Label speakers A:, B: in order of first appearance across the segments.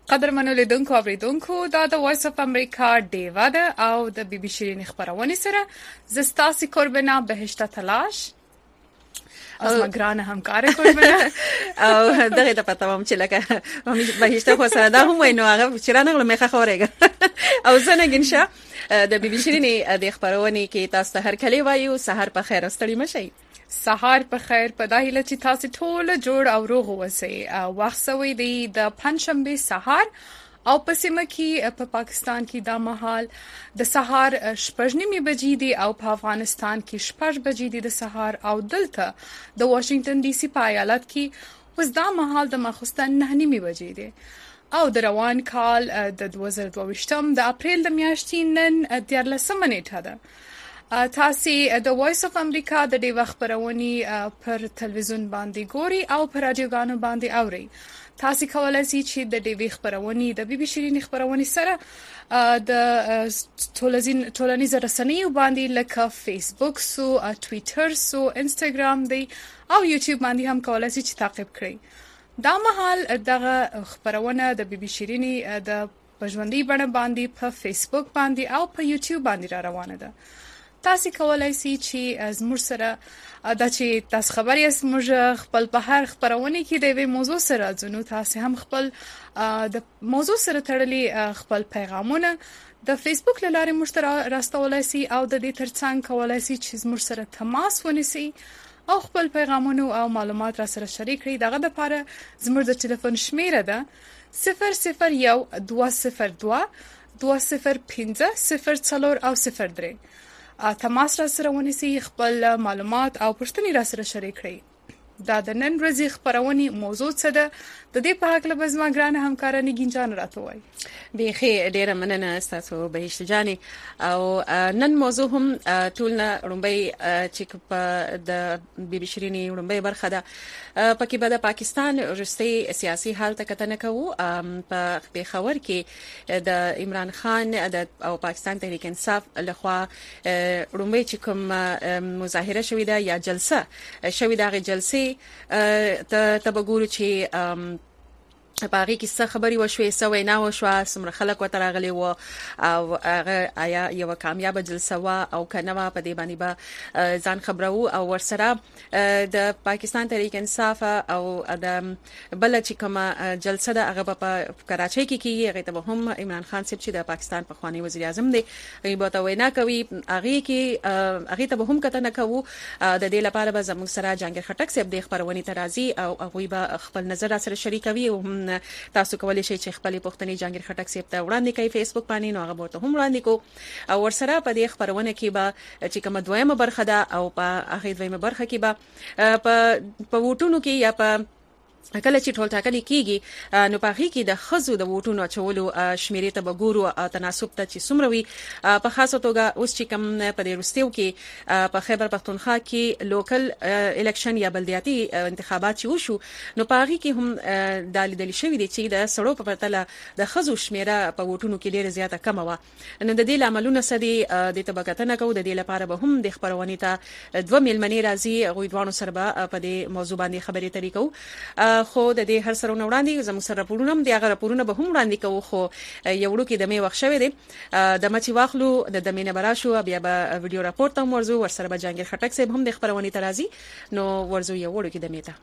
A: قدرمنو لیدونکو اوریدونکو دا د وایس اف امریکا ډیوا ده او د بي بي شيرين خبرونه سره زستاسي قربنا بهشته تلاش از مګرانه همکار قربنا
B: او دغه ته پته وم چې لکه بهشته خو سره دا هم وینو هغه چې رانغله مخه خورېګه او زنه ګنشه د بي بي شيرين د خبرونه کې تاسو هر کله وایو سحر په خیر استړي مشي.
A: سهار په خیر په داهله چې تاسو ټول جوړ او روغ اوسئ. وخت سوي دی د پنځشنبه سهار او په سیمه کې په پاکستان کې دا مهال د سهار 8:30 بجې دي او په افغانستان کې 6 بجې دي د سهار او دلته د واشنگټن ډي سي په ایالت کې اوس دا مهال د ماخوستن 9:30 بجې دي او د روان کال د 2022 د اپریل د میاشتې نن 13 نیټه ده. تاسو د وایس اف امریکا د دې وخت خبرونه پر تلویزیون باندې ګوري او پر رادیوګانو باندې اوري. تاسو کولای شئ چې د دې وخت خبرونه د بي بي شيرين خبرونه سره د ټولنیز رسنیو باندې لکه فیسبوک سو ټوئیټر سو انستګرام دی او یوټیوب باندې هم کولای شئ چې تعقیب کړئ. دا مهال دغه خبرونه د بي بي شيرين د پژوندۍ بڼه باندې په فیسبوک باندې او په یوټیوب باندې را روانه ده. تاسو کولای شئ چې زموږ سره دا چې تاسو خبري زموږ خپل په هر خبرونه کې د وی موضوع سره ځنو تاسو هم خپل د موضوع سره تړلي خپل پیغامونه د فیسبوک لاره مشترک راستولای شئ او د دې ترڅنګ کولای شئ چې زموږ سره تماس ونیسئ او خپل پیغامونه او معلومات را سره شریک کړئ. دغه لپاره زموږ د ټلیفون شمیره ده 001 202 205 04 او 03. تماس را سره ونیسئ خپل معلومات او پوښتنې را سره شریک کړئ. دا د نن ورځې خبرونه موضوع څه ده د دې په اړه به زما ګرانه همکارانه ګینجان راته وایي.
B: بيخي ډیره مننه تاسو بهشت جاني او نن موضوع هم ټولنا رمبي چې په د بي بي شيرين رمبي برخه ده پکې به د پاکستان وروستي سیاسي حالت کتنه کوو په پیښور کې د عمران خان او پاکستان تحریک انصاف لخوا رمبي چې کوم مظاهره شوې ده یا جلسه شوې ده جلسه ته بګورو چې باغی کې څه خبري وشوي سوي نه وشو سمره خلک وترغلي وو او آیا یو کامیاب جلسه وا او کنه په دې باندې به ځان خبرو او ورسره د پاکستان تحریک انصاف او د بل چې کومه جلسه ده هغه په کراچۍ کې کیږي. هغه ته هم عمران خان صاحب چې د پاکستان په خواني وزیر اعظم دی هغه به وینا کوي. هغه ته هم کتنه کوو د دې لپاره به زموږ سره جنگیر خټک صاحب د خبرونې ترازی او هغه به خپل نظر سره شریکوي او تاسو کولی شئ چې خپل پوښتنې جنگیر خټک صاحب ته وړاندې کړئ فیسبوک باندې نو هغه ورته هم وړاندې کو او ورسره په دې خبرونه کې به چې کومه دویمه برخه ده او په هغه دویمه برخه کې به په ووټونو کې یا په کله چې ټول ټاکل کیږي نو په هغه کې د خزو د ووټونو چولو شمیرې ته بګورو تناسب ته چې څومره وي په خاصه توګه اوس چې کوم په دې روستیو کې په خیبر پختونخوا کې لوکل الیکشن یا بلدیاتي انتخابات چې وشو نو په هغه کې هم د لیدل شوې دي چې د سړو په پرتله د خزو شمیره په ووټونو کې ډیره زیاته کم و. نو د دې عملونه سدي د طبقاتنه کو د دې لپاره به هم د خبرونه ته دوه میلمنې راځي غوډوانو سره په دې موضوع باندې خبرې طریقو خو د دې هر سره وړاندې زموږ سره راپورونه هم دی هغه راپورونه به هم وړاندې کوو. خو یو وړو کې د می وخت شوی دی د مچي واخلو د دمینه براشو بیا به ویډیو راپورټ هم ورزو ورسره به جنگیر خټک صاحب هم د خبرونه ترازی نو ورزو یو وړو کې د میته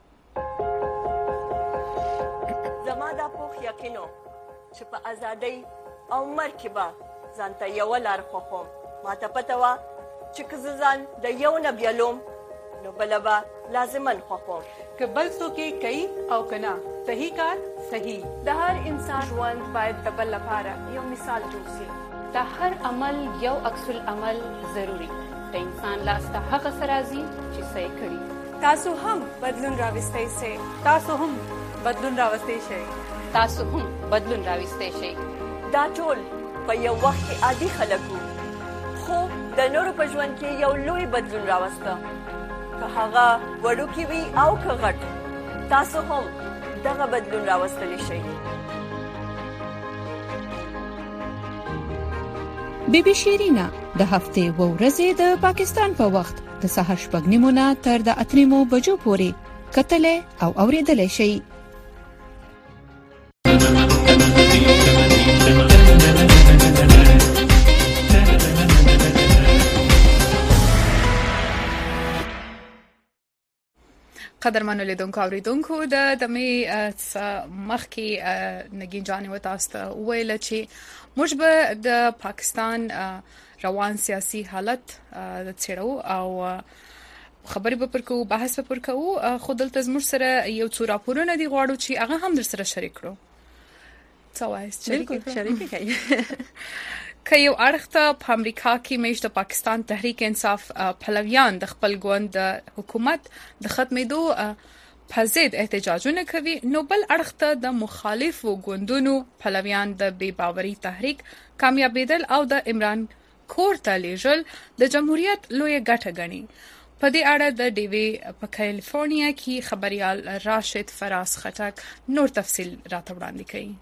C: زما د پوخ یقینو چې په ازادۍ او مرکبه ځانته یو لار خوخم ماته پته وا چې کزان د یو نه بیلوم نو بلبا لازمن خوخم
A: که بل څوک کوي او کنا صحیح کار صحیح. د هر انسان ژوند باید د بل لپاره یو مثال جوړ شي. د هر عمل یو عکس العمل ضروری. د انسان لاس ته هغه سرازي چې صحیح کړي. تاسو هم بدلون راوستئ شئ. تاسو هم بدلون راوستئ شئ. تاسو هم بدلون راوستئ شئ.
C: دا ټول په یو وخت کې عادي خلکو خو د نورو په ژوند کې یو لوی بدلون راوسته. که هغه وړوکی وي او که غټ تاسو هم دغه بدلون راوستلی شئ.
D: بي بي شيرين د هفتې ورځې د پاکستان په وخت د سهار 8:30 تر د 8:00 بجو پورې کتلې او اوریدلې شئ.
A: قدرمنو لیدونکو اوریدونکو د مې مخکې نگین جاني وتاسته ویل چې موږ به د پاکستان روان سیاسي حالت څېړو او خبرې به پرکو بحث به پرکو خو دلته زموږ سره یو څو راپورونه دي غواړو چې هغه هم در سره شریک کړو. څه وایي
B: شریک کوي
A: که یو اړخ ته په امریکا کې مېشت د پاکستان تحریک انصاف پلویان د خپل ګوند حکومت د ختمېدو په ضد احتجاجونه کوي، نو بل اړخ ته د مخالفو ګوندونو پلویان د بې باورۍ تحریک کامیابېدل او د عمران کور ته لیږل د جمهوریت لویه ګټه ګڼي. په دې اړه د ډیوی په کالیفورنیا کې خبريال راشد فراز خټک نور تفصیل راته وړاندې کوي.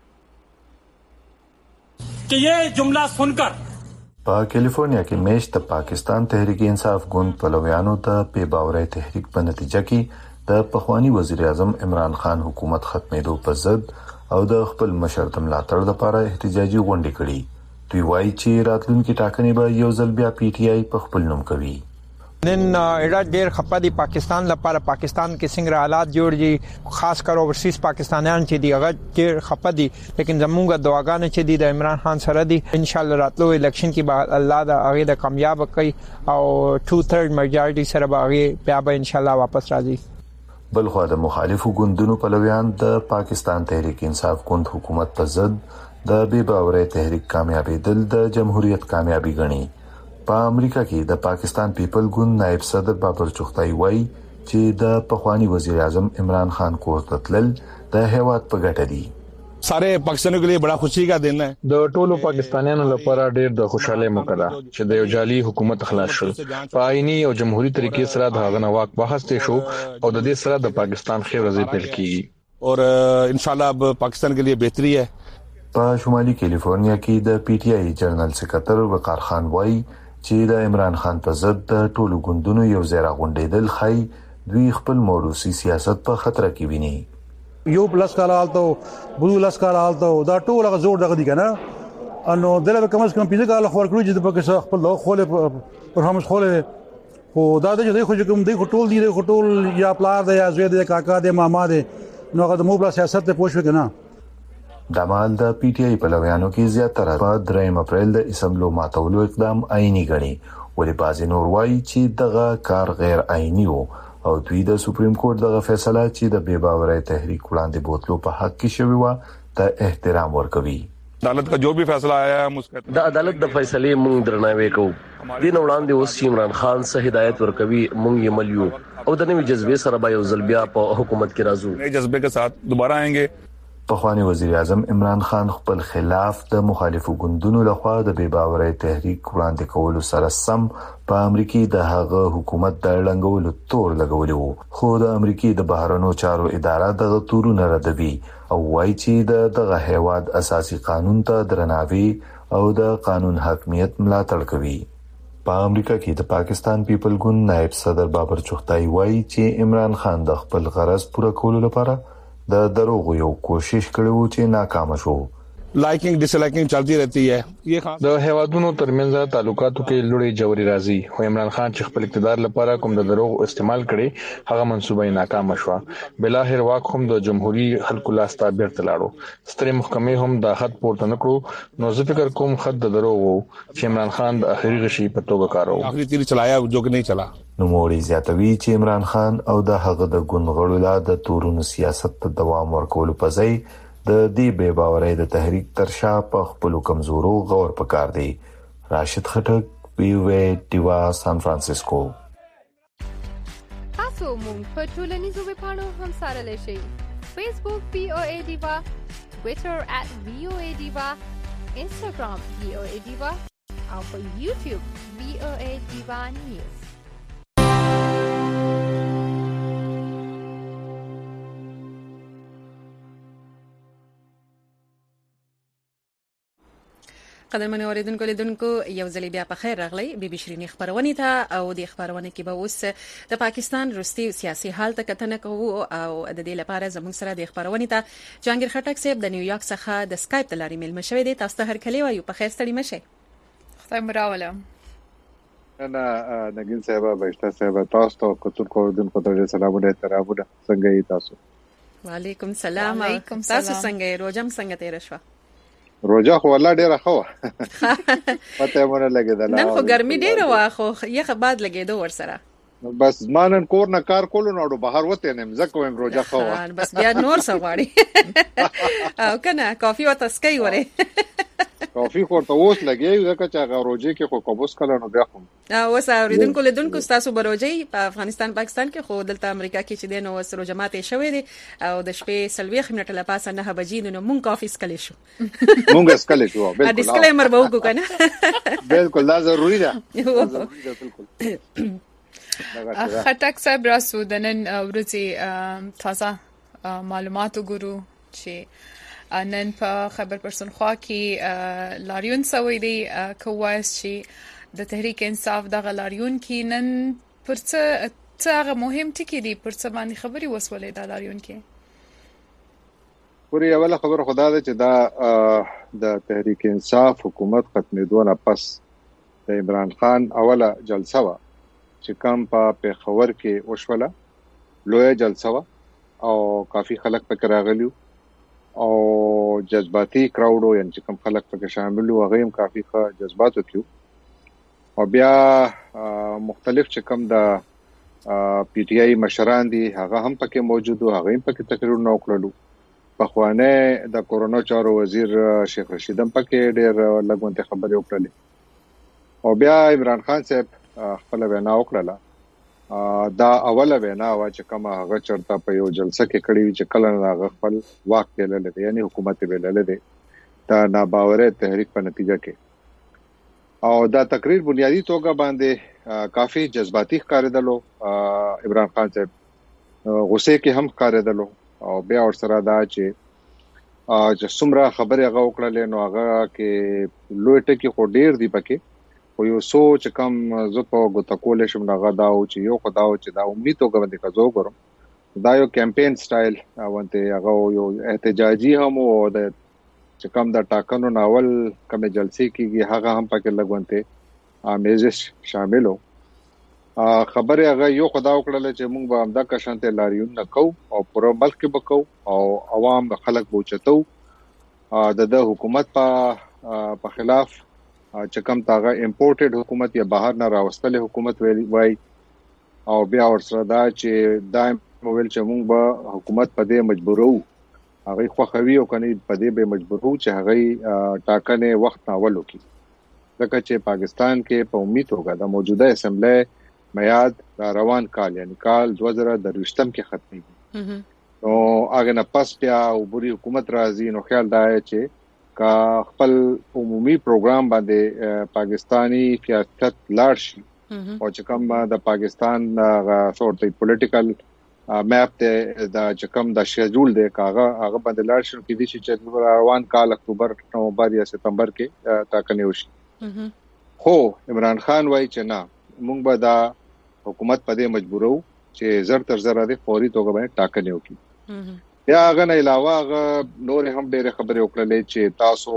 E: कि ये जुमला सुनकर
F: په کالیفورنیا کې مېشت د پاکستان تحریک انصاف ګوند پلویانو ته په باورۍ تحریک په نتیجه کې د پخوانی وزیر اعظم عمران خان حکومت ختمېدو په ضد او د خپل مشر د ملاتړ لپاره احتجاجي غونډې کړې. دوی وایي چې راتلونکي ټاکنې به یو ځل بیا پی ټی آی په خپل نوم کوي.
G: نن اډا ډیر خپه دي پاکستان لپاره، پاکستان کې څنګه حالات جوړ دي، خاص کر اوورسیز پاکستانیان چې دی هغه ډیر خپه دي، لیکن زموږ دعاګانې چې دی د عمران خان سره دي. ان شاء الله راتلو الیکشن کې به الله دا هغه د کامیاب کوي او 2/3 میجارټي سره به هغه بیا به ان شاء الله واپس راځي.
F: بل خو د مخالفو ګوندونو پلویان د پاکستان تحریک انصاف ګوند حکومت په ضد د بې باورۍ تحریک کامیابېدل د جمهوریت کامیابی ګڼي. په امریکا کې د پاکستان پیپل ګوند نائب صدر بابر چغتای وایي چې د پخوانی وزیر اعظم عمران خان کور ته تلل د هیواد په ګټه دي.
H: سارے پاکستانیوں کے لیے بڑا خوشی کا دن ہے.
I: د ټولو پاکستانیانو لپاره ډېر د خوشاله موقع ده چې د یو جعلي حکومت خلاص شول. په آئینی او جمهوریت طریقې سره د هغه نواک بحث ته شو او د دې سره د پاکستان خیر ورځې پیل کیږي
H: اور انشاءاللہ اب پاکستان کے لیے بهتري ہے.
F: په شمالي کالیفورنیا کې د پی ټی آی جنرال سکرټر وقار خان وایي چې د عمران خان په ضد د ټولو ګوندونو یو ځای راغونډېدل خای دوی خپل موروثي سیاست په خطر کې ویني.
J: یو پلس کال حالتو بلو لس کال حالتو دا ټول هغه زور دغه دي کنه انو دلته کم از کم پیځه کال خور کړو چې د پکې خپل خوله پر هم خوله خو دا د دې خو کوم دی ټول دی ټول یا پلار دی یا زوی دی کاکا دی ماما دی نو هغه د مو بل سیاست ته پوښښ کنه.
F: د مال د پی ټی آی پلویانو کې زیاتره په 3 اپریل د اسمبلو ماتولو اقدام آئینی غني، ولې بعضی نور وایي چې دغه کار غیر آئینی وو او دوی د سپریم کورټ دغه فیصله چې د بې باورۍ تحریک وړاندې بوتلو په حق کې شوی و ته احترام ورکوي.
H: عدالت کا جو بھی فیصلہ آیا ہے ہم اس کا
K: د عدالت د فیصلې مونږ درناوی کوو. دین وړاندې اوس عمران خان سه هدایت ورکوي مونږ یې مليو او د نوې جذبې سره به یو ځل بیا په حکومت کې راځو.
H: نئے جذبے کے ساتھ دوبارہ آئیں گے.
F: پخوانی وزیر اعظم عمران خان خپل خلاف د مخالفو ګوندونو لخوا د بې باورۍ تحریک وړاندې کولو سره سم په امریکای د هغه حکومت د لنګولو تور لګولې وو، خو د امریکای د بهرنیو چارو اداره دغه تورونه ردوي او وایي چې دغه هیواد اساسي قانون ته درناوی او د قانون حاکمیت ملاتړ کوي. په امریکا کې د پاکستان پیپل ګوند نائب صدر بابر چغتای وایي چې عمران خان د خپل غرض پوره کولو لپاره د دروغ یو کوشش کړو چې ناکام شو.
H: لایکینګ ډیس لایکینګ چلتی رہتی ہے.
I: د هیوادونو ترمنځ تعلقاتو کې لوړې جوړې راځي، خو عمران خان چې خپل اقتدار لپاره کوم د دروغ استعمال کړي هغه منسوبه ناکام شو. بلاخره واک هم د جمهوریت خلکو لاس ته بیرته لاړو. سترې محکمې هم د خط پورته نکړو. نو زه فکر کوم خط د دروغ وو چې عمران خان د اخري غشي په توګه کارو.
H: اخري تیر چلایا جو کې نه چلا.
F: نو موري زیاتوي چې عمران خان او د هغه د ګوندغړو لا د تورونو سیاست ته دوام ورکول په ځای د دې بې باورۍ د تحریک ترشا په خپل کمزورو غور پکار دی. راشد خټک وی وی ټیوا سان فرانسیسکو.
L: تاسو مونږ په ټولنیزو ویبپاڼو هم سره لشي. فیسبوک VOA ډیوا، ټوئیټر @VOA ډیوا، انستګرام VOA ډیوا او په یوټیوب VOA ډیوا نیوز.
B: قدرمن اوریدونکو لیدونکو یو ځل بیا په خیر راغلی بي بي شيرين خبرونه ته او د خبرونه کې به اوس د پاکستان روسي سیاسي حالت کتنه کوو او د دې لپاره زموږ سره د خبرونه ته جهانگیر خټک صاحب د نیویارک څخه د سکایپ د لارې مل مشوي دي. تاسو ته هر کلی وایو په خیر ستړي مشه.
A: خدای مراوله.
M: نه نګین صاحب بهشته صاحب تاسو ته کتور کوردونکو ته سلامونه احترامونه څنګه یې تاسو
B: وعلیکم سلام تاسو څنګه روزم څنګه تیر شو
M: روزه خو الله ډیره خو پته مونږ لګیدل
B: نن خو ګرمي ډیره واخو یخ بعد لګیدو ور سره
M: بس مانن کور نه کار کولو نو بهر وته نه مزه کوم روزه خو
B: بس بیا نور سواړي او کنه کافي او تسکي وره
M: کافي خو ته اوس لګي ځکه چې هغه روزي کې خو قبوس کله نو بیا خو
B: اوس اوریدونکو لیدونکو تاسو بروجي په افغانستان پاکستان کې خو دلته امریکا کې چې دین او سره جماعت شوې دي او د شپې سلوي خمنټ له پاسه 9 بجې نو مونږ کافي سکلی شو
M: مونږ سکلی شو بالکل
B: ډیسکلیمر به وکړو کنه
M: بالکل دا ضروری ده بالکل
A: خټک صاحب راسو د نن ورځې تازه معلومات وګورو چې نن په خبر پرسنخوا کې لاریون سوي دی کوایس چې د تحریک انصاف د غلاریون کې نن پرڅه هغه مهم ټکی دی پرڅه باندې خبري وسولې د لاریون کې
M: پوری اوله خبر خدا ده چې دا د تحریک انصاف حکومت ختمېدو نه پس د عمران خان اوله جلسه وا چې کوم په پیښور کې وشوله لوی جلسه وا او کافي خلک پکې راغلیو او جذباتي کراوډ یعنی چې کوم خلک پکې شامل وو هغه هم کافي ښه جذبات وکړو او بیا مختلف چې کوم د پی ټی آی مشران دي هغه هم پکې موجود وو هغه هم پکې تقریر نو کړلو په خوانه د کورونا چارو وزیر شیخ رشید هم پکې ډېر لګونته خبرې وکړلې او بیا عمران خان صاحب خپل وینا وکړه دا اوله وینا وا چې کومه هغه چرته په یو جلسه کې کړی چې کله هغه خپل واک تلل دي یعنی حکومت ویلل دي دا ناباوره تحریک په نتیجه کې او دا تقریر بنیادی توګه باندې کافي جذباتي ښکارېدلو عمران خان صاحب غصه کې هم ښکارېدلو او بیا ور سره دا چې څومره خبره هغه وکړل نو هغه کې لوی ټکی خو ډیر دی پکې خو یو سوچ کم زه په ګوت کول شم هغه دا او چې یو خداو چې دا امید توګه باندې کزو کوم دا یو کمپین سټایل وانته هغه یو احتجاجي هم او د چې کوم د ټاکنو ناول کوم جلسې کېږي هغه هم پکې لګونته امیزش شاملو خبره هغه یو خدا وکړل چې موږ به همدا کشانته لاریون نکو او پر ملک کې بکو او عوام خلک بوچتو د حکومت په خلاف چې کوم تاغه امپورټډ حکومت یا بهر نه راوستل حکومت وای او بیا ورسره دا چې دایم مویل چې موږ به حکومت په دې مجبورو هغه خو خوي او کني په دې به مجبورو چې هغه ټاکنه وخت ناول وکړي ځکه چې پاکستان کې په امید وګا د موجوده اسمبلی میاد روان کال یعنی کال 2023 کې ختمي نو هغه نه پس بیا وبوري حکومت راځي نو خیال دا چې کا خپل عمومي پروګرام باندې پاکستانی سیاست لاړ شي او چې کوم د پاکستان سورتي پولیټیکل میپ ته دا چې کوم د شیډول دی هغه باندې لاړ شي کې دي چې روان کال اکتوبر نومبر یا ستمبر کې ټاکنې وشي خو عمران خان وایي چې نه موږ به دا حکومت په دې مجبورو چې زر تر زر د فوري توګه باندې ټاکنې وکړي یا هغه نه علاوه نور هم ډېر خبرې وکړلې چې تاسو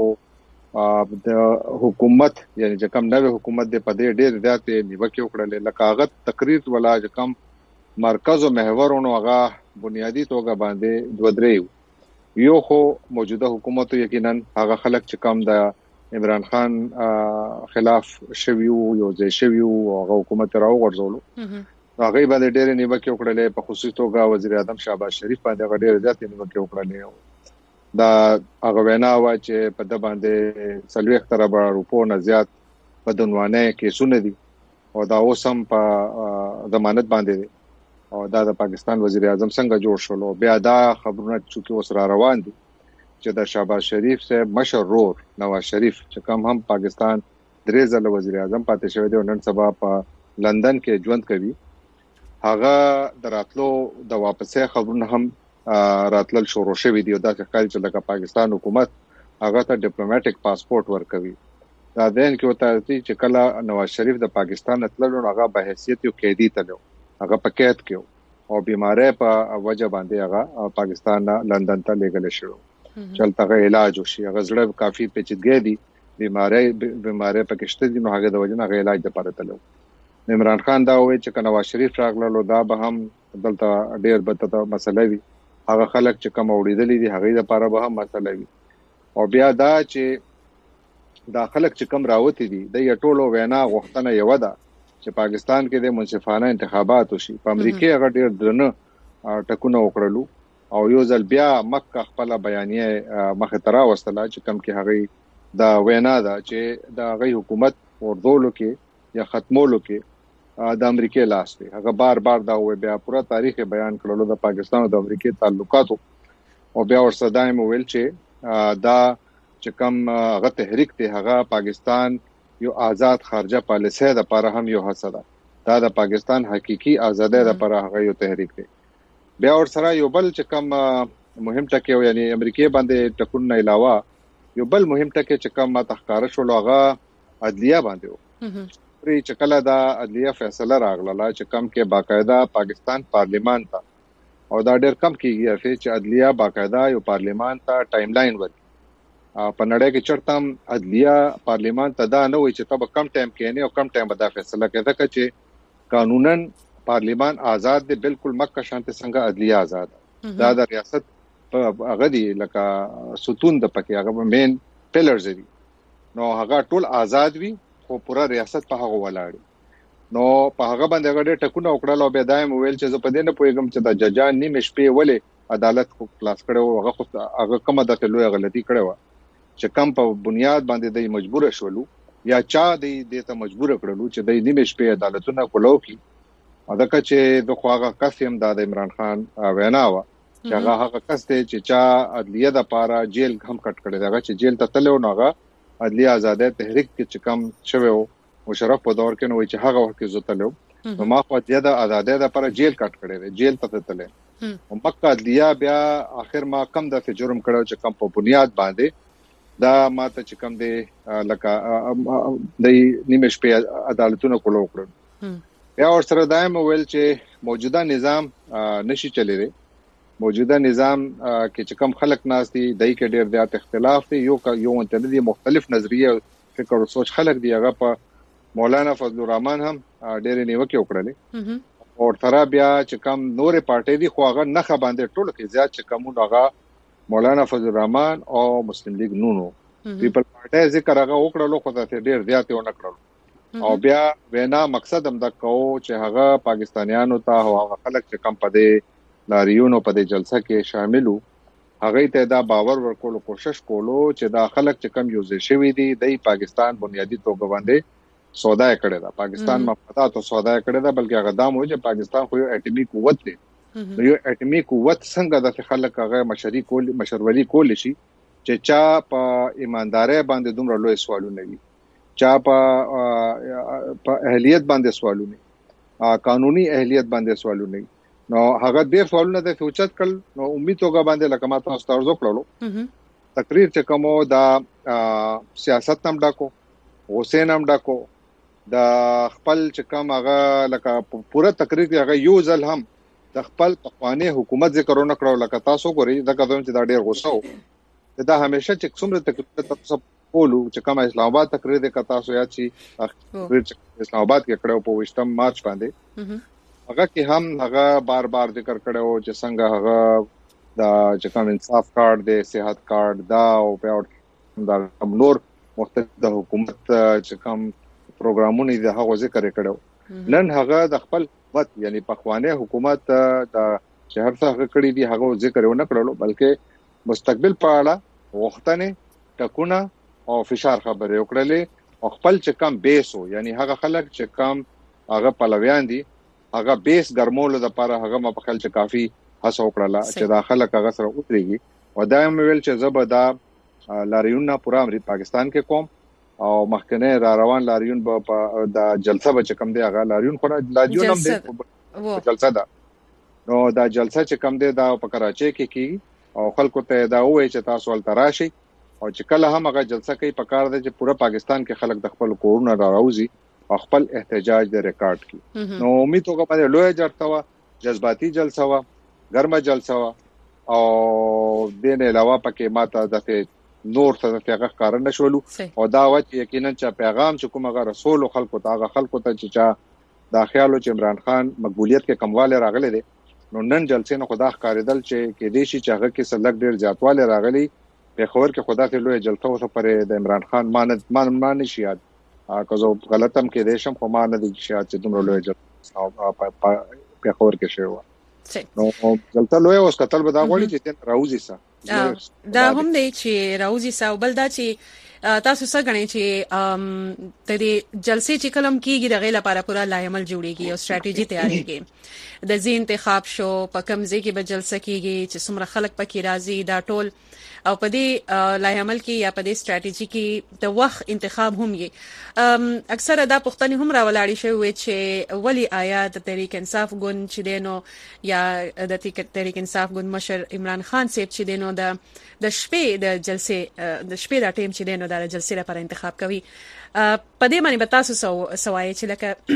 M: د حکومت یعنی چې کوم نوې حکومت د پدې ډېر زیاتې نیوکه وکړلې لکه هغه تقریر ولا چې کوم مرکز او محورونو هغه بنیادی توګه باندې دوه درې یو خو موجوده حکومت یقینا هغه خلک چې کوم د عمران خان خلاف شویو یو ځای شویو هغه حکومت راو ورزولو هغه باندې ډېر نیوکه وکړلې په خصوصي توګه وزیر اعظم شهباز شریف باندې ډېر زیاتې نیوکه وکړلې دا هغه وینا وا چې په د باندې 30 تربا روپو نه زیات بدنوانه کیسونه دي او دا اوسم په ضمانت باندې او دا د پاکستان وزیر اعظم څنګه جوړ شول بیا دا خبرونه چې اوس را روان دي چې د شهباز شریف صاحب مشرور نواز شریف چې کوم هم پاکستان درې ځله وزیر اعظم پاتې شوی دی نن سبا په لندن کې ژوند کوي هغه دراتلو د واپسې خبرونه هم راتلل شروع شوی دی دا چې لکه پاکستان حکومت هغه ته ډیپلوماټیک پاسپورت ورکوي دا دین کې وته چې کله نواز شریف د پاکستان تللو هغه به حیثیت یو قیدی تلو هغه پکېت کې او بیماری په وجه باندې هغه پاکستان لندن ته لېږل شو چلته علاج وشي هغه زړه کافي پیچیدګي دي بیماری پکشته دي نو هغه د وجه نه علاج لپاره تلو عمران خان دا وایي چې نواز شریف راغلو دا به هم دلته ډیر بدته مسله وي هغه خلک چې کوم اوریدلې دي هغه لپاره به هم مسله وي او بیا دا چې دا خلک چې کوم راوتی دي د یټولو وینا غوښتنه یو ده چې پاکستان کې د منصفانه انتخابات وشي په امریکا هغه ډیر درنه ټکونه وکړلو او یو ځل بیا مکه خپل بیانیه مخه ترا وستله چې کوم کې هغه دا وینا ده چې دا غي حکومت ورډولو کې یا ختمولو کې د امریکا لاس دی هغه بار دا وی بیا پورا تاریخ بیان کړلو د پاکستان او د امریکا تعلقاتو او بیا ورسره دایم ویل چې دا چې کوم هغه تحریک دی هغه پاکستان یو آزاد خارجه پالیسي د لپاره هم یو هڅه ده دا د پاکستان حقيقي ازادۍ لپاره هغه یو تحریک دی بیا ورسره یو بل چې کوم مهم ټکی یعنی امریکا باندې ټکون نه علاوه یو بل مهم ټکی چې کوم تحقار شول هغه عدلیه باندې و پرې چې کله دا عدلیه فیصله راغله چې کوم کې باقاعده پاکستان پارلیمان ته او دا ډېر کم کیږي چې عدلیه باقاعده یو پارلیمان ته ټایم لاین ورکړي په نړۍ کې چرته عدلیه پارلیمان ته دا نه وایي چې تب کم ټایم کې نه او کم ټایم به دا فیصله کوي ځکه چې قانونن پارلیمان آزاد دی بالکل مکه شانته څنګه عدلیه آزاد دا د ریاست په هغه دی لکه ستون د پکې هغه مین پلرز دي نو هغه ټول آزاد وي خو پورا ریاست په هغه ولاړ نو په هغه باندې هغه ټکونه وکړل او به دایم ویل چې زه په دې نه پوهیږم چې د ججان نیمه شپې ولې عدالت کو خلاص کړو هغه کومه د لوی غلطي کړو چې کم په بنیاد باندې د مجبور شولو یا چا د ته مجبور کړلو چې د نیمه شپې عدالتونه کولو کی اګه چې د خواغه قسم د عمران خان وینا و چې هغه کس ته چې چا عدلیه د پاره جیل هم کټ کړی دا چې جیل ته تلو نوغه عدلیه آزادۍ تحریک کې چې کم شوو مشرف په دور کې نو چې هغه وخت کې زوتلو نو ما خو د آزادۍ د پاره جیل کټ کړی دی جیل ته تلل او مکه عدلیه بیا اخر ما کم د جرم کړو چې کم په بنیاد باندې دا ماته چې کم دی لکه د نیمه شپې عدالتونه کولو کړو بیا ورسره دایم ویل چې موجوده نظام نشي چلی دی موجوده نظام کې چې کم خلک ناس دي دای کې ډېر زیات اختلاف دي یو انتدي مختلف نظریه فکر او سوچ خلک دی هغه په مولانا فضل الرحمن هم ډېر نیوکه وکړلې او تر بیا چې کم نورې پارټي دي خو هغه نه باندې ټول کې زیات چې کم هغه مولانا فضل الرحمن او مسلم لیگ نونو پیپل پارټي ذکر هغه وکړلو خو ته ډېر زیات یو نه کړل او بیا وینا مقصد هم دا کو چې هغه پاکستانیانو ته او هغه خلک چې کم پدې لاریونو پدې جلسه کې شاملو هغه ته دا باور ورکول کوشش کولو چې دا خلک چې کم یوز شوی دي د پاکستان بنیادی توګه باندې سودا کړی دا پاکستان مفادات او سودا کړی دا بلکې هغه دام و چې پاکستان خو یو اټمی قوت دی یو اټمی قوت څنګه د خلک هغه مشروري کول شي چې چا په ایمانداري باندې دومره لوی سوالونه وي چا په اهلیت باندې سوالونه قانوني اهلیت باندې سوالونه نو هغه ډېر سوالونه د فوچت کړل نو امید توګه باندې لکه ما تاسو ته ورزو کړلو تقریر چې کومو دا سیاست هم ډاکو حسین هم ډاکو د خپل چې کوم هغه لکه پوره تقریر کې هغه یو ځل هم د خپل پخوانی حکومت ذکرونه کړو لکه تاسو ګورئ دا کوم چې دا ډېر غوسه و دا همیشه چې څومره تقریر تاسو پولو چې کوم اسلام آباد تقریر د کتا سو یا چې اسلام آباد کې کړو په 28 مارچ باندې هغه کې هم هغه بار ذکر کړو چې څنګه هغه دا چې کوم انصاف کارت دی صحت کارت دا او په دا نور مختلف د حکومت چې کوم پروګرامونه دي هغه ذکر کړو نن هغه د خپل وخت یعنی پخوانی حکومت د شهر څخه کړی دی هغه ذکر نه کړلو بلکې مستقبل په اړه وختنه ټکونه او فشار خبرې وکړلې او خپل چې کم بیسو یعنی هغه خلک چې کم هغه پلویان دي هغه بیس ګرمولو د لپاره هغه په خل چې کافي هڅه وکړه چې دا خلک هغه سره وتريږي او دایم ویل چې زبدا لاریون نه پورا پاکستان کې کوم او مخکنه را روان لاریون په د جلسه به کم دی هغه لاریون خو لاریون هم دی جلسه ده نو دا جلسه چې کم دی دا په کراچي کې کی او خلکو ته دا وایي چې تاسو ول تراشي او چې کله هم هغه جلسه کوي په کار ده چې پورا پاکستان کې خلک د خپل کورونه راوځي او خپل احتجاج د ریکارډ کی نو امید وکړه په لوی جړتا وا جذباتي جلسه وا ګرمه جلسه وا او د نه علاوه پکې ماته د نور څه هغه کارن شولو او دا و چې یقینا چې پیغام چې کومه رسول خلکو ته هغه خلکو ته چې دا خیالو چې عمران خان مقبولیت کې کمواله راغله دي نو نن جلسې نه خدا ښکارېدل چې کې دې شي چې هغه کې سلګ ډیر زیاتواله راغلي په خبر کې خدا ته لوی جلسه وته پر د عمران خان مان شي یاد که زه غلطم کې دې شم خو ما نه دي شاید چې دومره لوی جلسه په خبر کې شوی نو دلته لوی اوس قتل به دا غوړي چې راوځي سا
B: دا هم دی چې راوځي سا بل دا چې تاسو څنګه غنئ چې د دې جلسې چې کلم کیږي د غیله لپاره پورا لایمل جوړیږي او ستراتیژي تیاریږي د زین انتخاب شو په کوم ځای کې به جلسه کیږي چې څومره خلک پکې راځي دا ټول او په دې لایمل کې یا په دې ستراتیژي کې د وخت انتخاب هم یې اکثره دا پوښتنې هم راولاړې شوې چې ولی آیا د تحریک انصاف ګوند چې دینو یا د تحریک انصاف ګوند مشر عمران خان صاحب چې دینو د شپې د جلسې د شپې د ټیم چې دینو د جلسې لپاره انتخاب کوي په دې باندې به تاسو سوای چې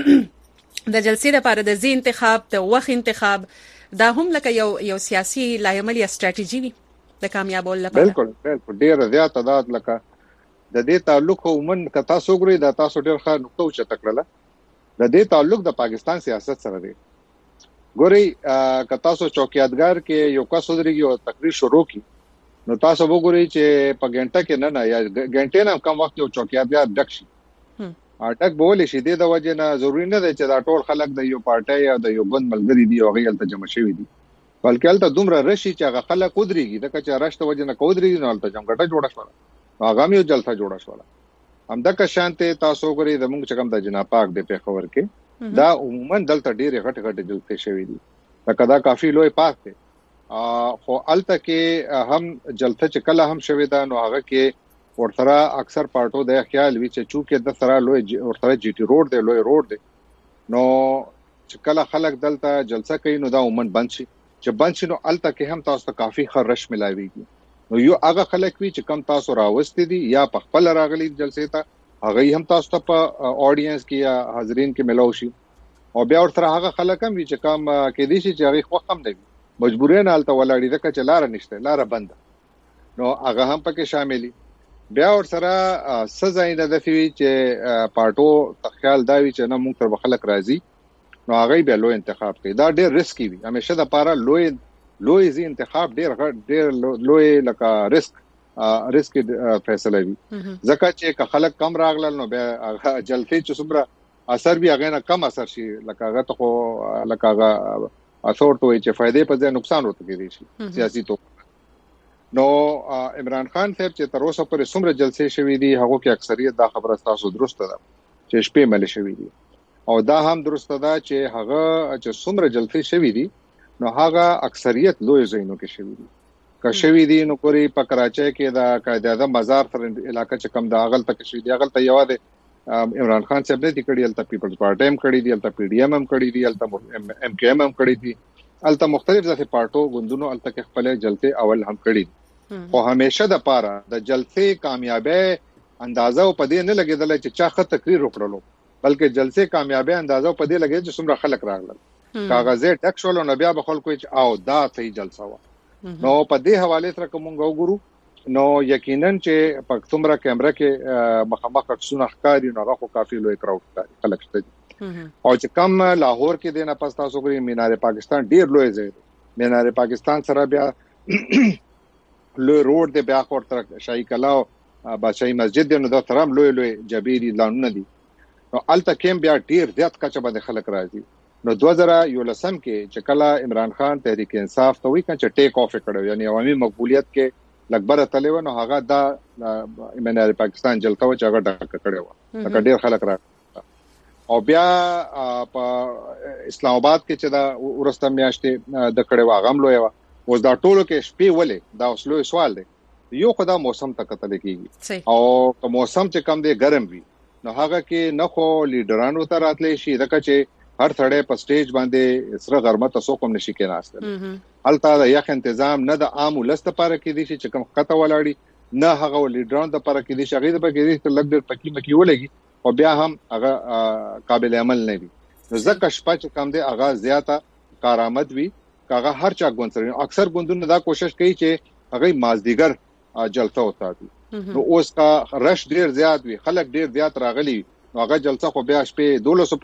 B: لکه د جلسې لپاره د زی انتخاب د وخت انتخاب دا هم لکه یو سیاسي لایمل یا ستراتیژي وي د کامیابول لپاره
M: بالکل ډیر زیات تعداد لکه د دې تعلق ومن کتا سوګري د تاسو ډیر ښه نقطه او چتکړه د دې تعلق د پاکستان سیاست سره دی ګوري کتا سو چوکیادګار کې یو کا سودريږي او تقریر شروع کی نو تاسو وګورئ چې په غنټه کې نه یا غنټه نه کم وخت یو چوکیادګار ډک شي اټک بولې شي د وجه نه ضروری نه دی چې دا ټول خلک د یو پارټي یا د یو بند ملګری دی او غیل ته جمع شوی دي بلکې الته دومره رشي چې هغه خلک قدرېږي د کچا راشته وجه نه قدرېږي نو الته جمګټه جوړه شوه هغه مې جلسه جوړه شوه هم د کشانته تاسو غري د موږ چکم د جناب پاک د پیښور کې دا عموما دلته ډېر غټ جلسه شوی دي دا کدا کافي لوی پاک دی خو الته کې هم جلسه چې کله هم شوی دا نو هغه کې ورته اکثر پارټو د خیال وی چې چونکه د سره لوی ورته جی ټی روډ دی لوی روډ دی نو چې کله خلک دلته جلسه کوي نو دا عموما بند شي چې بند شنو الته کې هم تاسو ته کافي خرش ملاويږي نو یو هغه خلک وی چې کم تاسو راوستي دي یا په خپل راغلي جلسې ته هغه هم تاسو ته په اډینس کې یا حاضرین کې ملاوي شي او بیا ورته هغه خلک هم چې کم کې دي چې هغه خو هم نه مجبورین الته ولاړی دغه چې لار نشته لار بند نو هغه هم پکې شاملي بیا ور سره سزا نه د فی چې پارټو تخیل دا وی چې نه موږ تر خلک راځي نو هغه به لوی انتخاب کوي دا ډېر ریسکی وي همیشه د پاره لوی زی انتخاب ډېر لوی لکه ریسک فیصله وي ځکه چې خلک کم راغلل نو به جلسې چې صبره اثر به هغه نه کم اثر شي لکه هغه ته لکه هغه اثر ته چې فائدې په ځای نقصان ورته کېږي شي سیاسي تو نو عمران خان صاحب چې تر اوسه پورې څومره جلسې شوې دي هغه کې اکثریت دا خبره تاسو درسته ده چې شپې مل شوې دي او دا هم درسته ده چې هغه چې څومره جلسې شوې دي نو هغه اکثریت لوی زینو کې شوې دي که شوې دي نو پوری په کراچۍ کې دا قاعده اعظم بازار تر علاقې چې کم دا اغل تک شوې دي اغل ته یواده عمران خان صاحب نه دي کړی الته پیپلز پارټي هم کړی دي الته پی ډی ایم هم کړی دي الته ام کی ام هم کړی دي الته مختلف ځکه پارټو غوندونو الته کې خپل جلسې اول هم کړی خو همیشه د پاره د جلسې کامیابی اندازه په دې نه لګیدل چې چا خط تقریر وکړلو بلکې جلسې کامیابی اندازو په دې لګي چې څومره خلک راغلل کاغذې ټک شول نو بیا به خلکو چې او دا صحیح جلسه و نو په دې حواله سره کومه وګورو نو یقینا چې په څومره کیمرا کې مخامخ عکسونه ښکاري نو هغه کافي لوی کراوډ ښکاري خلک شته او چې کم لاهور کې دینه پس تاسو ګورئ مینار پاکستان ډیر لوی ځای مینار پاکستان سره بیا لوی روډ دی بیا خور تر شاهي کلا او بادشاہي مسجد دی نو دا ترام لوی جبيري لانونه دي نو الته کېم بیا ډیر زیات کچه باندې خلک راځي نو 2011 کې چې کله عمران خان تحریک انصاف ته وی چې ټیک اف کړو یعنی عوامي مقبولیت کې لګبره تلو نو هغه دا مینار پاکستان جلته و چې هغه ډک کړو هغه ډیر خلک راځي او بیا په اسلام آباد کې چې دا ورسته میاشتې د کړو هغه هم لوی و اوس دا ټولو کې شپې ولې دا اوس لوی سوال دی یو خدای موسم ته کتل کېږي او که موسم چې کم دی ګرم وي نو هغه کې نه خو لیډرانو ته راتلې شي دغه چې هر ثړې په سټیج باندې سره غرمه تاسو کوم نشي کې ناشته الته د یخ تنظیم نه د عام ولست لپاره کې دي چې کوم خطه ولاړی نه هغه لیډرانو د لپاره کې دي چې هغه د پکې دي لګ ډېر پکې مکی ولګي او بیا هم هغه قابل عمل نه وي ځکه شپه چې کم دي هغه زیاته کارآمد وي هغه هر چا ګوندسره اکثر ګوندونه دا کوشش کوي چې هغه مازدیګر جلسه وساتي نو اوس کا رش ډیر زیات وي خلک ډیر زیات راغلي نو هغه جلسه خو بیا شپې 1200 پرې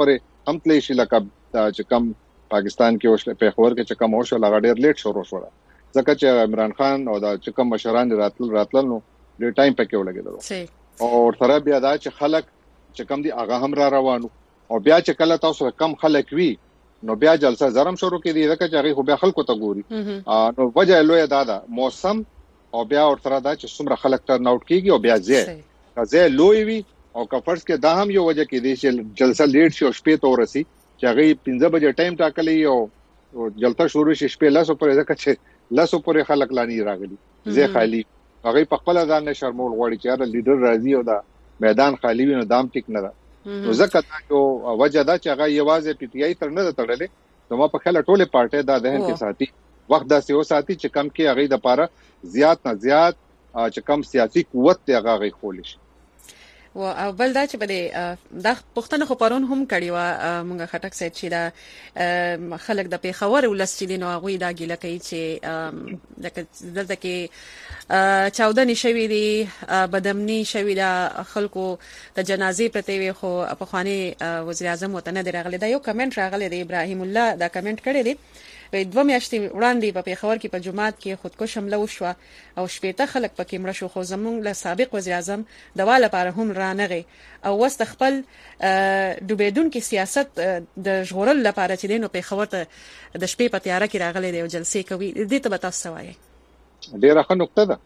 M: هم تلې شي لکه چې کم پاکستان کې اوس په خبر کې چې کم اوس لغړ ډیر لیټ شروع شو ځکه چې عمران خان او دا چې کم مشران راتل نو ډیر ټایم پکې ولګیدل او تر بیا دا چې خلک چې کم دي هغه هم را روانو او بیا چې کله تاسو کم خلک وی نو بیا جلسه زرم شروع کړي ځکه چې هغه خو بیا خلکو ته ګوري نو وجه لوی دا موسم او بیا ورته دا چې څومره خلک تر نوٹ کیږي او بیا ځه لوی وی او کفرس کې دا هم یو وجه کې دي چې جلسه لیټ شي او شپې ته ورسي چې هغه 15 بجې ټایم ټاکلی او جلسه شروع شي شپې لاسو پرې ځکه چې لاسو پرې خلک لانی راغلي زه خالی هغه په خپل ځان نه شرمول غواړي چې دا لیډر راځي او دا میدان خالی وي نو دام ټیک نه ده نو ځکه دا یو وجه دا چې هغه یوازې پی ټی آی تر نه تړلې نو ما په خله ټوله پارټي دا ده کې ساتي وخت دا سیو ساتي چې کم کې هغه د پاره زیات نه زیات چې کم سیاسي قوت ته هغه خولش
B: و بل دا چې بده د پښتنو خو پرون هم کړي و مونږ خټک سید چې دا خلک د پیښور ولستې نو هغه دا ګیله کوي چې دلته کې چاودنې شوې دي بدمنی شوې ده خلکو د جنازې پرته وي خو په خواني وزیر اعظم وته نه درغله دا یو کمنټ راغلی دی ابراهیم الله دا کمنټ کړی دی په 2 میاشتې وړاندې په پیښور کې په جمعات کې خودکش حمله وشو او شپېته خلک پکې مړ شو خو زمونږ له سابق وزیر اعظم دوا لپاره هم رانغی او وست خپل دوبېدون کې سیاست د ژغورل لپاره چې دینو پیښور ته د شپې په تیاره کې راغلی دی او جلسې کوي دې ته تاسو وایي
M: ډیره ښه نقطه ده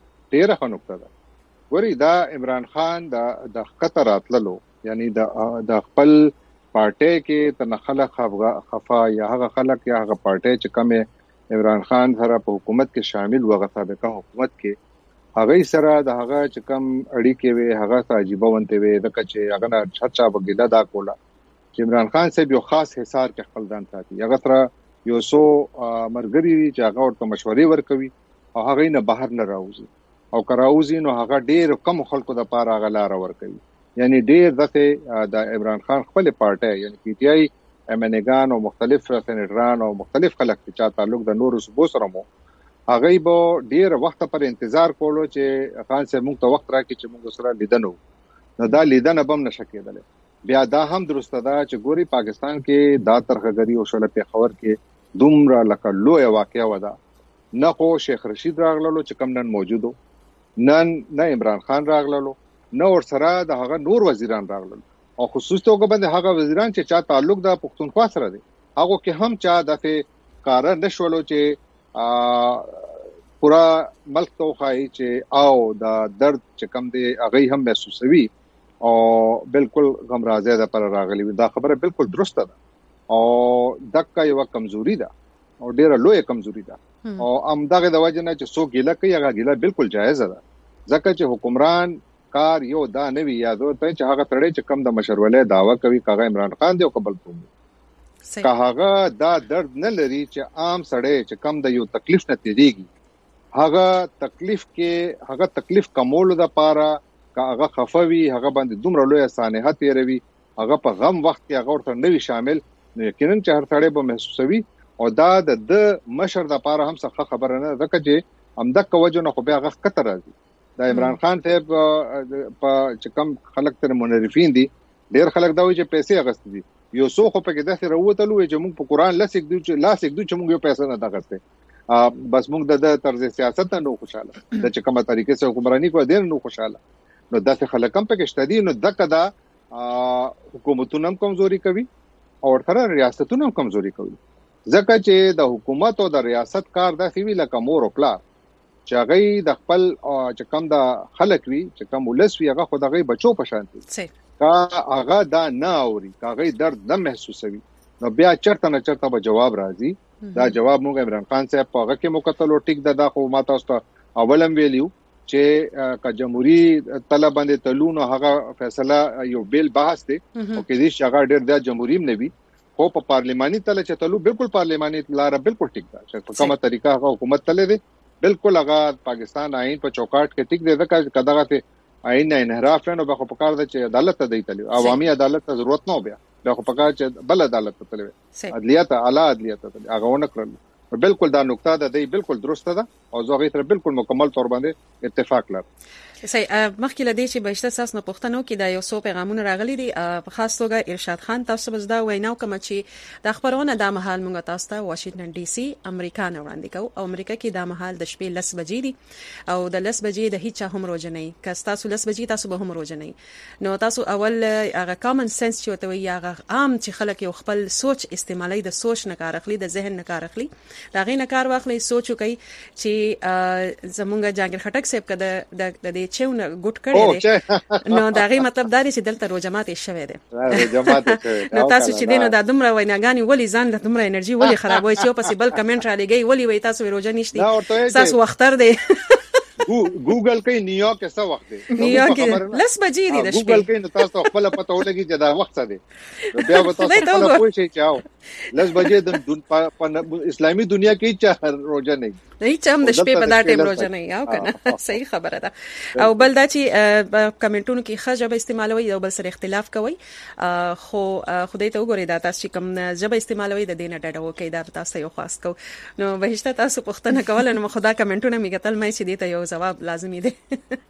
M: ګوري دا عمران خان د خطر راتللو یعنی د خپل پارټي کې تنخله خفا یا هغه خلک یا هغه پارټي چې کومه عمران خان سره په حکومت کې شامل وغه سابقه حکومت کې هغه سره د هغه چې کم اړیکې وي هغه عجیب ونته وي د کچې هغه نه چرچا بګیلا دا کولا چې عمران خان صاحب یو خاص حصار کې خپل ځان ساتي هغه سره یو سو مرګري چې هغه ورته مشورې ورکوي او هغه نه بهر نه راوځي او کراوځي نو هغه ډېر کم خلکو د پاره غلار ورکوي یعنی ډېر دغه د عمران خان خپل پارټي یعنی پی ټی آی ام ان ګان او مختلف سېنیټران او مختلف خلک چې تعلق د نورو صوبو سره مو هغه به ډېر وخت پر انتظار کولو چې خان صاحب موږ ته وخت راکړي چې موږ سره لیدنو نو دا لیدنه بم نشکېدل بیا دا هم درسته ده چې ګوري پاکستان کې دا ترخګری او شله په خبر کې دومره لکه لوی واقعا ودا نه خو شیخ رشید راغلو چې کم نن موجودو نن نه عمران خان راغلو نو ور سره د هغه نور وزیران راغلل او خصوص توګه باندې هغه وزیران چې چا تعلق د پښتونخوا سره دي هغه کې هم چا دغه کار نشولو چې پورا ملک ته خای چې او د درد چې کم دی هغه هم محسوسوي او بالکل غمرازه ده پر راغلی دا خبره بالکل درسته ده او دغه یو کمزوري ده او ډیره لوی کمزوري ده او امداغه د وجه نه چې سو ګیله کوي هغه ګیله بالکل جایز ده ځکه چې حکمران کار یو دا نوی یادو ته چې هغه تړي چې کم د مشرولې داوا کوي کاغه عمران خان دی او قبل کوم که هغه دا درد نه لري چې عام سړی چې کم د یو تکلیف نه تیریږي هغه تکلیف کمولو د پاره هغه خفوي هغه باندې دومره لوی سانحه تیروي هغه په غم وخت کې هغه ورته نوی شامل نو یقینا چې هر سړی به محسوسوي او دا د مشر د پاره هم څه خبره نه ځکه چې همدغه وجه نه خو بیا هغه خطر راځي دا عمران خان ته په چې کم خلک تر منرفین دي ډیر خلک دا وایي چې پیسې اغست دي یو څو خو په کې داسې راوتلو چې موږ په قران لاسک دوی چې موږ یو پیسې نه دغسته بس موږ د طرز سیاست نه خوشاله د چې کومه طریقې سره حکمرانی کو دین نو خوشاله نو داسې خلک هم په کې شته دي نو دغه دا حکومتونه هم کمزوري کوي او تر ریاستونه هم کمزوري کوي ځکه چې د حکومت او د ریاست کار داسې وی لکه مور او پلار چې هغه د خپل چې کم د خلک وی چې کم ولس وی هغه خدای بچو په شان دي کا هغه دا نه اوري هغه درد نه محسوسوي نو بیا چرته نه چرته به جواب راځي دا جواب موږ عمران خان صاحب په هغه کې مکتل او ټیک دا خو ما تاسو ته اولم ویلیو چې کا جمهوریت طلب باندې تلونو هغه فیصله یو بیل بحث دی او کې دې شغه ډېر د جمهوریت نه وی خو په پارلماني تل چې تلو بالکل پارلماني لار بالکل ټیک ده چې په کومه طریقه هغه حکومت تل دی بالکل هغه پاکستان آئین په چوکاټ کې ټیک دی ځکه کداغه ته آئین نه انحراف نه به خو په کار د چې عدالت ته دی تل عوامي عدالت ته ضرورت نه بیا به خو په کار چې بل عدالت ته تل عدلیت اعلی عدلیت ته هغه ونه کړل بالکل دا نقطه ده دی بالکل درسته ده او زه غوښتل بالکل مکمل تور باندې اتفاق لرم.
B: صحیح. مخکې لدی چې بهشته اساس نه پښتنو کې د یو څو پیغامونه راغلي دي په خاص توګه ارشاد خان تاسو بس دا ویناو کوم چې د خبرونه د مهال مونږ تاسو ته واشنگټن ډي سي امریکا نه وړاندې کوو او امریکا کې د مهال د شپې 10 بجې دي او د 10 بجې د هیڅ هم روزه نه که تاسو 10 بجې تاسو به هم روزه نه نو تاسو اول هغه کامن سنس چې وته وي هغه عام چې خلک یو خپل سوچ استعمالي د سوچ نه کار اخلي د ذهن نه کار اخلي دا غي نه کار واخلي سوچ کوي چې زمونږ جانګر خټک صاحب کده د چېونه ګوټ کړی نو دا غي مطلب دا دی چې دلته روجمات شوه دي نو تاسو چې دینه د دومره ویناګانی ولی ځان د دومره انرژي ولی خرابوي چې په سیبل کمنټ را لګي ولی وای تاسو روزه نشته تاسو وختر دی
M: ګوګل کوي نیویارک څه وخت دی
B: نیویارک 10 بجې دي د شپې
M: ګوګل کوي نو تاسو خپل پته ولګي چې دا وخت څه دی بیا به تاسو خپل پوه شئ چې 10 بجې د اسلامي دنیا کې چې روزه نه
B: هیڅ هم د شپې په دا ټیم روزه نه یاو کنه صحیح خبره ده او بل دا چې کمنټونو کې خجبه استعمالوي او بل سره اختلاف کوي خو خدای ته وګورئ دا تاسو چې کوم ژبه استعمالوي د دینه ډډه وکي دا تاسو یو خاص کو نو بهشته تاسو پښتنه کول نو خدا کمنټونه میګتل مې چې دې ته یو جواب لازمي دی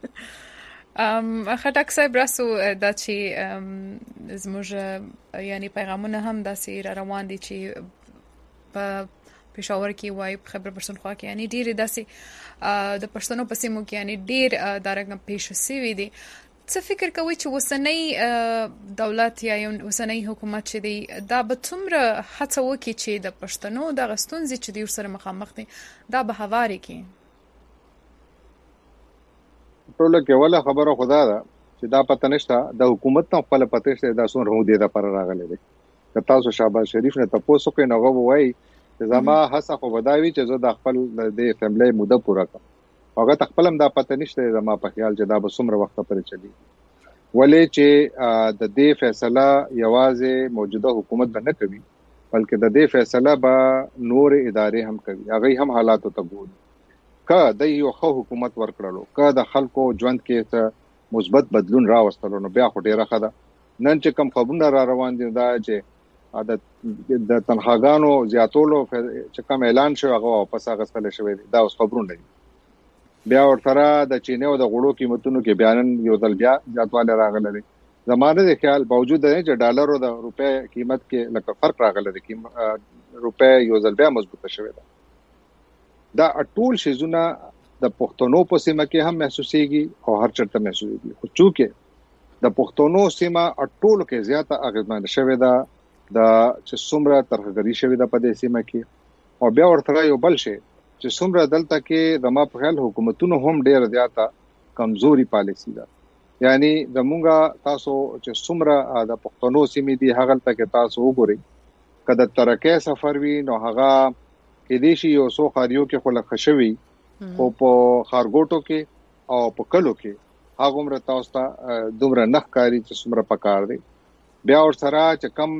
A: خټک صاحب راسو دا چې زموږ یعنی پیغامونه هم داسې روان دي چې په پېښور کې وای خبر پرسن خوا کې یعنی ډیر داسې د پښتنو په سیمو کې یعنی ډیر دارنګ پېښ شوی دي څه فکر کوي چې وسنۍ دولت یا وسنۍ حکومت چې دی دا به څومره هڅه وکړي چې د پښتنو د غستونځ چې دی سره مخامخ دي دا به هواري کې
M: ټول کې ولا خبره خدا ده چې دا پته نشته د حکومت ته خپل پته شته دا څون رهو دي د پر راغلي دي که تاسو شهباز شریف نه تاسو کې نو وای چې زما هڅه خو بداوي چې زه د خپل د فیملی موده پوره کړم هغه خپل هم دا پته نشته زما په خیال چې دا به څومره وخت پرې چلی ولې چې د دې فیصله یوازې موجوده حکومت به نه کوي بلکې د دې فیصله به نور ادارې هم کوي هغه هم حالات ته ګوري که د یو خو حکومت ورکړلو که د خلکو ژوند کې څه مثبت بدلون راوستلو نو بیا خو ډیره ښه ده نن چې کوم خبرونه را روان دي دا چې د تنخواګانو زیاتولو چې کوم اعلان شو هغه واپس اخیستل شوی دی دا اوس خبرونه دي بیا ورته د چینه او د غوړو قیمتونو کې بیان یو ځل بیا زیاتواله راغله دي زمانه د خیال باوجود دی چې ډالر او د روپې قیمت کې لکه فرق راغله دي چې روپې یو ځل بیا مضبوطه شوی ده دا ټول شیزونه د پښتنو په سیمه کې هم محسوسيږي او هر چرته محسوسيږي خو چونکه د پښتنو سیمه ټولو کې زیاته اغیزمن شوې ده د چې څومره ترخګری شوې ده په دې سیمه کې او بیا ورته یو بل شي چې څومره دلته کې د ما په خیال حکومتونو هم ډېر زیاته کمزوري پالیسی ده یعنی زمونږه تاسو چې څومره د پښتنو سیمې دي هغه تل کې تاسو وګورئ کله ترکه سفر وی نو هغه کې دې شي یو سو خاریو کې خلک خشوي او په خارګوټو کې او په کلو کې هغه عمر تاسو ته دومره نخکاری چې څومره پکار دی بیا ور سره چې کم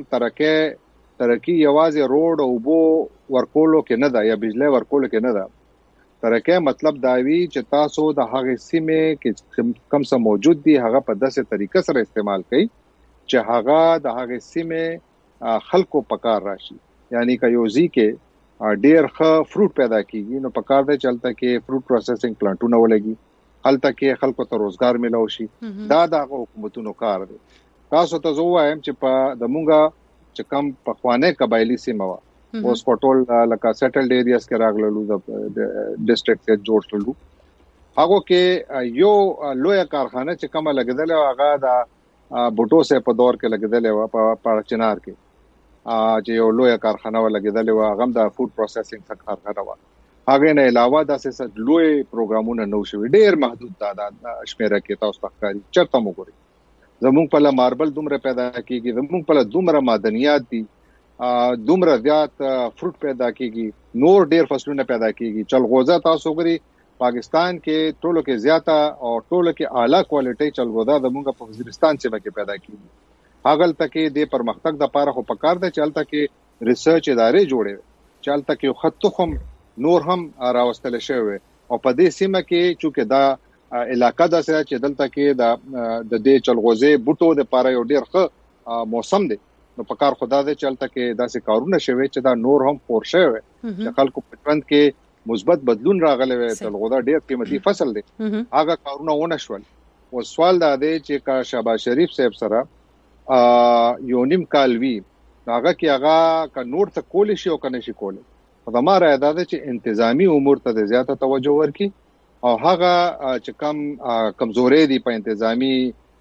M: ترقی یوازې روډ او بو ورکولو کې نه ده یا بجلی ورکولو کې نه ده ترقی مطلب دا وی چې تاسو د هغه سیمه کې کم څه موجود دي هغه په داسې طریقه سره استعمال کړئ چې هغه د هغه سیمه خلکو پکار راشي یعنی که یو ځکه ډیر ښه فروټ پیدا کیږي نو په کار دی چلته کې فروټ پروسیسینګ پلانټونه ولګي هلته کې خلکو ته روزګار ملو شي دا د حکومتونو کار دی تاسو ته زه وایم چې په د مونږه چې کم په خوانه قبایلی سیمه وا اوس پټول لکه سیټلډ ایریاز کې راغلو د ډیسټریکټ کې جوړ شلو هغه کې یو لوی کارخانه چې کومه لګیدل هغه د بوټو سه په دور کې لګیدل و په چنار کې چې یو لوی کارخانه ولګیدل و هغه د فود پروسیسینګ کارخانه و هغه نه علاوه داسې لوی پروګرامونه نو شوي ډیر محدود تعداد شمیره کې تاسو ښکاری چرته مو ګوري زموږ په ماربل دومره پیدا کیږي زموږ په دومره معدنیات دي دومره زیات فروټ پیدا کیږي نور ډیر فصلونه پیدا کیږي چلغوزه تاسو ګوري پاکستان کې ټولو کې زیاته او ټولو کې اعلی کوالټي چلغوزه زموږ په وزیرستان کې کېږي پیدا کیږي هغه تکي د پرمختګ د لپاره خو پکار دی چلته کې ریسرچ ادارې جوړې چلته کې خطخم نور هم راوستل شوی او په دې سیمه کې چې دا علاقہ د سره چې دلته کې د دې چلغوزه بوټو د لپاره یو ډیر ښه موسم دی نو پکار خدا دې چلته کې داسې کارونه شوی چې دا نور هم پور شوی چې خلکو په ژوند کې مثبت بدلون راغلی وي تلغودا ډېر قیمتي فصل دی هغه کارونه ونه شول. او سوال دا دی چې کا شهباز شریف صاحب سره یو نیم کال وی هغه کې هغه کا نور څه کول شي او کنه شي کول. دا ما را ادا چې انتظامی امور ته زیاته توجه ورکړي او هغه چې کم کمزوري دي په انتظامی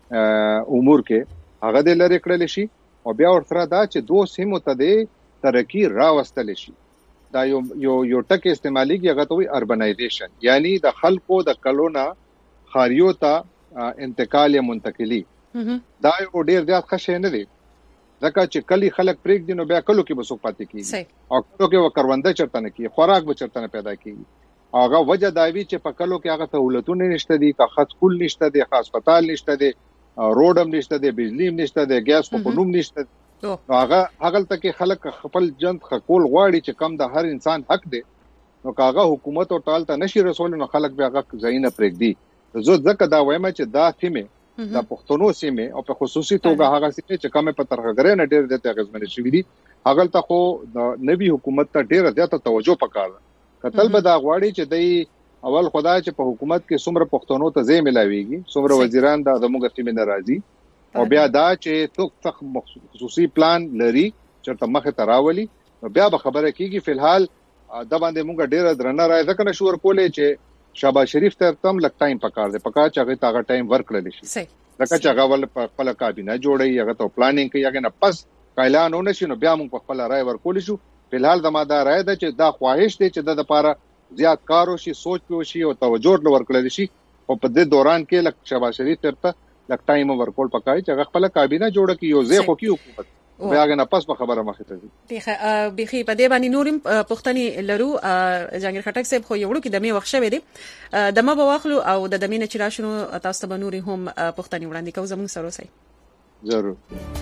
M: امور کې هغه د لری کړل شي او بیا ورته دا چې دوه سیمو ته د ترقی راوستل شي. دا یو ټکی استعماليږي هغه ته وي اربنایزیشن، یعنی د خلکو د کلونه خاریو ته انتقال یا منتقلی. دا یو ډیر زیات ښه نه دی ځکه چې کلی خلک پریک دي نو بیا کلو کې بسوک پاتې کیږي او کلو کې وکرونده چرته نه کیږي، خوراک به چرته نه پیدا کیږي. هغه وجه دا وی چې په کلو کې هغه سہولتونه نشته دي، کا خاص سکول نشته دي، خاص هسپتال نشته دي، روډ هم نشته دي، بجلی هم نشته دي، ګیس په نوم نشته. هغه ته کې خلک خپل جند خپل غواړي چې کم د هر انسان حق دی نو کاغه حکومت او ټال ته نشي رسول نو خلک بیا هغه ځاینه پرېږ دي. زه ځکه دا وایم چې دا سیمه د پښتنو سیمه او په خصوصي توګه هغه سیمه چې کومه په ترغګره نه ډېر د تغزمن شوې دي هغه ته خو د نوي حکومت ته ډېر زیاته توجه پکاره کتل به دا غواړي چې د اول خدای چې په حکومت کې څومره پښتنو ته ځای ملاويږي څومره وزیران د زموږ سیمه ناراضي او بیا دا چې څوک خصوصي پلان لري چې مخه تراولي بیا به خبره کیږي. فلحال دا باندې موږ ډېر درنه راځي ځکه نشور کولې چې شهباز شریف ته تم لک ټایم پکار دی پکا چې هغه تاغه ټایم ورکړل شي ځکه چې هغه ول په خپل کابینه جوړي هغه ته پلانینګ کوي هغه نه پس اعلان ونه شي نو بیا موږ په خپل رائے ورکول شو. فلحال دا ماده رائے ده چې دا خواهش دی چې د لپاره زیات کار وشي، سوچ وشي او توجه ورکړل شي او په دې دوران کې لک شهباز شریف ته لک ټایم ورکول پکای چې هغه خپل کابینه جوړه کی یو ځای خو کی حکومت بیا غنه پس په خبره مخه ته دي.
B: بخي په دې باندې نورم پښتني لرو جنگیر خټک صاحب خو یو وړو کې دمه وخت شوی دی دمه به واخلو او د دمینه چې راشنو تاسو ته نوري هم پښتني وړاندې کوم زموږ سره اوسئ.
M: ضرور.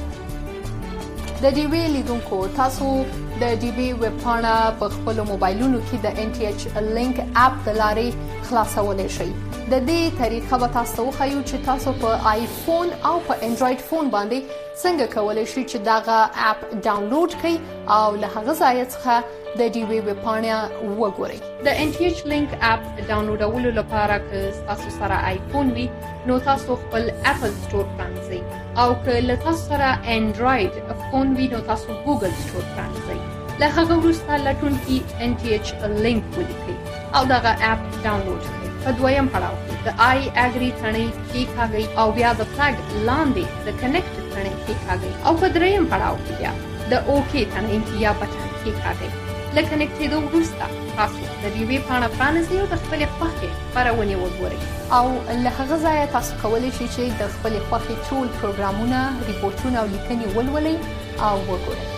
L: د ډي وی لیدونکو تاسو د ډي وی ویب پاڼه په خپل موبایلونو کې د ان ټي ایچ لینک اپ د لارې خلاصولای شئ. د دې طریقه به تاسو وښیو چې تاسو په آیفون او په انډراید فون باندې څنګه کولای شئ چې داغه اپ ډاونلوډ کړئ او له هغه ځای څخه د ډي وی ویب پاڼه وګورئ. د ان ټي ایچ لینک اپ ډاونلوډولو لپاره که تاسو سره آیفون وي نو تاسو خپل اپل سٹور پرانځئ او که له تاسو سره انډراید فون وي نو تاسو ګوګل سٹور پرانځئ. له هغه وروسته لټونکي ان ټي ایچ لینک ولیکئ او دغه اپ ډاونلوډ کړئ. په دویم پړاو کې د آی اګری ثنې کېکاږئ او بیا د فلګ لاندې د کنیکټ ثنې کېکاږئ او په دریم پړاو کې بیا د اوکی ثنې یا بټن کېکاږئ. له کنیکټېدو وروسته تاسو د ډي وی پاڼه پرانیزئ او د خپلې خوښې خپرونې وګورئ او له هغه ځایه تاسو کولی شئ چې د خپلې خوښې ټول پروګرامونه، ریپورټونه او لیکنې ولولئ او وګورئ.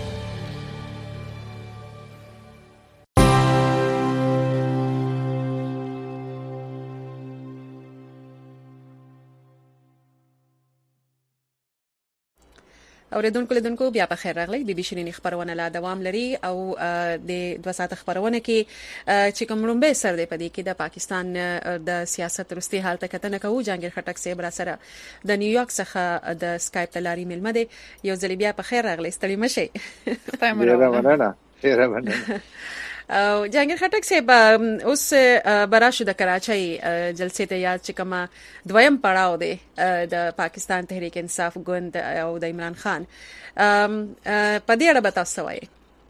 B: اوریدونکو لیدونکو بیا په خیر راغلی. بي بي شيرين خبرونه لا دوام لري او د 2 ساعت خبرونه کې چې کوم لومبه سر دی پدې کې د پاکستان د سیاست رستي حالت کتنه کوو. جنگیر خټک صاحب را سره د نیویارک څخه د سکایپ تلاري ملمه دی. یو ځل بیا په خیر راغلی. ستړي مشي.
M: خیر مننه.
B: او جنگیر خټک صاحب اوس براشو د کراچۍ جلسې ته یاد چې کومه دویم پړاو دی د پاکستان تحریک انصاف ګوند او د عمران خان په دې اړه به تاسو وایي.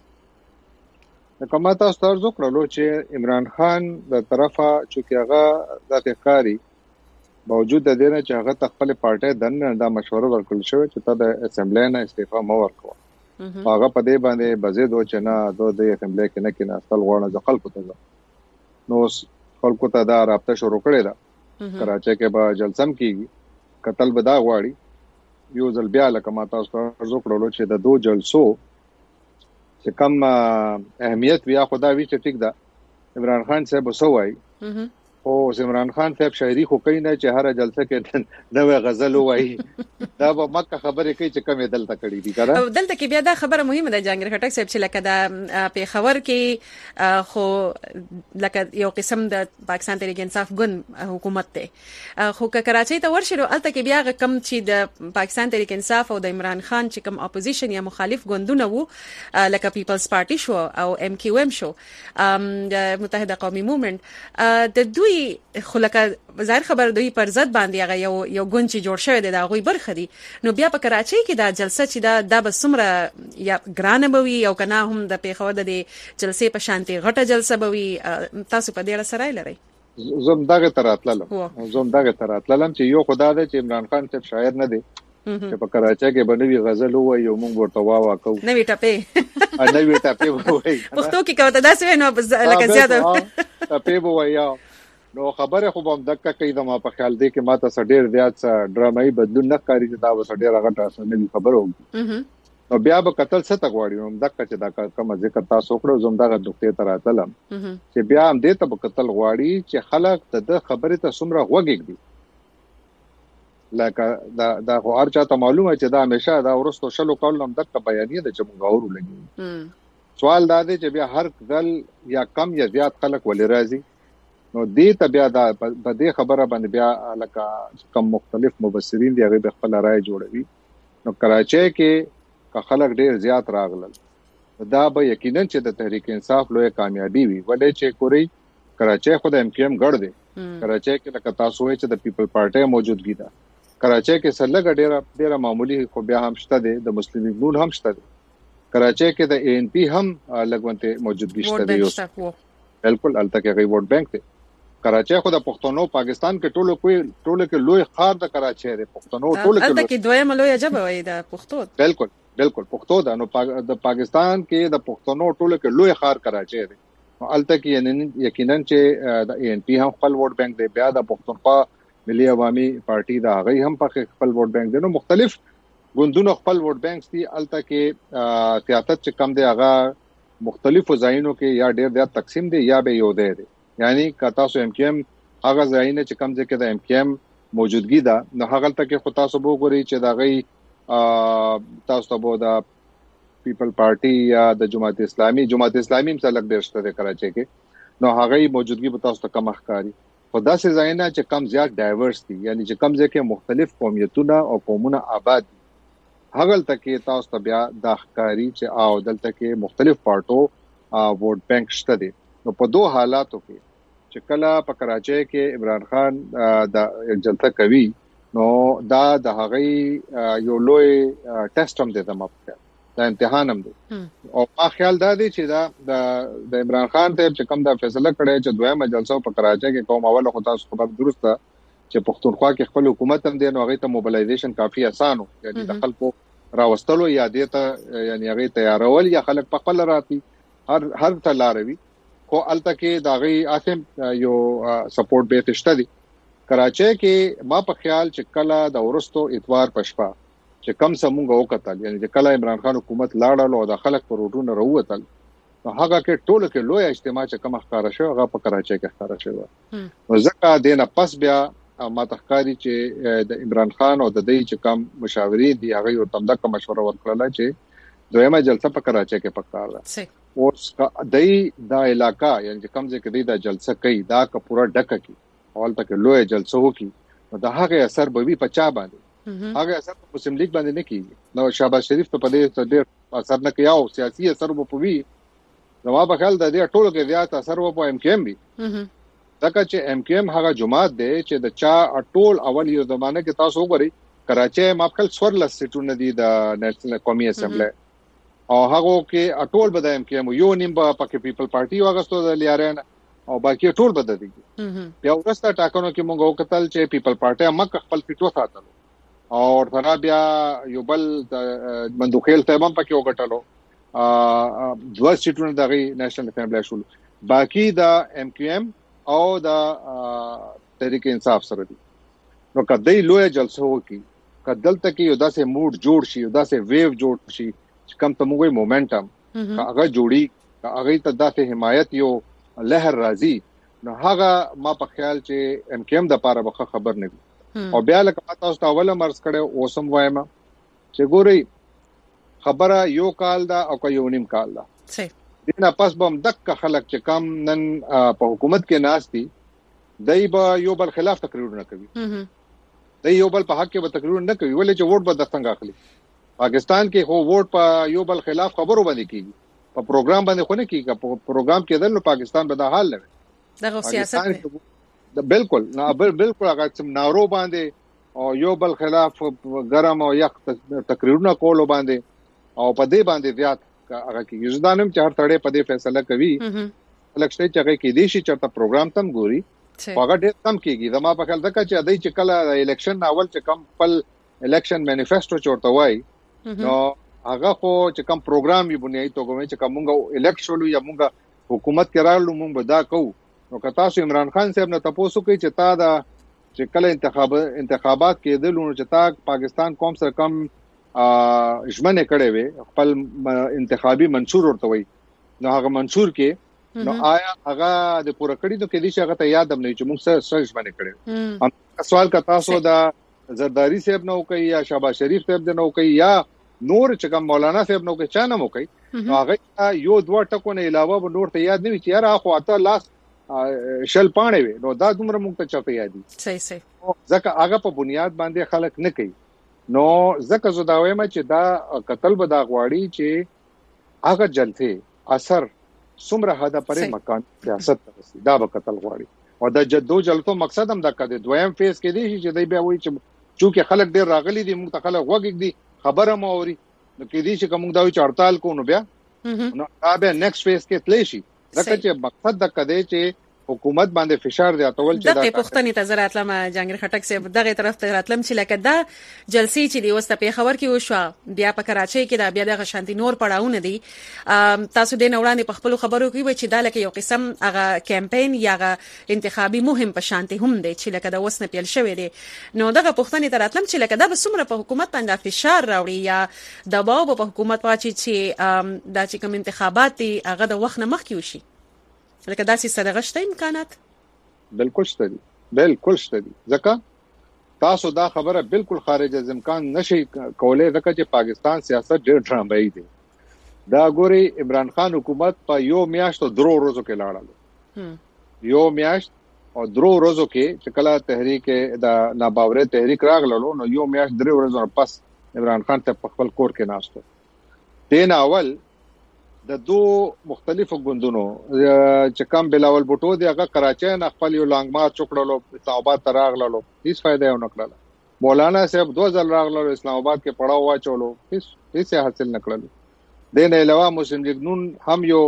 M: کومه تاسو ترځو کړلو چې عمران خان د طرفه چې هغه د ښکاری باوجود د دې نه چې هغه خپل پارټي دنه دا مشوره ورکړل شو چې ته د اسمبلی نه استعفا مو ورکوه. هغه په دې باندې بزیدو چې نه د اسمبلی کې نه کې نه اصل غوړنه ځ خلکو ته نو خلکو ته دا رابطه شروع کړې ده. کراچۍ کې به جلسم کیږي قتل به دا غواړي یو ځل بیا لکه ما تاسو ترځو کړلو چې د 2 جلسو چې کم اهمیت بیا خدا وی چې ټیک ده عمران خان صاحب وسوي او عمران خان صاحب شاعري خو کوي نه چې هر جلسه کې نوې غزل وایي دا به مکه خبره کوي چې کومه دلته کړی دي کنه.
B: او دلته کې بیا دا خبره مهمه ده جانګر خټک صاحب چې لکه دا په خبر کې خو لکه یو قسم د پاکستان تحریک انصاف ګوند حکومت ته خو کراچۍ ته ورشي الته کې بیا کم چې د پاکستان تحریک انصاف او د عمران خان چې کم اپوزیشن یا مخالف ګوندونه وو لکه پیپلز پارټي شو او ام کیو ام شو د متحده قومي موومېنټ د دوی خلک ظاهر خبر دوی پر ضد باندې هغه یو ګوند چې جوړ شوی دی دا غوي برخه دي نو بیا په کراچۍ کې دا جلسه چې دا بسمره یا ګرانه بوي او کنه هم د پیښور د جلسې په شانتي غټه جلسه بوي تاسو په دې سره لري.
M: زم دغه تراتلم چې یو خدای دې چې عمران خان صاحب شاعر نه دی چې په کراچۍ کې بنوي غزل وایي او موږ ورته واکو
B: نوې ټپه
M: وایي
B: پښتو کې کوته دا څه نو لکه زیاده
M: ټپه وایي نو خبره خو هم دکه کوي د ما په خیال دی کې ماته سډیر زیات ډرامایي بدلون نه کاری چې دا وسډیر هغه تاسو نه خبرو نو بیا به قتل څه تغواړي نو دکه چې دا کوم ذکر تاسو کړو زم دا نقطې تر اتلم چې بیا هم دې ته په قتل غواړي چې خلک د خبره ته سمره غوږیږي لکه دا خو ارچا ته معلومه چې دا همیشه دا ورستو شلو کول هم دکه بیانیه ده چې موږ اورو لګي سوال دا دی چې بیا هر ځل یا کم یا زیات خلک ولې راځي نو دې ته بیا دا په دې خبره باندې بیا لکه کم مختلف مبصرین دی هغه خپل رائے جوړوي نو کراچۍ کې خلک ډیر زیات راغلل دا به یقینا چې د تحریک انصاف لوی کامیابی وي ولې چې کوري کراچۍ خو د ام کیو ام ګړ دی کراچۍ کې لکه تاسو وایي چې د پیپل پارټي موجودګي ده کراچۍ کې سلګ ډیره معمولی خو بیا هم شته دی د مسلم لیگ نون هم شته دی کراچۍ کې د ان پی هم لګونته موجودګي شته دی بالکل الته کې غي ووټ بانک دی کراچۍ خو د پښتنو پاکستان کې ټولو کې لوی خار د کراچۍ دی پښتنو ټولو کې
B: الته کې دویمه لوی جبه وای د پښتو
M: بالکل پښتو دا نو د پاکستان کې د پښتنو ټولو کې لوی خار کراچۍ دی الته کې یقینا چې د ان پی هم خپل ووټ بانک دی بیا د پښتونخوا ملي عوامي پارټي دا غي هم په خپل ووټ بانک دی نو مختلف ګوندونو خپل ووټ بانک دي الته کې سیاست چې کم دی هغه مختلفو ځایونو کې یا ډیر زیات تقسیم دي یا به یو دی یعنی که تاسو ام کیو ام هغه ځایونه چې کم ځکه د ام کیو ام موجودګي ده نو هغه تل کې خو تاسو وګورئ چې دا غي تاسو ته بو دا پیپل پارټي یا د جماعت اسلامي هم څلګ ډېر شته کراچۍ کې نو هغه موجودګي به تاسو ته کم ښکاری خدا سي ځایونه چې کم زیات ډایورس دي یعنی چې کم ځکه مختلف قومیتونه او قومونه آباد هغه تل کې تاسو ته بیا د ښکاری چې او دلته کې مختلف پارټو ووټ بانک شته دي نو په دوه حالاتو کې چې کله په کراچۍ کې عمران خان د جلسه کوي نو دا د هغه یو لوی ټیسټ هم دی د امتحان هم دی او په خیال دا دی چې د عمران خان ته چې کوم دا فیصله کړی چې دویمه جلسه په کراچۍ کې کوم اوله خو تاسو خبر درسته چې پښتونخوا کې خپل حکومت هم دی نو هغه ته موبلایزیشن کافي اسانو یعنی د خلکو راوستلو یا دته یعنی هغه تیارول یا خلک په خپل راتي هر تلاروي خو الته کې داغي اسم یو سپورټ به تشته دي کراچۍ کې ما په خیال چې کله د ورستو اتوار پښپا چې کم سمونګه وکتل یعنی چې کله عمران خان حکومت لاړل او د خلک پر روډونو راووتل نو هغه کې ټولو کې لوی اجتماع چې کوم ښکارا شو هغه په کراچۍ کې ښکارا شو نو ځکه دینه پس بیا ما تخکاری چې د عمران خان او د دې چې کم مشاورین دی هغه یو تمدک مشوره ورکړه چې دویمه جلسه په کراچۍ کې پکار ده او دای دا علاقہ یعنی کوم ځای کې دا جلسه کوي دا کا پورا ډکه کی اول تک لوی جلسه وکي نو دا هغه اثر به وي پچا باندې هغه اثر په مسلم لیگ باندې نه کیږي نو شهباز شریف په دې ډېر اثر نه کوي او سیاسي اثر به پوي نو په خیال د دې ټولو کې زیات اثر و په ام کیو ام وي ځکه چې ام کیو ام هغه جماعت دی چې د چا ټول اول یو زمانه کې تاسو وګورئ کراچۍ ماپخل سورلس سټونه دي د نېشنل قومي اسمبلی او هغه کې ټول به د ام کیو ام یو نیم په پکې پیپل پارټي واغستو د لیارین او باقي ټول بد دي بیا ورسته ټاکنو کې موږ وکتل چې پیپل پارټي مکه خپل پیټو ساتلو او ورته بیا یو بل مندوخیل ته هم پکې وکټلو دوه سټونه دغه نېشنل اسمبلی شول باقي د ام کیو ام او د تحریک انصاف سره دي نو کدی لوی جلسه وکي کدل تک یو داسې موډ جوړ شي یو داسې ویو جوړ شي چې کم ته موږ مومنټم هغه جوړي هغه ته داسې حمایت یو لهر راځي نو هغه ما په خیال چې ام کیم د پاره به خبر نه وي او بیا لکه تاسو ته اوله مرز کړي اوسم وایم چې ګوري خبره یو کال دا او که یو نیم کال دا
B: صحیح
M: دینه پس بم دک خلک چې کم نن په حکومت کې ناشتي دای به یو بل خلاف تقریرونه کوي دای یو بل په حق کې به تقریر نه کوي ولې چې ووټ به د څنګه اخلي پاکستان کې خو ووټ په یو بل خلاف خبرو باندې کیږي په پروګرام باندې خو نه کیږي په پروګرام کې دنه پاکستان به د حال لوي
B: دغه سیاست
M: دی بالکل نه بالکل هغه څم نارو باندې او یو بل خلاف ګرم او یخ تقریرونه کول باندې او په دې باندې زیات هغه کې یوزدانم چې هر تړې په دې فیصله کوي الکشته چې هغه کې دیشي چرته پروګرام تم ګوري هغه ډېر کم کیږي زما په خیال دغه چې دای چې کله د الیکشن اول چې کم خپل الیکشن مانیفیسټو چورته وای نو هغه خو چې کم پروګرام یې بنیادی توګه چې کومه الیکشن یا موږ حکومت کې راغلو موږ به دا کوو نو که تاسو عمران خان صاحب نه تاسو کوي چې تا دا چې کله انتخابات کېدل نو چې تا پاکستان قوم سره کم ژمنه کړې وي خپل انتخابي منشور ورته وي نو هغه منشور کې نو آیا هغه د پوره کړي نو کې دي چې هغه ته یاد هم نه چې موږ سره ژمنه کړې هم سوال کا تاسو دا زرداری صاحب نو کوي یا شهباز شریف صاحب نو کوي یا نور چې کوم مولانا صاحب نو کوي چا نه مو کوي نو هغه یو دوه ټکو نه علاوه به نور ته یاد نه وي چې یاره خو اته لاس شل پانه وي نو دا دومره موږ ته چاته یادي
B: صحیح
M: ځکه هغه په بنیاد باندې خلک نه کوي نو ځکه زه دا وایم چې دا قتل به دا غواړي چې هغه جلته اثر څومره حدا پرې مکان سیاست ترسي دا به قتل غواړي او دا جدو جلتو مقصد هم دا کده دویم فیز کې دی چې دی بیا وایي چې چونکه خلک ډیر راغلي دي موږ ته خلک وګګ دي خبره مو اوري نو کې دي چې کوم دا وي چې هړتال کو نو بیا نو دا به نیکسټ فیز کې تلی شي ځکه چې مقصد دا کده چې حکومت باندې فشار دی اتول چې
B: دغه پښتني ته زرات لمه جنگیر خټک سه دغه طرف ته راتلم چې لکه دا جلسې چې دی وسته په خبر کې وشو بیا په کراچۍ کې دا بیا د شانتي نور پړاونه دي تاسو د نوړاندې په خپل خبرو کې و چې دا لکه یو قسم هغه کمپاین یا انتخابي مهم په شانتي هم دی چې لکه دا وسنه پیل شوې دي نو دغه پښتني ته راتلم چې لکه دا به څومره په حکومت باندې فشار راوړي یا دباو په حکومت واچي چې دا چې کوم انتخابات دي هغه د وخت نه مخکې وشي لکه داسې صدغشته امکانات
M: بالکل شته دي ځکه تاسو دا خبره بالکل خارج از امکان نشي کولای ځکه چې پاکستان سیاست ډېر ډرامایي دی دا ګوري عمران خان حکومت په یو میاشت او درو ورځو کې لاړل یو میاشت او درو ورځو کې چې کله تحریک د ناباوري تحریک راغلو نو یو میاشت درې ورځې پس عمران خان ته خپل کور کې ناشته دین اول د دو مختلفو ګوندونو چې کم بلاول بوټو دی هغه کراچۍ نه خپل یو لانګمار چوکړلو اسلام آباد ته راغلو هیڅ فائدہ نه کړل مولانا صاحب 2000 راغلو اسلام آباد کې پړاو واچولو هیڅ حاصل نه کړل دین علاوه مسلم لیگ نون هم یو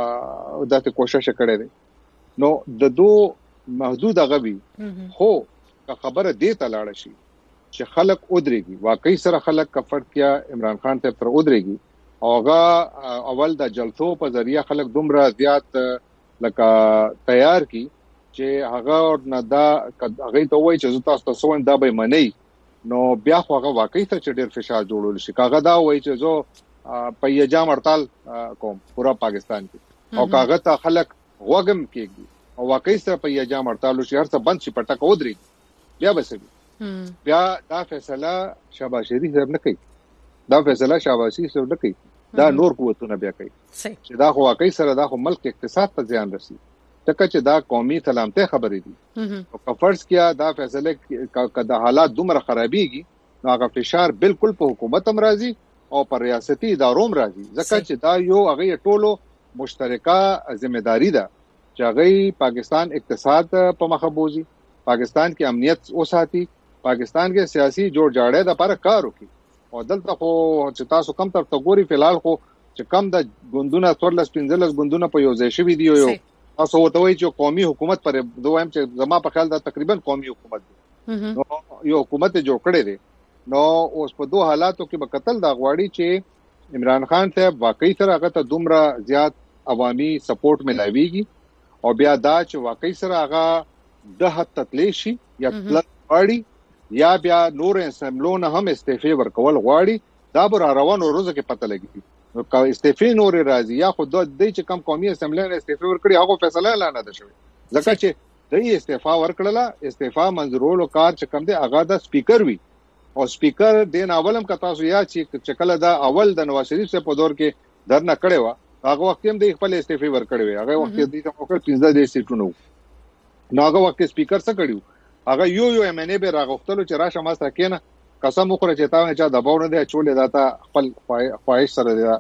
M: دغه کوشش کړی دی نو د دو محدود غوي خو خبره دی ته لاړ شي چې خلک ودرېږي واقعي سره خلک کفر کیا عمران خان ته پر ودرېږي اوغه اول د جلسو په ذریعہ خلک دومره زیات لکه تیار کی چې هغه نه دا هغه ته وایي چې تاسو تاسو دا به منئ نو بیا خو هغه واقعي ته ډېر فشار جوړول شي کاغه دا وایي چې زه په یجام هړتال کوم پورا پاکستان کې او کاغه ته خلک وګم کېږي او واقعي سره په یجام هړتال شي هر څه بند شي پټه کودري بیا بسوي بیا دا فیصله شهباز شریف صاحب نه کوي دا فیصله شهباز شریف صاحب نه کوي دا نور قوتونه بیا کوي چې دا خو واقعي سره دا خو ملک اقتصاد ته زیان رسي ځکه چې دا قومي سلامته خبرې دي او کفرض کیا دا فیصله کدا حالات دومره خرابيږي نو هغه فشار بالکل په حکومت هم راځي او پر ریاستي ادارو هم راځي ځکه چې دا یو هغه ټولو مشترکه ځمېداري ده چې هغه پاکستان اقتصاد په مخه بوزي پاکستان کې امنیت وساتي پاکستان کې سیاسي جوړ جاړه د لپاره کار وکړي او دلته خو چې تاسو کم تر تګوري فلال خو چې کم د ګوندونه 14 ګوندونه په یو ځای شوي دی یو تاسو وته وایي چې قومي حکومت پر دویم چې زما په خیال دا تقریبا قومي حکومت دی نو یو حکومت جوړ کړی دی نو اوس په دوه حالاتو کې به قتل دا غواړي چې عمران خان ته واقعي سره هغه ته دومره زیات عوامي سپورټ ملایويږي او بیا دا چې واقعي سره هغه د حد تطلی شي یا تلړی یا بیا نور اسمبلونه هم استعفی ورکول غواړي دا به روانو روزه کې پته لګي نو استعفی نور راځي یا خود د چې کم قومي اسمبلی استعفی ورکړي هغه فیصله اعلان نه شوی ځکه چې د استعفا ورکړه استعفا منظورولو کار چې کوم دی هغه د سپیکر وی او سپیکر د اولم کتا سو یا چې کله دا اول د نواز شریف سے په دور کې درنه کړي وا هغه وخت هم د خپل استعفا ورکړي وي هغه وخت د موکل 15 سیټونو نو هغه وخت سپیکر څه کړیو هغه یو ایم ان ای به راغختلو چې راشه ما سره کېنه قسم وکړه چې تا نه چا دباو نه دی چولې داتا خپل خواهش سره دی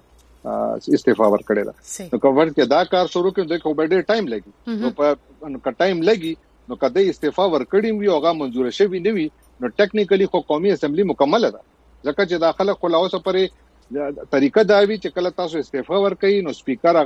M: استعفا ورکړي دا نو کوم چې دا کار شروع کړي د کوم ډېر ټایم لګي نو په ټایم لګي نو کله استعفا ورکړي وي هغه منزور شوی نه وي نو ټیکنیکلی خو قومي اسمبلی مکمل ده ځکه چې داخله خلاصو پرې طریقه دا وی چې کله تاسو استعفا ورکړي نو سپیکر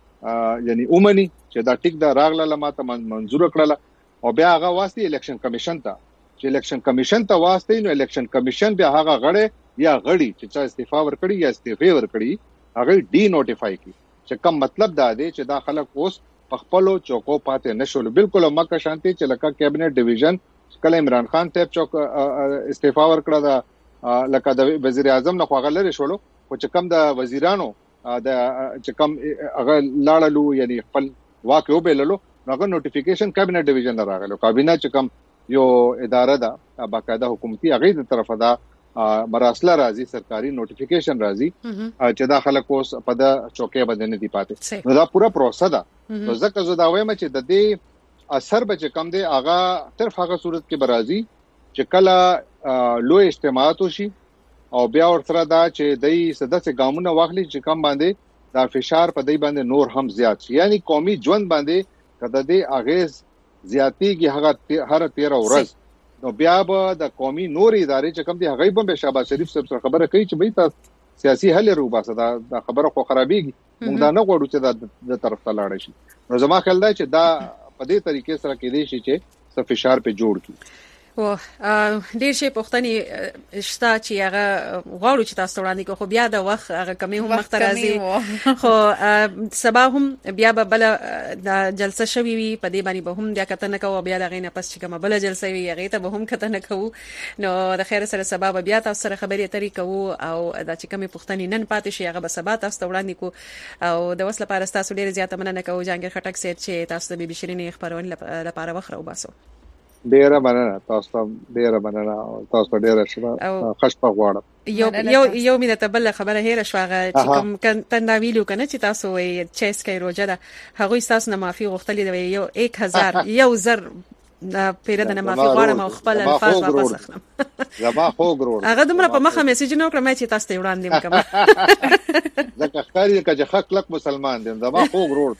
M: هغه یعنی اومني چې دا ټیک دا راغله لماته منزور کړله او بیا هغه واسطي الیکشن کمیشن ته چې الیکشن کمیشن ته واسطي نو الیکشن کمیشن بیا هغه غړي یا غړي چې استعفا ورکړي یا استعفا ورکړي هغه ډی نوټیفای کی چې کوم مطلب دا دی چې دا خلک اوس پخپلو چوکو پاتې نشول بالکل مکه شانتي چې لکه کابینټ ډیویژن کله عمران خان ته چوک استعفا ورکړه دا لکه د وزیر اعظم نه خوغلره شولو او چې کم د وزیرانو د چې کم هغه لاړلو یعنی خپل واقع وبللو هغه نوټیفیکیشن کابینټ ډیویژن راغلو کابینه چې کم یو اداره ده باقاعده حکومتي هغه د طرفه دا مراسله راځي سرکاري نوټیفیکیشن راځي چې دا خلک اوس په د چوکې باندې دي پاتې نو دا پورا پروسه ده نو ځکه زه دا وایم چې د دې اثر به کم دی هغه صرف هغه صورت کې برازي چې کله لوی اجتماعات وشي او بیا ورسره دا چې دای سدسه ګامونه واخلي چې کم باندې دا فشار په دای باندې نور هم زیات شي یعنی قومي ژوند باندې کده دې اغیز زیاتیږي هغه هر 13 ورځ نو بیا به د قومي نور ادارې چې کم دي هغه به شهباز شریف سره خبره کوي چې به تاسو سیاسي حل روباسه دا خبره خو خرابېږي موږ دا نه غواړو چې د طرف ته لاړ شي نو زما خیال دا چې دا په دې طریقې سره کې دي چې څه فشار په جوړ کی
B: و ډیر شي پښتني شتا چې هغه غواړو چې تاسو وړاندې کو خو بیا د وخت هغه کمی هم مخ راځي خو سبا هم بیا به بل د جلسه شوي وي په دې باندې به هم بیا کتنه کوو بیا د غینه پس چې کومه بل جلسه وي هغه ته به هم کتنه کوو نو د خیر سره سبا به بیا تاسو سره خبرې اترې کوو او د چې کمی پښتني نن پاتې شي هغه به سبا تاسو وړاندې کو او د وسله لپاره تاسو ډیر زیاته مننه کوو جانګر خټک سید چې تاسو د بي بي شيرين خبرونه لپاره وخت راوباسو
M: ډیره مننه تاسو ډیره مننه تاسو ډیره شپه خوشبخت غواړم
B: یو مې د تبل خبره هېره شو هغه چې کوم تندا ویلو کنه چې تاسو یې چیس کوي روزه ده هغه تاسو نه معافي غوښتلې دی یو 1000 یو زر پیره د معافي غواړم او خپل الفاظ واپس اخلم
M: زما خو ګرور
B: هغه دومره په مخه میسج نو کړم چې تاسو ته وړاندې کوم
M: ځکه ښکاری چې حق لک مسلمان دي زما خو ګرور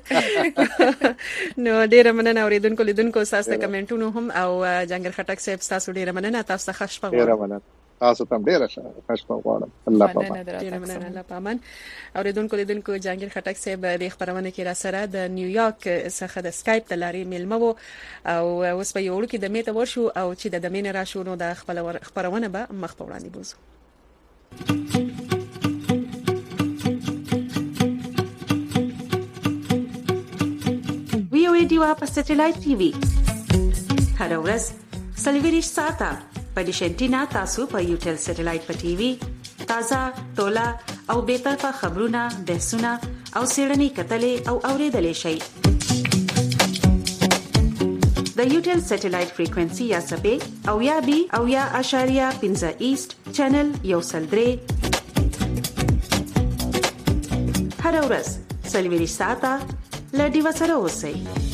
B: نو ډیره مننه اوریدونکو لیدونکو تاسو ته کمنټونو هم او جنګر خټک صاحب تاسو ډیره مننه تاسو ته خوشبخت
M: ډیره مننه تاسو ته ډیره خوشبخت غواړم الله پامان
B: ډیره مننه الله پامان اوریدونکو لیدونکو جنګر خټک صاحب د خبرونه کې را سره د نیویارک څخه د سکایپ د لارې میلمه وو او اوس په یو کې د میته ورشو او چې د دمینه را شو نو د خپل خبرونه به مخ په وړاندې بوزو
N: وی ډیوا په سټلایټ ټي وي هر ورځ سلیویریش ساته په ډیشنټینا تاسو په یوټل سټلایټ په ټي وي تازه تولا او به طرفه خبرونه بحثونه او سیړنی کتلې او اوریدلې شي د یوټل سټلایټ فریکوئنسي یا سپې او یا بي او یا اشاریه 15 ایست چینل یو سلدري هر ورځ سلیویریش ساته لډي وسره اوسئ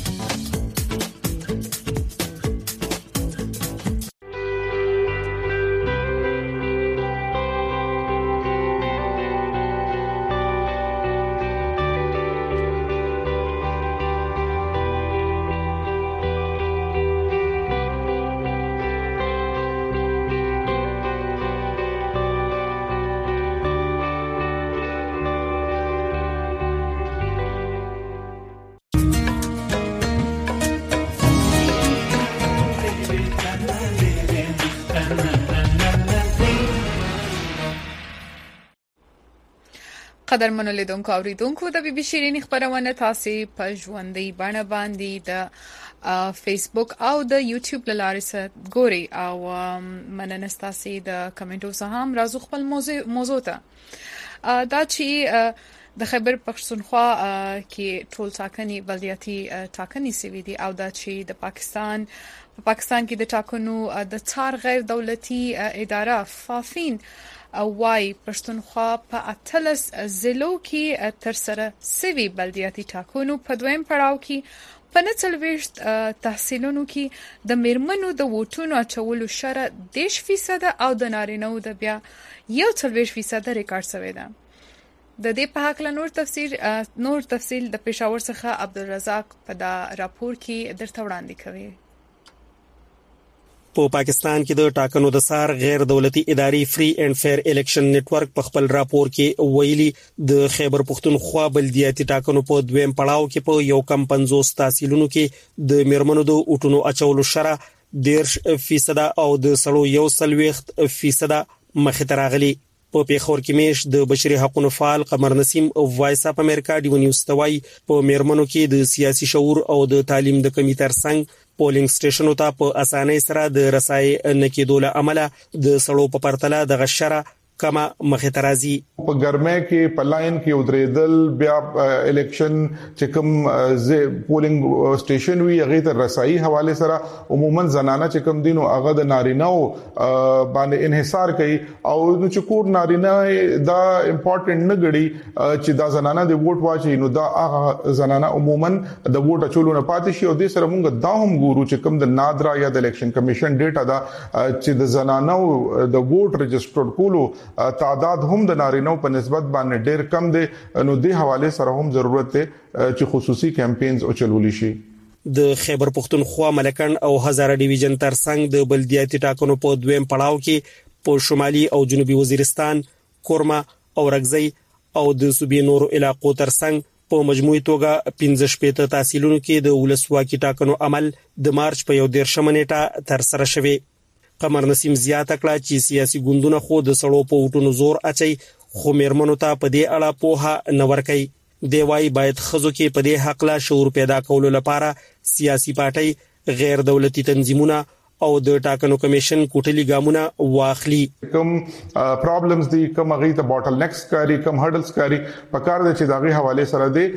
A: قدرمنو لیدونکو اوریدونکو د بي بي شيرين خبرونه تاسو په ژوندۍ بڼه باندې د فیسبوک او د یوټیوب لارې سره ګوري او مننه تاسو د کمنټو سره هم راځو خپل موضوع ته دا چې د خیبر پښتونخوا کې ټول ټاکنې بلدیاتي ټاکنې سوي دي او دا چې د پاکستان کې د ټاکنو د څار غیر دولتي اداره فافین وايي پښتونخوا په 18 ضلعو کې تر سره سوي بلدیاتي ټاکنو په دویم پړاو کې په 39 تحصیلونو کې د میرمنو د ووټونو اچولو شرح 10% او د نارینه‌و د بیا 40% ریکارډ شوی دی. د دې په حق له نور تفصیل د پېښور څخه عبدالرزاق په دا راپور کې درته وړاندې کوي.
O: په پاکستان کې د ټاکنو د سار غیر دولتي ادارې فری اینڈ فیر الیکشن نیټورک په خپل راپور کې ویلي د خیبر پښتونخوا بلدیاتي ټاکنو په دویم پړاو کې په 50 تحصیلونو کې د میرمنو د ووټونو اچولو شرح 10% او د سړو 1% مخې ته راغلي. په پیښور کې میش د بشري حقوقو فعال قمر نسیم او وایس اپ امریکا ډیو نیوز توای په میرمنو کې د سیاسي شعور او د تعلیم د کمی ترڅنګ پولینګ سټیشنونو ته په اسانۍ سره د رسای نکیدو له امله د سړو په پرتله د غشره کما مخه ترازی
P: په ګرمه کې په لاین کې ودرېدل بیا الیکشن چې کوم پولینګ سټیشن وی هغه ته رسایي حواله سره عموما زنانه چې کوم دینو هغه د نارینهو باندې انحصار کوي او چې کور نارینه دا امپورټنت نه ګړي چې دا زنانه د ووټ واچي نو دا هغه زنانه عموما د ووټ اچولو نه پاتې شي او د سره مونږ دا هم ګورو چې کوم د نادرا یا د الیکشن کمیشن ډیټا دا چې د زنانو د ووټ رجسټرډ کولو تعداد هم د نارینو په نسبت باندې ډیر کم دي نو د حواله سره هم ضرورت دی چې خصوصي کمپاینز او چلول شي.
O: د خیبر پښتونخوا ملکن او هزاره ډیویژن ترڅنګ د بلدیاتي ټاکنو په دویم پړاو کې په شمالي او جنوبي وزیرستان، کورما او رګزی او د صوبې نورو علاقو ترڅنګ په مجموعي توګه 15 تحصیلونو کې د ولسواکي ټاکنو عمل د مارچ په 11 نیټه تر سره شوه. قمر نسیم زیاته کړه چې سیاسي ګوندونه خو د سړو په وټونو زور اچي خو میرمنو ته په دې اړه پوهه نه ورکي. دی وايي باید خزو کې په دې حق لا شعور پیدا کولو لپاره سیاسي پارټي غیر دولتي تنظیمونه او د ټاکنو کمیشن کوټلي ګامونه واخلي.
P: کوم پرابلمز دي کوم غي ته باټل نیکس کاری کوم هډلز کاری پکار دي چې داغي حواله سره دي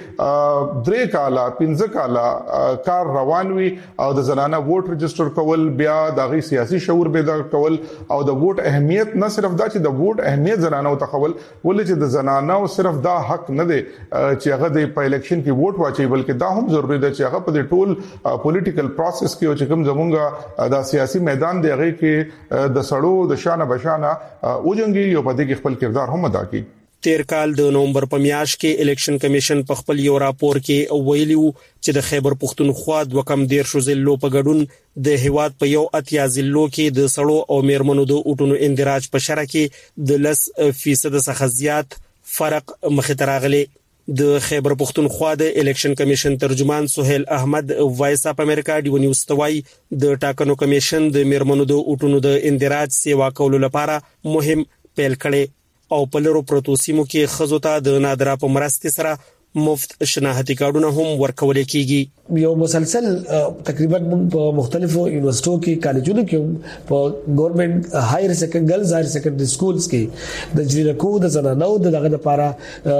P: 3 کاله 15 کاله کار روان وي او د زنانه ووټ رجسټر کول بیا داغي سیاسي شعور پیدا کول او د ووټ اهمیت نه صرف دا چې د ووټ اهمیت زنانه او تخول ولې چې د زنانه صرف دا حق نه دي چې هغه د الیکشن کې ووټ واچي بلکې دا هم ضروری ده چې هغه په ټول پولیټیکل پروسس کې چې کوم زمونږه د سیاسي میدان دی هغه کې د سړو د شانه بشانه اوجنګي یو په دې کې خپل کردار هم ادا کړي.
O: تیر کال د نومبر په میاشت کې الیکشن کمیشن په خپل یو راپور کې ویلي وو چې د خیبر پښتونخوا د وکم 13 ضلعو په ګډون د هیواد په یو اتیا ضلعو کې د سړو او میرمنو د اوټونو اندراج په شرح کې د 10% څخه زیات فرق مخ ته راغلی. د خیبر پښتونخوا د الیکشن کمیشن ترجمان سہیل احمد وایس اپ امریکا ډیو نیوز توای د ټاکنو کمیشن د میرمنو د اوټونو د اندراج سیوا کولو لپاره مهم پیل کړي او په لرو پروتو سیمو کې خزو ته د نادرا په مرستې سره مفت شناختی کارډونه هم ورکول کیږي.
Q: یو مسلسل تقریبا په مختلفو یونیورسيټو کې کالجونو کې په ګورنمنت هایر سیکنډری ګرلز هایر سیکنډری سکولز کې د جریکو د زنانو دغه لپاره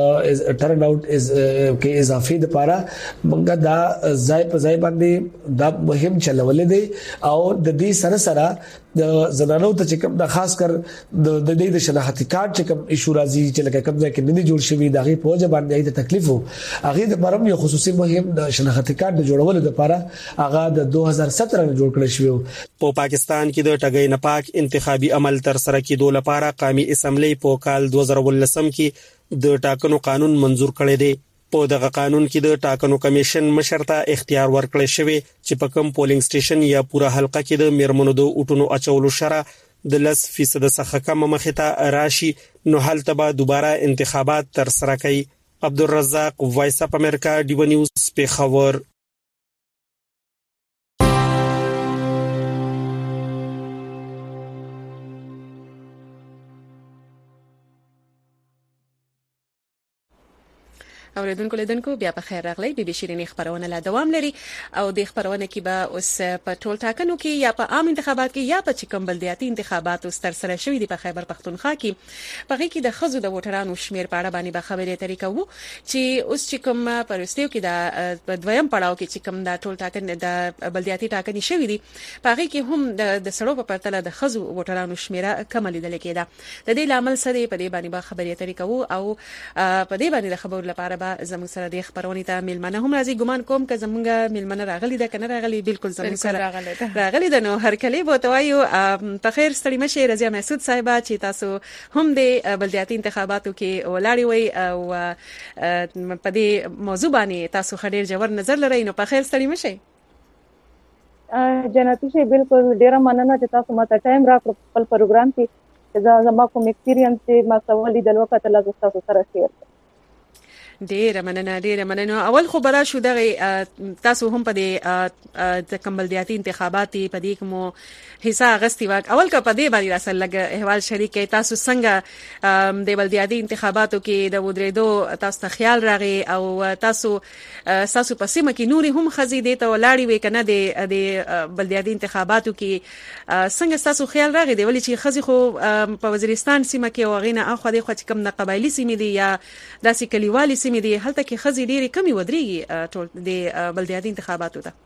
Q: ټرن اوټ از کې اضافي لپاره موږ دا ځای په ځای باندې دا مهم چلولې دي او د دې سره سره د زنانو ته چې کوم د خاص کر د دې د شناختی کارت چې کوم ایشو راځي چې لکه کوم ځای کې نه جوړ شوی دغه په ځای باندې د تکلیف هغه د پرم یو خصوصي مهم د شناختی کارت د جوړولو لپاره هغه د 2017 نه جوړ کړل شو.
O: په پاکستان کې د ټګۍ نه پاک انتخابي عمل تر سره کېدو لپاره قومي اسمبلی په کال 2019 کې د ټاکنو قانون منزور کړی دی. په دغه قانون کې د ټاکنو کمیشن مشرته اختیار ورکړل شوی چې په کوم پولینګ سټیشن یا پوره حلقه کې د میرمنو د اوټونو اچولو شرح د 10% څخه کم مخه ته راشي نو هلته به دوباره انتخابات تر سره کوي. عبدالرزاق وایس اپ امریکا ډیو نیوز پیښور.
B: اوریدونکو لیدونکو بیا په خیر راغلی بي بي شيرين خبرونه لا دوام لري او د خبرونه کې به اوس په ټول ټاکنو کې یا په عام انتخابات کې یا په چکم بلدیاتي انتخابات تر سره شوې دي په خیبر پختونخوا کې په هغه کې د خزو د ووټرانو شمیر په اړه باندې به خبرې اترې کوو چې اوس چکم پرستیو کې د دویم پړاو کې چکم د ټول ټاکنې د بلدیاتي ټاکنې شوې دي په هغه کې هم د سړو په پرتله د خزو ووټرانو شمیر کم لیدل کېده د دې لامل سره په دې باندې به خبرې اترې کوو او په دې باندې د خبرو لپاره به زموږ سره د خبرونې ته میلمنه هم راځي ګمان کوم که زموږ میلمنه راغلي ده کنه راغلي بالکل زموږ سره راغلي ده نو هر کله به توایو په خیر ستړي مشه رضیا محسود صاحبہ چې تاسو هم د بلدیاتي انتخاباتو کې ولاړی وي او په دې موضوع باندې تاسو خډیر جوړ نظر لرئ نو په خیر ستړي مشه
R: جنتی شي بالکل ډیره مننه چې تاسو ماته ټایم راکړ خپل پروګرام کې چې زما کوم ایکسپیرینس چې ما سوالې د وخت له تاسو سره شیر
B: ډیره مننه اول خو برا شو دغه تاسو هم په دې د کمبلدیاتي انتخابات په دې کوم حصہ غستې واک اول کا په دې باندې اصل لګ احوال شریک تاسو څنګه د بلدیاتي انتخاباتو کې د ودریدو تاسو ته خیال راغی او تاسو په سیمه کې نوري هم خزي دي ته ولاړی وي کنه د بلدیاتي انتخاباتو کې څنګه تاسو خیال راغی دی ولې چې خزي خو په وزیرستان سیمه کې وغینه اخو د خو کم نه قبایلی سیمه دي یا داسې کلیوالي سیمه دي هلته کې خزي ډېری کمی ودرېږي ټول د بلدیاتي انتخاباتو ته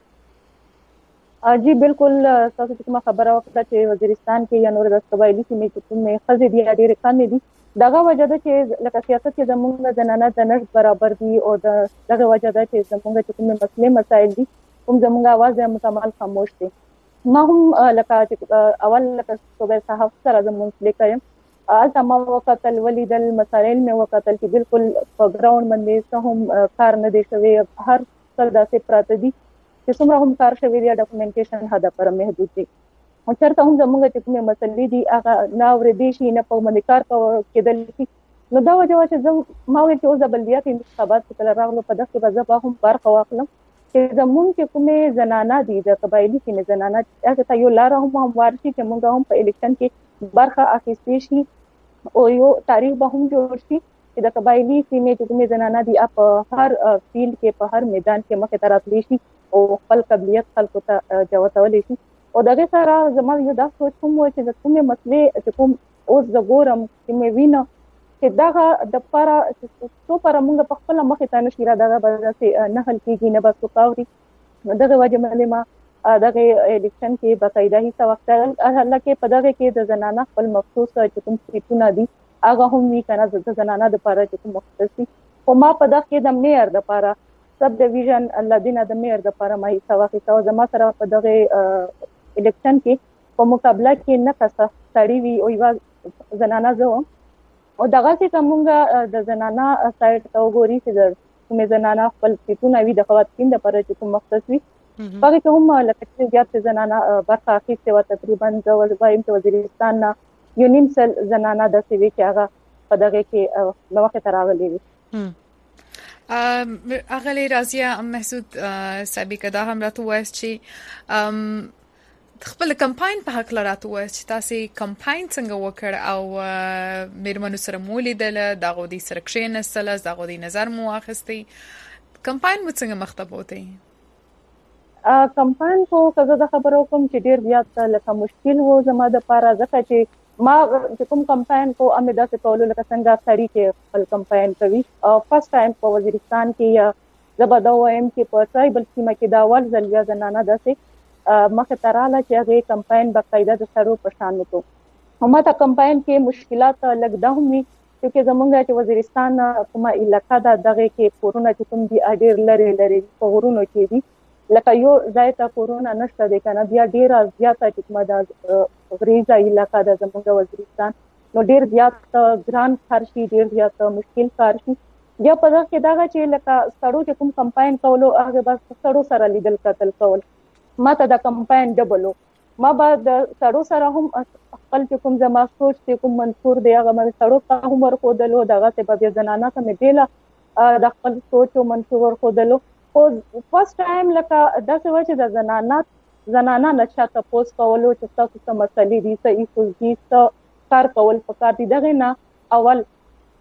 R: جی بالکل تاسو کومه خبره وکړه چې وزیرستان کې یا نور د قبایلی سیمې کې کومه خزي دي ډېر کم دي دغه وجه ده چې لکه سیاست کې زموږ زنانه د نرخ برابر دي او دغه وجه ده چې زموږ کومه مسلې مسائل دي کوم زموږ आवाज مکمل خاموش دي ما هم لکه اول لکه صوبه صحافت سره زموږ لیکم ما وکتل ولیدل مسائل مې وکتل چې بالکل په ګراوند باندې هم کار نه دی شوی هر څه داسې پراته دي چې څومره هم کار شوی دی ډاکومنټیشن حد پر محدود دي او چېرته هم زموږ چې کومې مسلې دي هغه نه اورېدې شي نه په باندې کار کېدل شي نو دا وجه چې ما ویل چې اوس د بلدیاتي انتخابات چې کله راغلو په دغه کې به زه به هم برخه واخلم چې زموږ چې کومې زنانه دي د قبایلي سیمې زنانه هغه ته یو لاره هم هموار شي چې موږ هم په الیکشن کې برخه اخیستې شي او یو تاریخ به هم جوړ شي چې د قبایلی سیمې چې کومې زنانه دي په هر فیلډ کې په هر میدان کې مخې ته راتلی شي او خپل قبلیت خلکو ته جوتولی شي او دغه سره زما یو دا سوچ هم و چې د کومې مسلې چې کوم اوس زه ګورم چې مې وینم چې دغه د پاره څو پاره موږ په خپل مخې ته نشي را دغه به داسې نه حل کېږي نه به څوک اوري دغه وجه باندې ما دغه الیکشن کې باقاعده حصہ واخیستل حالکه په دغه کې د زنانه خپل مخصوص چې کوم سیټونه دي هغه هم وی کنه د زنانه د لپاره چې کوم مختصي او ما په دغه کې د میر د لپاره سب ډیویژن الذين د میر د لپاره ما حصہ واخیستل زما سره په دغه الیکشن کې په مقابله کې نه کسه سړی وی او یو زنانه زه او دغه چې موږ د زنانه سایت ته وګوري چې د کوم زنانه خپل سیټونه وی د خواتین د لپاره چې کوم مختصي باقي که هم لکه زیات زنانه برخه اخیستې وه تقریبا زه وایم چې وزیرستان نه یو نیم سل زنانه داسې وي چې هغه په دغه کې له مخې ته راغلي وي
A: اغلی رازیه محسود صاحبی که دا هم راته وایست چې خپل کمپاین په حق راته وایست چې تاسې کمپاین څنګه وکړ او میرمنو سره مو لیدل دغه د سره کښېنستل دغه د نظر مو واخیستی کمپاین مو څنګه مخ ته بوتی
R: کمپاین کو کزه د خبرو کوم چې ډیر زیات لکه مشکل وو زما د پاره ځکه چې ما چې کوم کمپاین کو امید ده کولو لکه څنګه سړی چې خپل کمپاین کوي فرست ټایم په وزیرستان کې یا زبدا وایم چې په ټرایبل سیمه کې دا اول ځل یا زنانه داسې مخه تراله چې هغه کمپاین باقاعده د سړو په شان وکړو همته کمپاین کې مشکلات لګدا هم وي چې زمونږ چې وزیرستان کومه علاقہ ده دغه کې کورونه چې کوم دي اډیر لري په غرونو کې دي لکه یو ځای ته کورونه نشته دی کنه بیا ډیره زیاته چې کومه د غریزه علاقه ده زموږ وزیرستان نو ډیر زیات ګران کار شي ډیر زیات مشکل کار شي بیا په دغه کې دغه چې لکه سړو چې کوم کمپاین کولو هغه بس سړو سره لیدل قتل کول ما ته د کمپاین ډبلو ما بعد سړو سره هم خپل چې کوم زما سوچ چې کوم منصور دی هغه مې سړو ته هم ورخودلو دغه ته به زنانه ته مې دیله د خپل سوچ او منصور ورخودلو او فرست ټایم لکه داسې و چې د زنانه نه چاته پوس کولو چې تاسو څه مسلې دي څه ایسوس دي څه کار کول پکار دي دغه نه اول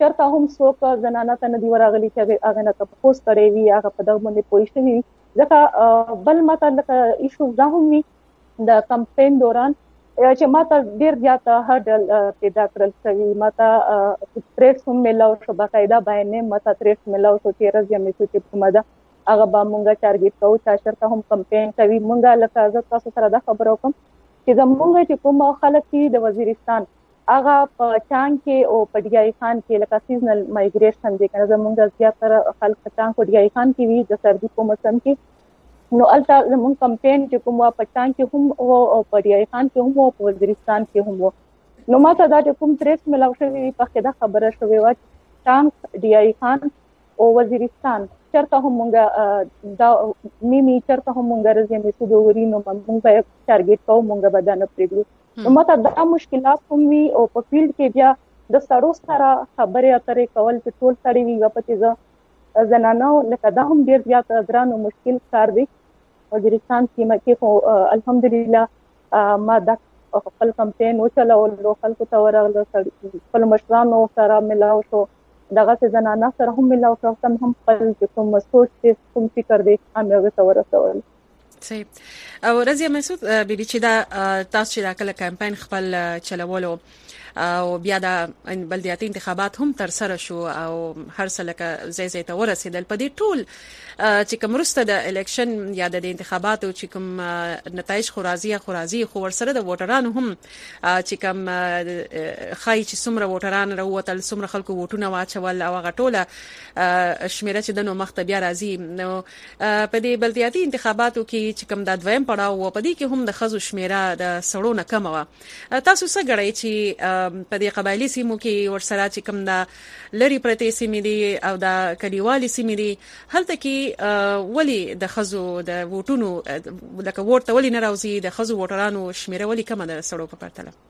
R: چرته هم څوک زنانه ته نه دی ورغلي چې هغه نه تاسو کړی وي هغه په دغه باندې پوښتنه وي ځکه بل ماته لکه ایشو دا هم وي د کمپاین دوران چې ماته ډیر زیات هډل پیدا کړل شوی ماته تریټس هم ملاو شو باقاعده باندې ماته تریټس ملاو شو چې راځي مې چې په ماده هغه به مونږه ټارګټ کوو چې شرط هم کمپاین کوي مونږه لکه تاسو سره دا خبرو کوم چې زمونږ چې کوم خلک دي د وزیرستان هغه په چانګ کې او په ډیای خان کې لکه سیزنل مایګریشن دي کنه زمونږ زیاتره خلک په چانګ او ډیای خان کې وي د سردي په موسم کې نو الته زمون کمپاین چې کوم په چانګ کې هم او په ډیای خان کې هم او په وزیرستان کې هم نو ماته دا چې کوم تریټس ملاو شوی په خدا خبره شوی و چانګ ډیای خان او وزیرستان چرته هم مونږه دا میمی چرته هم مونږه راځي مې سودوري نو مونږ به ټارګټ کوو مونږ به دا نه پریږدو نو ماته دا مشکلات هم وي او په فیلډ کې بیا د سړو سره خبرې اترې کول چې ټول سړي وي په تیزه زنانه لکه دا هم ډیر زیات ګران او مشکل کار دی وزیرستان کې خو الحمدلله ما د خپل کمپاین وچلو خلکو ته ورغله خپل مشرانو سره ملاو شو دغه زنانه سره هم ملاو شو هم خپل کوم سوچ کوم فکر دی هغه ته ورسول
B: صحیح او رضیه مسعود بیبي چې دا تاسو چې دا کله کمپاین خپل چلولو او بیا د بلدیاتي انتخابات هم تر سره شو او هر څه لکه زي ته ورسېدل په دې ټول چې کوم رسته د الیکشن یا د انتخاباتو چې کوم نتایج خورازي خو ورسره د ووټرانو هم چې کوم خای چې څومره ووټران راووتل څومره خلکو ووټونه واچول او هغه ټوله شمیره چې د نو مخ ته بیا راځي نو په دې بلدیاتي انتخاباتو کې چې کوم د دویم پړاو په دې کې هم د خزو شمیره د سړو نه کم و تاسو څه غړی چې په دې قبایلی سیمو کې ورسره چې کوم د لری پرتې سیمې دي او د کلیوالي سیمې دي هلته کې ولی د خزو د ووټونو لکه ووټ ته ولی نه راوځي د خزو ووټرانو شمیره ولی کم ده سړو په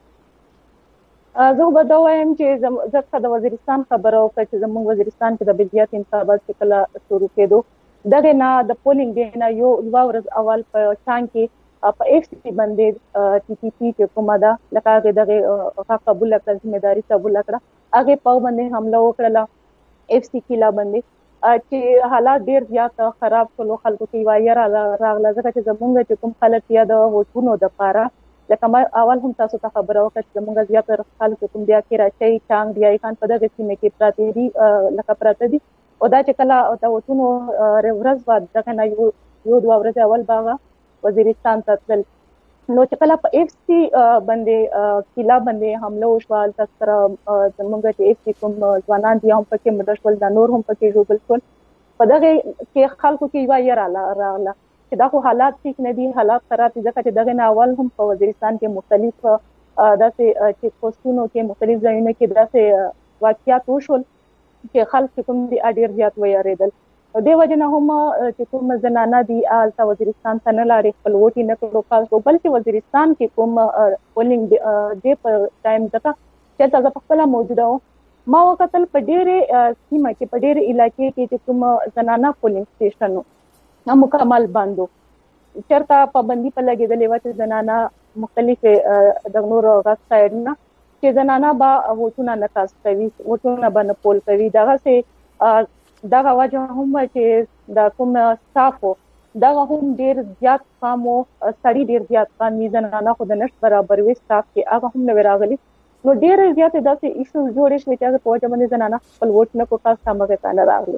B: پرتله
R: زه به دا وایم چې ځکه د وزیرستان خبرو چې زموږ وزیرستان کې د بلدیات انتخابات چې کله شروع کېدو دغه نه د پولینګ دی نه یو ورځ اول په چانګ کې په اف سی باندې ټي ټي پی کې کومه ده لکه دغه قبول کړل ځمېداري قبول کړه هغه په باندې حمله وکړه اف سی کلا باندې چې حالات ډیر زیات خراب شول خلکو کې وایي راغله ځکه چې زمونږ چې کوم خلک یا د وټونو د پاره لکه ما اول هم تاسو ته خبره وکړه چې زمونږ زیات خلک کوم بیا کې راځي چانګ دی خان په دغه سیمه کې پراته دي لکه پراته دي او دا چې کله د وټونو ورځ بعد دغه نه یو دوه ورځې اول باغ وزیرستان ته تل نو چې کله په اف سی باندې کلا باندې حمله وشول تاسو زمونږ چې اف سی کوم ځوانان دي هم پکې مدرسول د نور هم پکې جوړل شول په دغه کې خلکو کې وایي راغله چې دا خو حالات ټیک نه دي حالات خراب دي ځکه چې دغه اول هم په وزیرستان کې مختلف داسې چې پوسټونو کې مختلف ځایونو کې داسې واقعیات وشول چې خلک کوم دي ډیر زیات ویریدل د وجنه هم چې کوم زنانه دي آلته وزیرستان ته نه لاړې خپل ووټ نه کړو خاص بلکې وزیرستان کې کوم پولینګ دی په ټایم ځکه چې تاسو په خپل موجوده ما وکتل په ډېرې سیمه کې په ډېرې علاقې کې چې کوم زنانه پولینګ سټیشن مکمل بندو چرته پابندي په لګېدلې و چې زنانه مختلف د نور غاښ سایډ نه چې زنانه با ووټونه نه کاست کوي ووټونه به نه پول کوي دغه سه دا وجه هم چې دا کوم صافو دا هم ډیر زیات کامو سړی ډیر زیات کامي زنانه خو د نشټ برابر وي صاف کې هغه هم نه راغلي نو ډیر زیات داسې ایشو جوړې شوې چې په وجه باندې زنانه خپل ووټ نه کو تاسو سمګه کنه راغلي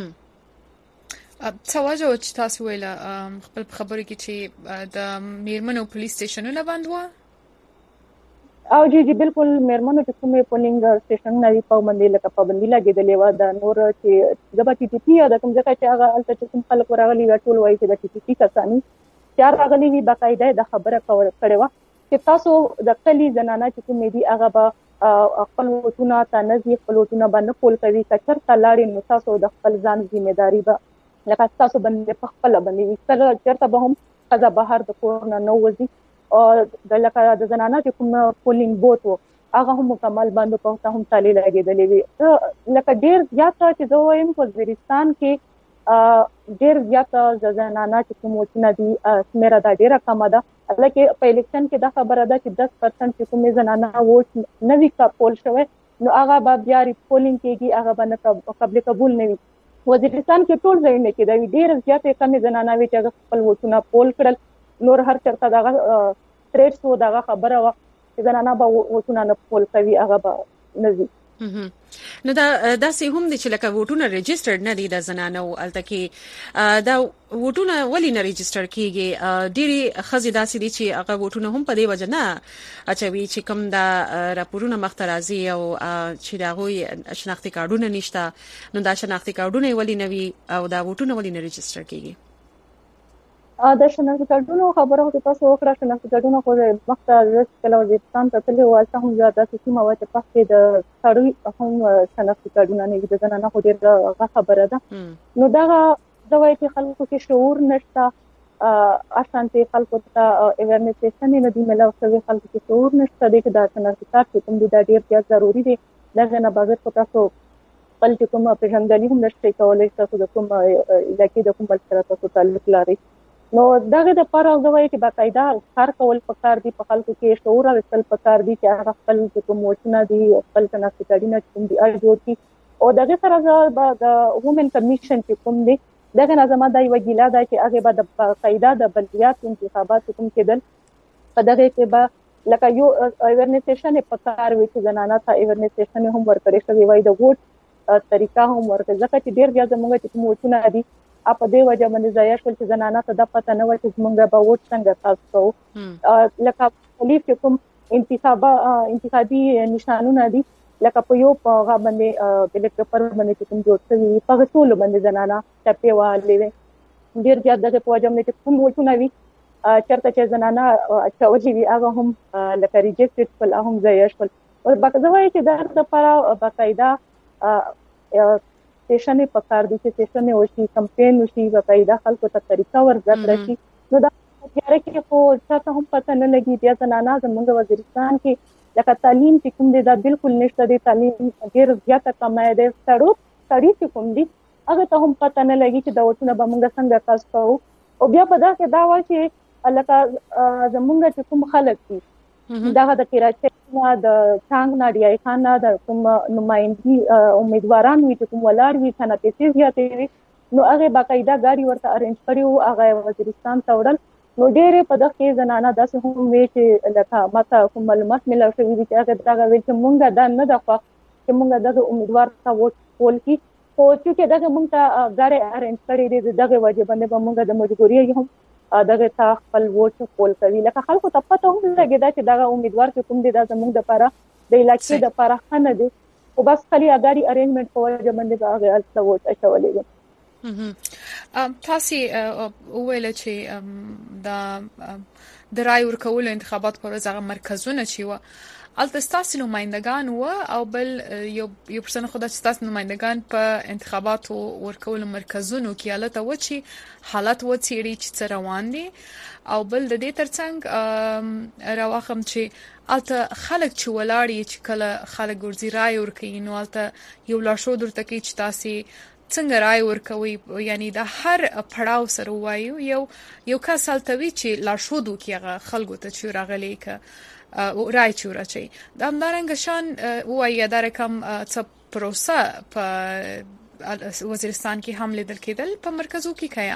A: څواجه چې تاسو ویل خپل خبرې کې چې د میرمنو پولیس سټیشنونه بند و
R: او جی بالکل میرمنو چې کومه پولینګ سټیشن نه په باندې لکه پابندي لګېدلې و د نور چې د ټي ټي پی یا د کوم ځای چې هغه الته چې کوم خلک راغلي و ټول وایي چې د ټي ټي پی کسانی چار راغلي وي باقاعده د خبره کړې و چې تاسو د کلی زنانه چې کومې دي هغه به خپل وټونه تنظیم خپل وټونه باندې پول کوي کچر تلاړي نو تاسو د خپل ځان ځمېداري به لکه تاسو باندې په خپل باندې وي چرته به هم قضا بهر د کور نه نو وځي او د لکه د زنانه چې کوم پولینګ بوت و هغه هم مکمل باندې په هم تعلیل لګېدلې وي لکه ډیر زیات چې زه وایم په وزیرستان کې ډیر زیات د زنانه چې کوم وټونه دي سمیره دا ډیره کم ده لکه په الیکشن کې دا خبره ده چې 10% چې کوم زنانه ووټ نوي کا پول شوی نو هغه به بیا ریپولینګ کېږي، هغه به نه قابل قبول نه وي. وزیرستان کې ټول ځایونه کې دا ډېر زیاتې کمې زنانه وي چې خپل ووټونه پول کړل. نور هر چرته دغه تریټس و دغه خبره وه چې زنانه به ووټونه نه پول کوي، هغه به نه ځي.
B: نو دا سه هم دي چې لکه ووټونه ريجسترډ نه دي د زنانو الته کې دا ووټونه ولې نه ريجستر کیږي؟ ډيري خزي داسې دي چې هغه ووټونه هم په دې وجه نه اچوي چې کوم دا راپورونه مخترازي او چې دا غوي شناختی کارتونه نشته. نو دا شناختی کارتونه ولې نه وي او دا ووټونه ولې نه ريجستر کیږي؟
R: د شناختی کارتونو خبره او تاسو وکړه. شناختی کارتونه خو مخته د کله وزیرستان ته تللی و، هلته هم زیاته سیمه وه چې پخې د سړي هم شناختی کارتونه نه وي، د زنانه خو ډېره خبره ده. نو دغه د وایي چې خلکو کې شعور نشته، اسانتي خلکو ته اویرنیسیشن نه دی ملو شوی، خلکو کې شعور نشته دی چې دا شناختی کارت چې کوم دی دا ډېر زیات ضروري دی. دغه نه بغیر خو تاسو خپل چې کوم پیژندګلوي هم نشئ کولی، تاسو د کوم علاقې د کوم بل سره تاسو تعلق لرئ. نو دغه د پر او د وایي چې باقاعده کار کول پکار دي، په خلکو کې شعور راوستل پکار دي چې هغه خپل کوم ووټونه دي خپل شناختی کارتونه کوم دي جوړ کړي. او دغه سره د وومن کمیشن چې کوم دی دغه نظام د یو ګیلا ده چې هغه به د باقاعده د بلدیات انتخابات کوم کېدل په دغه کې به لکه یو اویرنیسیشن پکار وي چې زنانه ته اویرنیسیشن هم ورکړي شوی وای، د ووټ طریقه هم ورکړي، ځکه چې ډیر بیا زموږ چې کوم ووټونه دي په دې وجه باندې ضایع شول چې زنانه ته د پته نه و چې موږ به ووټ څنګه خاص کوو. لکه مختلف کوم انتخابي نشانونه دي، لکه په یو په باندې بیلټ پیپر باندې کوم جوړ شوی په ټول باندې زنانه ټپې والي وي. ډیر زیات دغه په وجه باندې کوم ووټونه وي چرته چې زنانه اچولي وي هغه هم لکه ریجکټډ کول، هم ضایع شول. او باقاعده وایي چې دا لپاره باقاعده سیشن پکار دي چې سیشن وشي، کمپین وشي، باقاعده خلکو ته طریقه ورزده شي. نو دا تیار کې خو څه هم پته نه لګي. بیا زنانه زموږ وزیرستان کې لکه تعلیم چې کوم دی دا بالکل نشته دی، تعلیم ډېر زیاته کمه ده. سړی چې کوم دی هغه ته هم پته نه لګي چې دا وټونه به موږ څنګه خاص کوو. او بیا په داسې دا وایي چې لکه زموږ چې کوم خلک دي دغه د کراچۍ نه، د څنګ نه، ډیای خان نه، د کوم نمائندګي امیدواران وي چې کوم ولاړ وي کنه پیسې زیاتې وي، نو هغه باقاعده ګاډي ورته ارینج کړي وو، هغه وزیرستان ته وړل. نو ډېرې په دغه کې زنانه داسې هم وي چې لکه ماته کوم معلومات ملو شوي دي چې هغه دغه ویل چې مونږ دا نه ده خوښ چې مونږ دغه امیدوار ته ووټ پول کړي، خو چې دغه مونږ ته ګاډي ارینج کړي دي دغه وجه باندې به مونږ د مجبورۍ هم دغه ته خپل ووټ پول کوي. لکه خلکو ته پته هم لګیدا چې دغه امیدوار چې کوم دی دا زموږ د لپاره د علاقې د لپاره خنه دي، او بس خالي اګاری ارینجمنت په وجه باندې هغه الته ووټ اچولې دي.
A: تاسو ویل چې د رای ورکول انتخابات پر ځای مرکزونه چې و التستاس نمائندگان و او بل یو پرسن خدا چې تاسو نمائندگان په انتخاباتو ورکول مرکزونو کې حالت و چې حالت و چیرې چې روان دي، او بل د دې ترڅنګ راوخم چې الته خلک چې ولاړی چې کله خلک ورزي رای ورکوي، نو الته یو لاشو درته کې چې تاسو څنګه رای ورکوي، یعنی د هر پړاو سره وایو یو کس التوي چې لاشودو کې خلکو ته چې راغلي ک رای چورچي د همدارنګ شان وایي دا رقم څه پروسه په وزیرستان کې هم لیدل کېدل په مرکزو کې کیا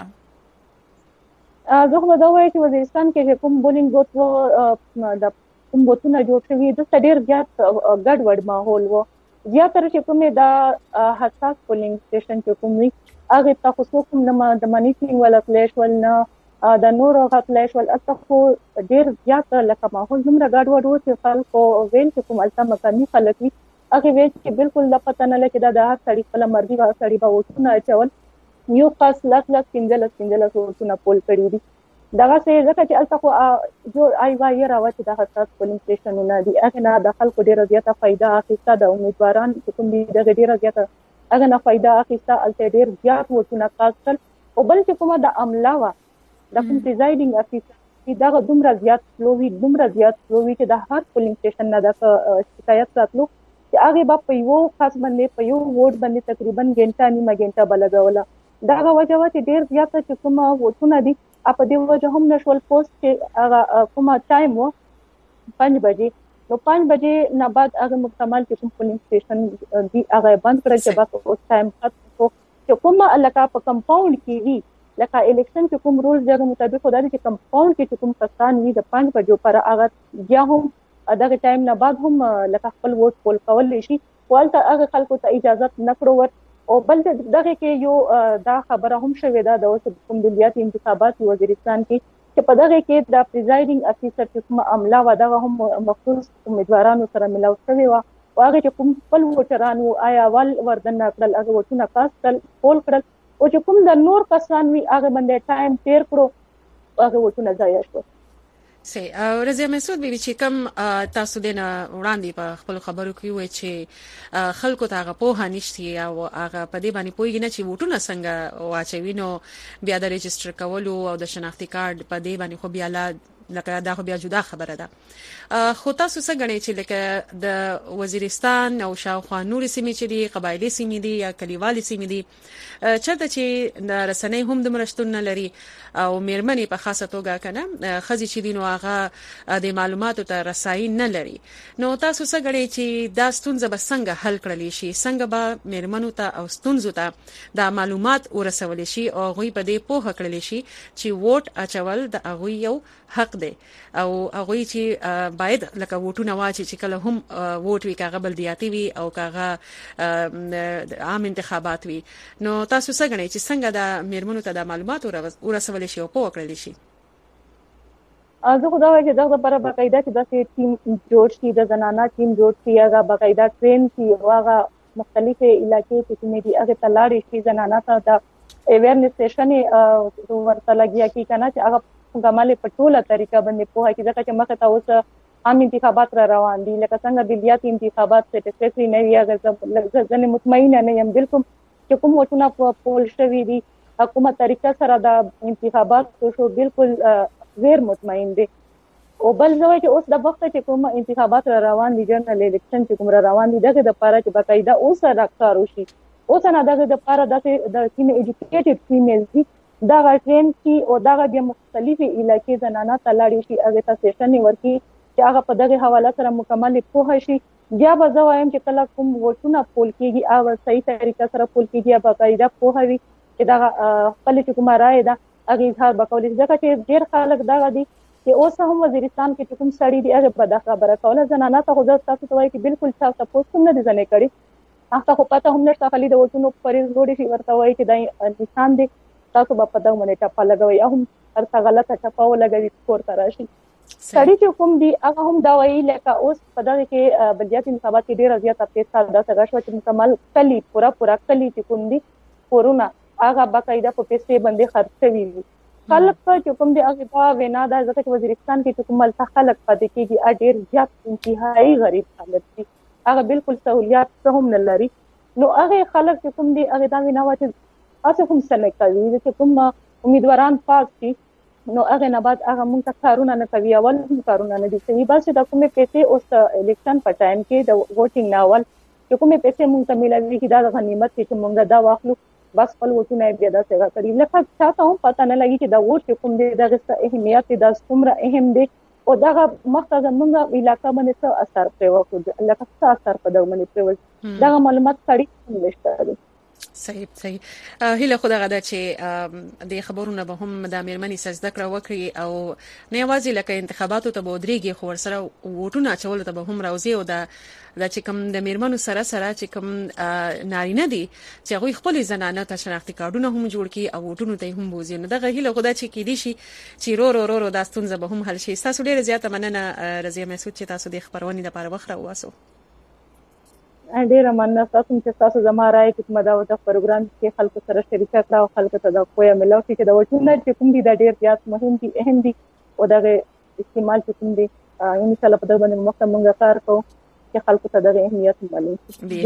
R: زه خو دا وایم چې وزیرستان کې کوم بولینګ بوت د کوم بوتونه جوړ شوي د ډېر زیات ګډ وډ ماحول وو. زیاتره چې کومه دا حساس پولینګ سټیشن چې کوم وي هغه تاسو کوم نه د منیټینګ ولا فلیش ولنه د نور غفلش ول اصحو ډیر زیات لکه ماحول زمره ګډ وډ چې خلکو ویل چې کوم الته مکاني خلک وي هغه ویل چې بالکل د پته نه لکه د هر سړي خپل مرضي او سړي به وټونه چول یو خاص لک پنځل وټونه پول کړی دي. دغه څه ځکه چې الته جو آی وای راوته د حساس پولینګ سټیشنونه دي هغه نه د خلکو ډیره زیاته فائدہ اخیسته، د امیدواران چې کوم دي د ډیره زیاته هغه نه فائدہ اخیسته، الته ډیر زیات وټونه کاستل. او بل چې کومه د عمله وا د کوم پریزایډینګ افیسر دا دومره زیات فلووي چې د هر پولینګ سټیشن نه د شکایت راتلو چې هغه به په یو خاص باندې په یو ووټ باندې تقریبا نیمه غنټه بلګوله. دا وجه و چې ډیر زیات چې کومه وټونه دي په دې وجه هم نشول پوسټ چې هغه کومه ټایم و 5 بجې نو 5 بجې نه بعد هغه مکمل چې کوم پولینګ سټیشن دی هغه بند کړل چې بس اوس ټایم ختم چې کومه لکه په کمپاوند کې وی لکه الیکشن کې کوم رول ځای مطابق خدای چې کمپاوند کې کوم کسان وی د 5 بجو پر هغه بیا هم دغه ټایم نه بعد هم لکه خپل ووټ پول کول شي ولته هغه خلکو ته اجازه نکړو ور او بل دغه کې یو دا خبره هم شوې ده د اوس کوم بلدیاتي انتخابات وزیرستان کې چې په دغه کې د پریزایډینګ افیسر چې کوم عمله و دغه هم مخصوص امیدوارانو سره ملاو شوی و او هغه چې کوم خپل ووټرانو آیا ول وردن کړل هغه وټونه کاستل پول کړل او چې کوم د نور کسان وی هغه باندې ټایم تیر کړو هغه وټونه ځای شو
B: سي رضا مسعود بيبي چې کوم تاسو دنه وړاندې په خپل خبرو کې وای چې خلکو ته هغه په هنيشتي او هغه په دې باندې پويګنه چې وټونه څنګه واچوي نو بیا د ريجستره کولو او د شناختی کارت په دې باندې خو بیا لکه دا خو بیا جدا خبره ده خو تاسو څنګه غنئ چې لکه د وزیرستان او شاوخوا نور سیمې چې دي قبایلی سیمې دي یا کلیوالي سیمې دي چرته چې د رسنۍ هم د مرشتون نه لري او میرمنې په خاصه توګه کنه خزي چې دي نو هغه د معلوماتو ته رسایي نه لري نو تاسو څنګه غنئ چې دا ستونزه به څنګه حل کړلی شي څنګه به میرمنو ته او ستونزو ته د معلومات ورسول شي او غوي په دې پوهه کړلی شي چې ووټ اچول د هغه یو حق دی او هغه چې باید لکه ووټونه واچي چې کله هم ووټ وی کاغه بلدیاتي وي او کاغه عام انتخابات وي نو تاسو څنګه غنئ چې څنګه د میرمنو ته د معلومات ورسول شي او پوه کړل شي
R: زه خو دا وایم چې دغه لپاره باقاعده چې داسې ټیم جوړ شي د زنانه ټیم جوړ شي هغه باقاعده ټرین شي هغه مختلفه علاقې چې کومې دي هغه تلاړي شي زنانه ته د اویرنس سیشن ورته لګیا کی کنه چې هغه کومه په ټوله طریقه باندې پوهه کې ځکه چې مخه ته اوس عام انتخابات را روان دي لکه څنګه بلدیاتي انتخابات سټیټیکلی نه وي هغه ځنه مطمئنه نه یم بالکل چې کوم وټونه په پول شوی دي حکومت طریقه سره د انتخابات شو بالکل غیر مطمئن دي او بل ځای چې اوس د وخت چې کوم انتخابات را روان دي جنرال الیکشن چې کوم را روان دي دغه د لپاره چې باقاعده اوس راکار وشي اوس نه دغه د لپاره د کیم ایجوکیټډ فیمیل دي دا ټرین کی او دا د مختلفي علاقې زنانه تلاړي شي هغه ته سیشن ورکی چې هغه په دغه حواله سره مکمل پوهه شي بیا به زه وایم چې کله کوم وټونه پول کېږي او صحیح طریقه سره پول کېږي باقاعده پوهه وي چې دا خپل چې کومه رائے ده هغه اظهار وکولای شي ځکه چې ډېر خلک دا دي چې اوس هم وزیرستان کې کوم سړی دی هغه په دغه خبره کوله زنانه ته خو تاسو ته وایي چې بالکل تاسو پوښتنه نه دي ځنه کړی هغه خو پته هم نشته خالي د وټونو پرې جوړې شي ورته وایي چې دا نشان دي تاسو په پدغه باندې ټاپه لګوي او هم هرڅه غلطه ټاپه ولګوي سکور تراشي سړی چې کوم دی هغه هم دا وایي لکه اوس په دغه کې بلدیاتي انتخابات کې ډېر زیات اپډیټ دا څنګه شو چې مکمل کلی پورا کلی چې کوم دی کورونا هغه باقاعده په پیسې باندې خرڅ شوی وي خلک چې کوم دی هغه دا وینا دا ځکه چې وزیرستان کې کوم مل خلک پاتې کېږي ډېر زیات انتهایی غریب خلک دي هغه بالکل سہولیات هم نه لري نو هغه خلک چې کوم دی هغه دا وینا واچي تاسو کوم څه نه کوي چې کوم امیدواران پاس دي نو هغه نه بعد هغه مونږ ته کارونه نه کوي اول کارونه نه دي صحیح بس د کومې پیسې اوس الیکشن په ټایم کې د ووټینګ ناول چې کومې پیسې مونږ ته ملایي چې دا غنیمت چې مونږ دا واخلو بس خپل وټونه بیا دا څنګه کړی لکه چاته هم پته نه لګي چې دا ووټ کوم دی دغه څه اهمیت د څومره اهم دی او دا مخته زمونږ علاقې باندې څه اثر پرې وکړي لکه څه اثر په دغه باندې پرې دا معلومات کړي نشته
B: صحیح هله خدای غدا چې د خبرونه به هم د میرمنې سجده کړه وکړي او نه یوازې لکه انتخاباتو ته بودريږي خو ورسره ووټونه چول ته به هم راوځي او د چې کوم د میرمنو سره چې کوم نارینه دي چې هغه خپل زنانه ته شناختی کارتونه هم جوړ کړي او ووټونه ته هم بوزي نو دغه هله خدای چې کې دي شي چې رو داستون زه به هم حل شي تاسو ډیره زیاته مننه رضیه مسعود چې تاسو د خبرونې لپاره وخت راواسو
R: ډیره مننه تاسو چې تاسو زما راي کوم دا د پروګرام کې خلکو سره شریک کړه او خلکو ته دا کوی ملو چې دا وټونه چې کوم دي دا ډیر زیات مهم دي اهم دي او دا استعمال کوم دي ان شاء الله په دغه باندې مخته مونږ کار کوو چې خلکو ته د اهمیت معلوم شي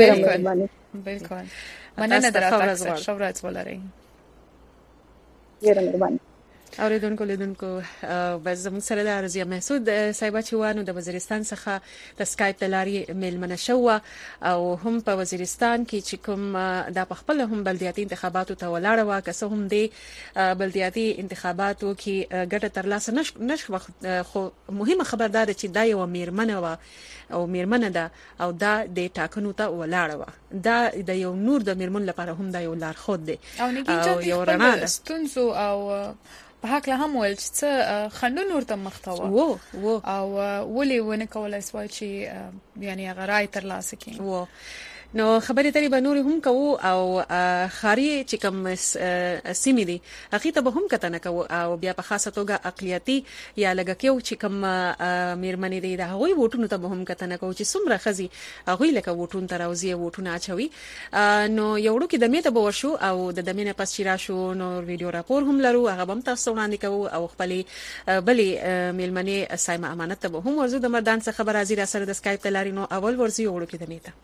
A: بالکل مننه درته شکر ولرئ
R: ډیره مهرباني
B: اوریدونکو لیدونکو بس زموږ سره د رضیا محسود صاحب چې وانه د وزیرستان څخه د سکایپ د لارې میلمنه شو او هم په وزیرستان کې چې کوم د خپل هم بلدیاتي انتخاباتو ته ولاړ و که هم د بلدیاتي انتخاباتو کې ګټه ترلاسه نشو خو مهمه خبردار چې دا یو میرمنه و او میرمنه ده او دا د ټاکنو ته ولاړ و دا د یو نور د میرمن لپاره هم دا یو لارښود دی
A: او یو رڼا ده ستونزو او په حق له هم ول چې خنډونه ورته مختوا او ولې ونه کولای سوای چې یعنی غراي تر لاسه کړي
B: نو خبرې ترې به نور هم کوو او خاري چې کوم سیمې دي هغه ته به هم کتنه کوو او بیا په خاصه توګه اقلیتي یا لګکیو چې کوم میرمنې دي دا هغوی ووټونو ته به هم کتنه کوو چې څومره خزي هغوی لکه ووټون ته راوځي ووټونه اچوي نو یو ورو کې د میته به وشو او د دمینه پس چې راشو نو ویډیو راپور هم لرو هغه هم تاسو وړاندې کوو او خپلې بلې میلمنې سایمه امانت ته به هم ورزو د مردان څخه خبر راځي را سره د سکایپ تلاري نو اول ورزي یو ورو کې د میته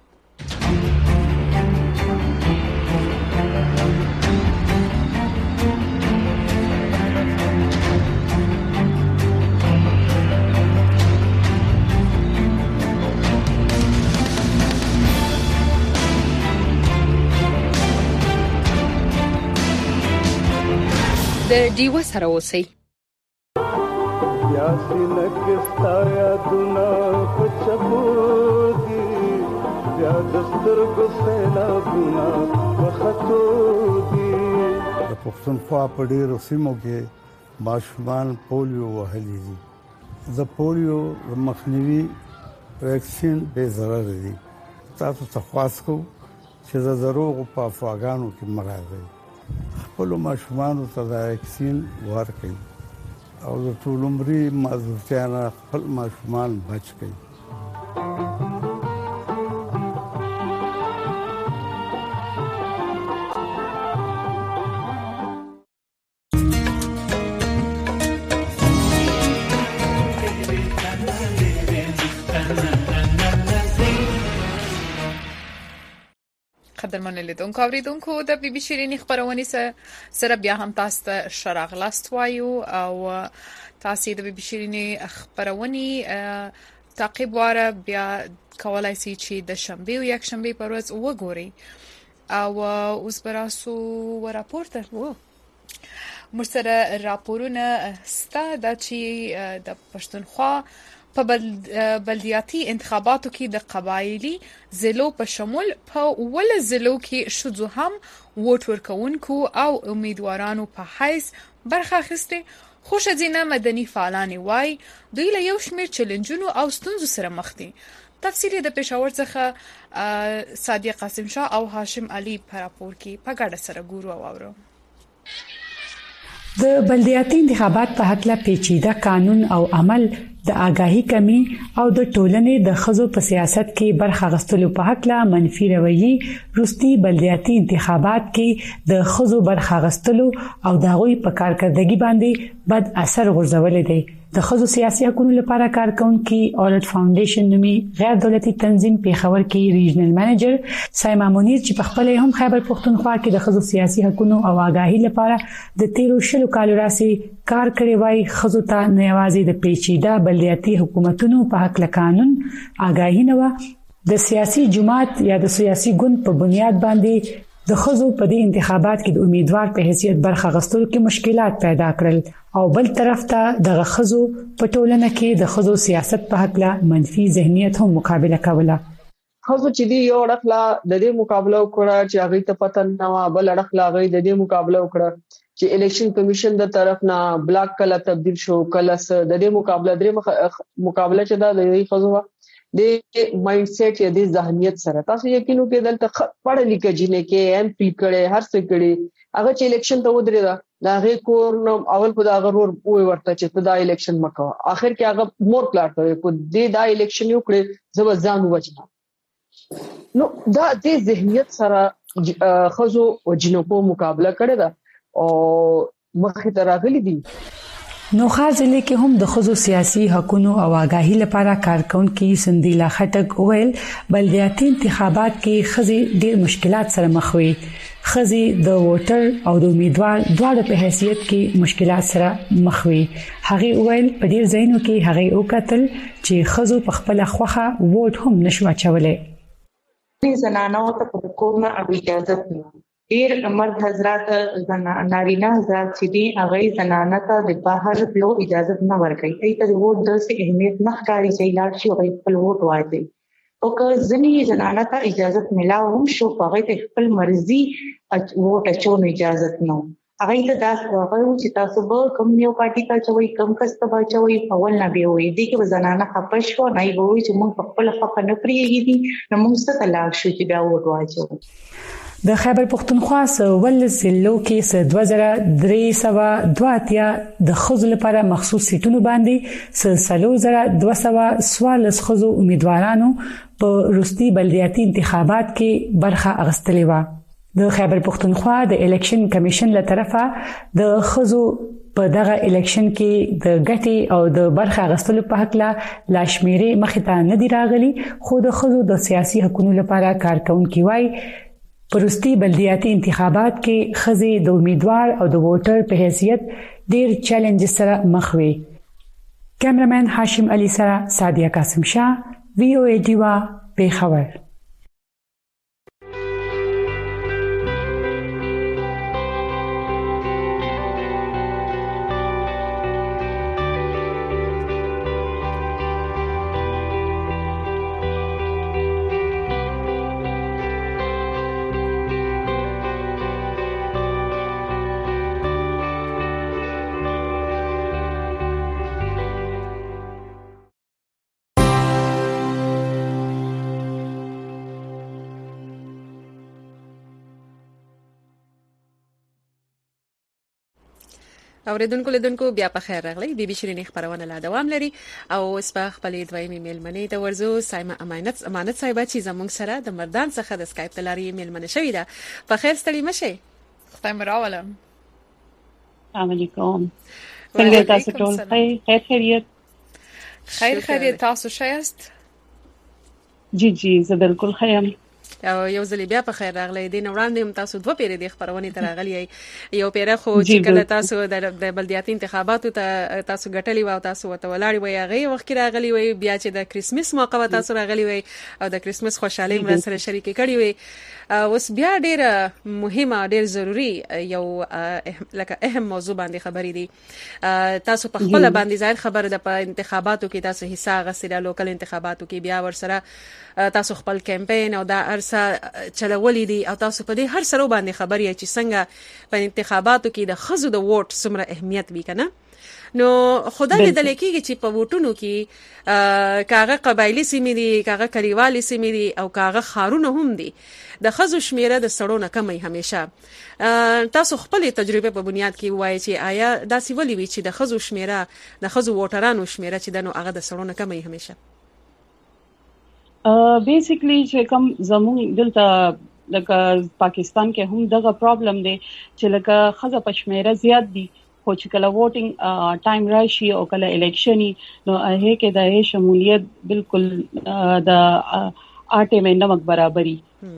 D: د ډیو سره اوسئ
S: یا سینکستا یادونه پچبودي یا دستر ګسنا بنا وختو دي
T: د پښتونخوا په ډیرو سیمو کې ماشومان پولیو وهلي دي د پولیو مخنیوي ویکسین به ضرر دي تاسو ته خواست کوم چې د دروغ په افواګانو کې مراد خپل ماشومان ته د ویکسین ورکړي او د ټول عمري معذورتیا خپل ماشومان بچ کړي
A: قدرمن لیدونکو اوریدونکو د بي بي شيريني خبرونه سره بیا هم تاسو ته شراغلاست وایو او تاسو د بي بي شيريني خبرونه تعقیب واره بیا کولای شئ چې د شنبه او یک شنبه پر ورځ وګورئ او اوس براسو راپورټ مرسره راپورونه ستاسو چې د پښتونخوا په بلدیاتي انتخاباتو کې د قبایلی ضلعو په شمول په ول ضلعو کې شذو هم ووټ ورکونکو او امیدوارانو په حیث برخه اخیسته خوشدینه مدني فعالان وای دوی له یو شمېر چیلنجونو او ستونزو سره مخ دي تفصیلی د پېښور څخه صادق قاسم شاه او هاشم علي په راپور کې په ګډه سره ګورو او اورو
U: د بلدیاتي انتخابات په حق لا پیچیده قانون او عمل د آگاهی کمی او د ټولنې د خزو په سیاست کې برخه غستلو په حق لا منفي رویي روستي بلدیاتي انتخابات کې د خزو برخه غستلو او د غوي په کارکړدګي باندې بد اثر غورځولې دي د خزو سیاسي حقوقو لپاره کارکونکي اولټ فاونډیشن نومي غیر دولتي تنظیم پیښور کې ریجنل منیجر سایما منیر چې په خپل هم خیبر پښتونخوا کې د خزو سیاسي حقوقو او آگاهی لپاره د 13 کالو راسي کار کړی وای خزو ته نه یوازې د پیچیده بلدیاتي حکومتونو په حق له قانون آگاهی نه د سیاسي جماعت یا د سیاسي ګوند په بنیاد باندې د خزو په دې انتخابات کې د امیدوار په حیثیت برخه غستلو کې مشکلات پیدا کړل او بل طرف ته د خزو په ټولنه کې د خزو سیاست په حق له منفي ذهنیت هم مقابله کوله
V: خزو چې دی یو اړخلا د دې مقابله وکړه چې هغه ته پته نه و بل اړخلا هغه د دې مقابله وکړه چې الیکشن کمیشن د طرف نه بلاک کله تبدیل شو کله د دې مقابله چې دا د خزو د مایند سیټ یا د ذهنیت سره تاسو یقینو کې دلته پړه لیکه جنې کې ایم پی کړي هر څه کړي هغه چې الیکشن ته ودرېدا دا هغه کور نو اول په دا غرور وې ورته چې دا الیکشن مکو اخر کې هغه مور پلاټ وي په دې دا الیکشن یو کړي زو ځان وجنه نو دا د ذهنیت سره خزو او جنو په مقابله کړي دا او مخه ته راغلي دي
U: نوخار ضلع کې هم د خزو سیاسي حقوقو او آگاهی لپاره کارکونکو سندیلا خټک ویل بلدیاتي انتخابات کې خزي ډېر مشکلات سره مخ وي. خزي د ووټر او د امیدوار دواړو په حیثیت کې مشکلات سره مخ وي. هغه ویل په ډېر ځایونو کې هغه وکتل چې خزو په خپل خوخه ووټ هم نشو چولې.
C: زنانو ته په کومه اجازه نه ډیر مرد حضرات نارینه حضرات چې دي هغه زنانه ته د بهر لو اجازه نه ورکړي. ای ته ووټ د څه اهمیت نه ښکاري چې لاړ شي او خپل ووټ واچي. او که ځنی زنانه ته اجازه ملاو هم شو هغه ته خپل مرزي ووټ اچولو اجازه نه هغه ته دا هغه چې تاسو به کوم یو پارټي ته چوي کم کسته به چوي اول نه به وي دي کې زنانه خپش کو نه وي چې موږ خپل حق نه پریږدي نو موږ څه تلاش شو چې دا ووټ واچو.
U: د خیبر پختونخوا سول ضلعو کې 2382 د خزو لپاره مخصوص سیټونو باندې 3214 خزو امیدوارانو په روستي بلدیاتي انتخابات کې برخه اخیستلې و. د خیبر پختونخوا د الیکشن کمیشن له طرفه د خزو په دغه الیکشن کې د ګټي او د برخه اخیستلو په حق لا لاشمیري مخې ته نه دی راغلي خو د خزو د سیاسي حقوقو لپاره کارکونکو وای پروستی بلدیاتي انتخابات کې خزي د امیدوار او د ووټر په حیثیت ډیر چیلنج سره مخ وي. کیمرمن هاشم علي سره سادیا قاسم شاه VOA دیوا پیښور.
B: اوریدونکو لیدونکو بیا په خیر راغلی. بي بي شيرين خبرونه لا دوام لري او اوس په خپل دویمه میلمنې ته ورزو سایمه امانت صاحب چې زموږ سره د مردان څخه د اسکایپ تلاري میلمنه شوې ده. په خیر ستړي مشه.
A: خدای مراولم.
E: السلام علیکم. څنګه تاسو ټول
A: خیریت تاسو شایست؟
E: جی زه بالکل خیم.
B: او یو ځل بیا په خیر راغلی. دین وړاندې هم تاسو دوه پیری د خبرونه تر راغلی یو پیره خو چې کله تاسو د بلدیاتي انتخاباتو ته تاسو غټلی و او تاسو وته ولاړی وي هغه وخت راغلی وي بیا چې د کریسمس موقع تاسو راغلی وي او د کریسمس خوشحالي مر سره شریک کړی وي. اوس بیا ډیر مهمه ډیر ضروری یو لکه اهم موضوع باندې خبرې دي. تاسو په خپل باندې ظاهر خبره د انتخاباتو کې تاسو حصہ غسیله لوکل انتخاباتو کې بیا ور سره تاسو خپل کمپاین او دا ارسه چلولې دي او تاسو په دې هر سره باندې خبرې چې څنګه په انتخاباتو کې د خزو د ووټ څومره اهمیت وی کنه. نو خدای دې دلکیږي چې په ووټونو کې کاغه قبایلی سیمې دي کاغه کلیوالي سیمې دي او کاغه خارونه هم دي د خزو شمیره د سړونو کمې همیشه. تاسو خپل تجربه په بنیاد کې وایي چې آیا دا سی ولې وی چې د خزو شمیره د خزو ووټرانو شمیره چې دنو هغه د سړونو کمې همیشه
E: بیسیکلی چې کوم زموږ دلته لکه پاکستان کې هم دغه پرابلم دی چې لکه خزه پښمیره زیات دي خو چې کله ووټینګ ټایم راشي او کله الیکشني نو هغه کې د شمولیت بالکل د آټه مې نمک برابرۍ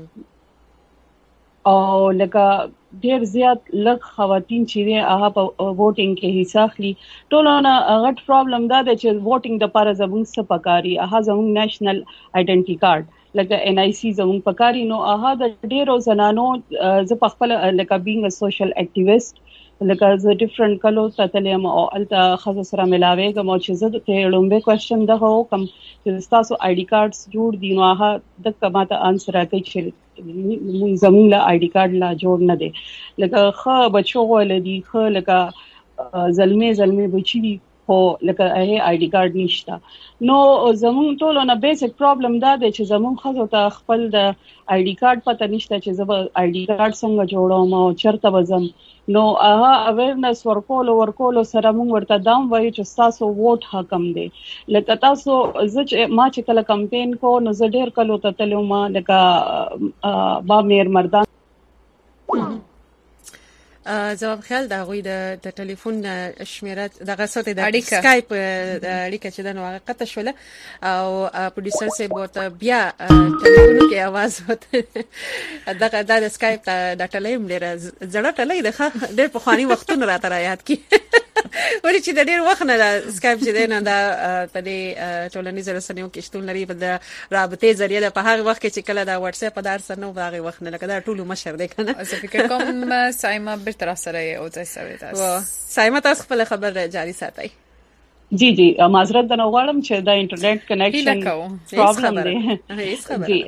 E: او لکه ډیر زیات لږ خواتین چې هغه په ووټینګ کې حصہ اخلي. ټولونه غټ پرابلم دا دی چې ووټینګ د لپاره زموږ څه پکاري هغه زموږ نېشنل آیډنټي کارت لکه NIC زموږ پکاري نو هغه د ډیرو زنانو ز په خپل لکه بینګ ا سوشل اکټیویست لکه ز ډیفرنٹ کلو تتلم او الته خزو سره ملاوي کوم چې زه ته لومبه کوېسچن دغه کوم چې تاسو آی ډي کارتس جوړ دي نو هغه د کماته انسر راکړي چې زموږ لا آی ډي کارت لا جوړ نه دي لکه خو بچو ولدي خو لکه زلمي بچي دي خو لکه هغه آی ډي کارت نشته. نو زموږ ټولو نه بیسیک پرابلم دا دی چې زموږ خزو ته خپل د آی ډي کارت پته نشته چې زه آی ډي کارت څنګه جوړوم او چرته وزم. نو هغه اویرنس ورکول سره موږ ورته دام وایو چې تاسو ووټ حکم دی. لکه تاسو ما چې کله کمپاین کو نو زه ډیر کلو ته تلم لکه با میر مردان
B: جواب خیال دا غوي د ټلیفون شمیره دغه صوت د سکایپ اړیکه چې د نو قطع شوله او پروډوسر سه بوته بیا ټلیفون کې आवाज وته دغه د سکایپ د ټلیم ډیر زړه ټلې د ډیر په خواني وختونه راته را یاد کی ولې چې د ډیر وخت نه سکایپ چې نه دا په دې ټولنیزو رسنیو کې شتون لري په رابطې ذریعہ په هغه وخت کې چې کله دا واتس اپ دار سره نو هغه وخت نه لکه دا ټول مشر دی کنه
A: زه فکر کوم سایما به تر سره او ځای سره تاسو
B: سایما تاسو خپل خبر جاری ساتئ.
E: جی معذرت د نو غواړم چې د انټرنیټ کنیکشن پرابلم دی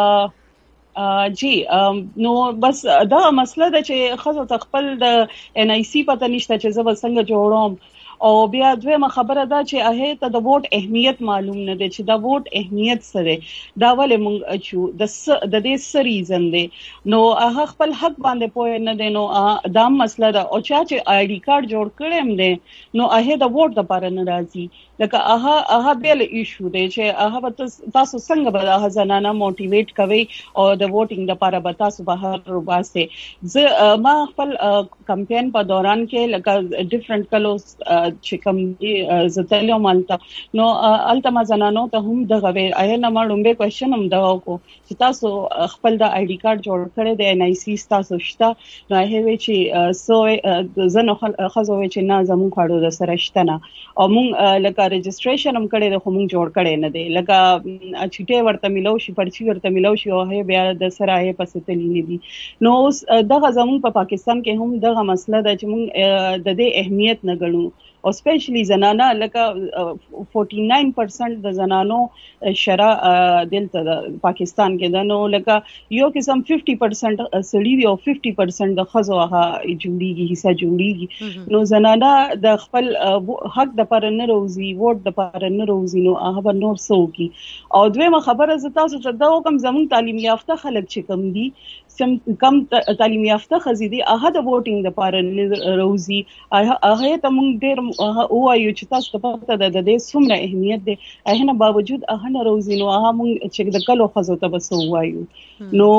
E: جی نو بس دا مسله ده چې خزو خپل د ان ای سی پته نشته چې زه څنګه جوړوم او بیا دویمه خبره ده چې هغه ته د ووټ اهمیت معلوم نه دی چې دا ووټ اهمیت سره دا ولې مونږ چې د دې سریزن دی نو هغه خپل حق باندې پوه نه دی نو دا مسله ده او چې آی ډی کارت جوړ کړم دی نو هغه د ووټ لپاره نه راځي لکه هغه بیل ایشو دی چې هغه تاسو څنګه به هغه زنانه موټیویټ کوي او د ووټینګ لپاره به تاسو بهر روباسه زه ما خپل کمپاین په دوران کې لکه ډیفرنٹ کلوز چې کوم زتلو مالته نو التما زنانو ته هم دغه وای نه مړومبه کوېشن هم دا کو چې تاسو خپل د آی ډی کارت جوړ کړی د ان ای سی تاسو شته نو هغه چې سو زنه خزو چې نه زمون خاړو د سره شته نه او مونږ لکه رجسټریشن هم کړی د کوم جوړ کړی نه دی لکه چټه ورته ملو شي پرچی ورته ملو شي او هي بیا د سره هي پسې تللی نه دي نو دغه زمون په پاکستان کې هم دغه مسله ده چې مونږ د دې اهمیت نه ګڼو او سپیشلی زنانه لکه 49% د زنانو شرع دلته د پاکستان کې ده نو لکه یو قسم 50% سړي او 50% د خزو هغه جوړیږي حصہ جوړیږي نو زنانه د خپل حق د پر نه روزي ووټ د پر نه روزي نو هغه نور سو کی او دویمه خبره زتا چې دا کوم زمون تعلیم یافته خلک چې کم دي کم تعلیم یافته خزيدي هغه د ووټینګ د پر نه روزي هغه ته مونږ ډیر او یو چې تاسو په پته د دې څومره اهمیت دی هغه باوجود هغه نه روزي نو هغه مونږ چې د کلو خزو ته بسو وایو نو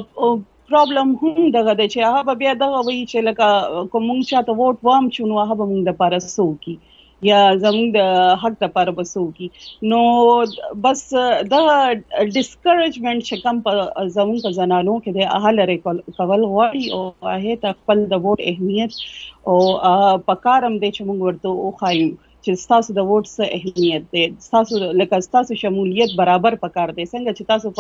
E: پرابلم هم دغه چې هغه بیا دغه وی چې لکه کوم چاته ووټ وام چونو هغه مونږ د پاره سو کی یا زموږ د حق لپاره بسو کی نو بس دا ډیسکریجمنت چې کوم په زموږ زنانو کې د اهل کول غواړي او هغه ته خپل د ووټ اهمیت او پکارم دې چې موږ ورته او خایو چې تاسو د ووټ څخه اهمیت دی تاسو لکه تاسو شمولیت برابر پکار دی څنګه چې تاسو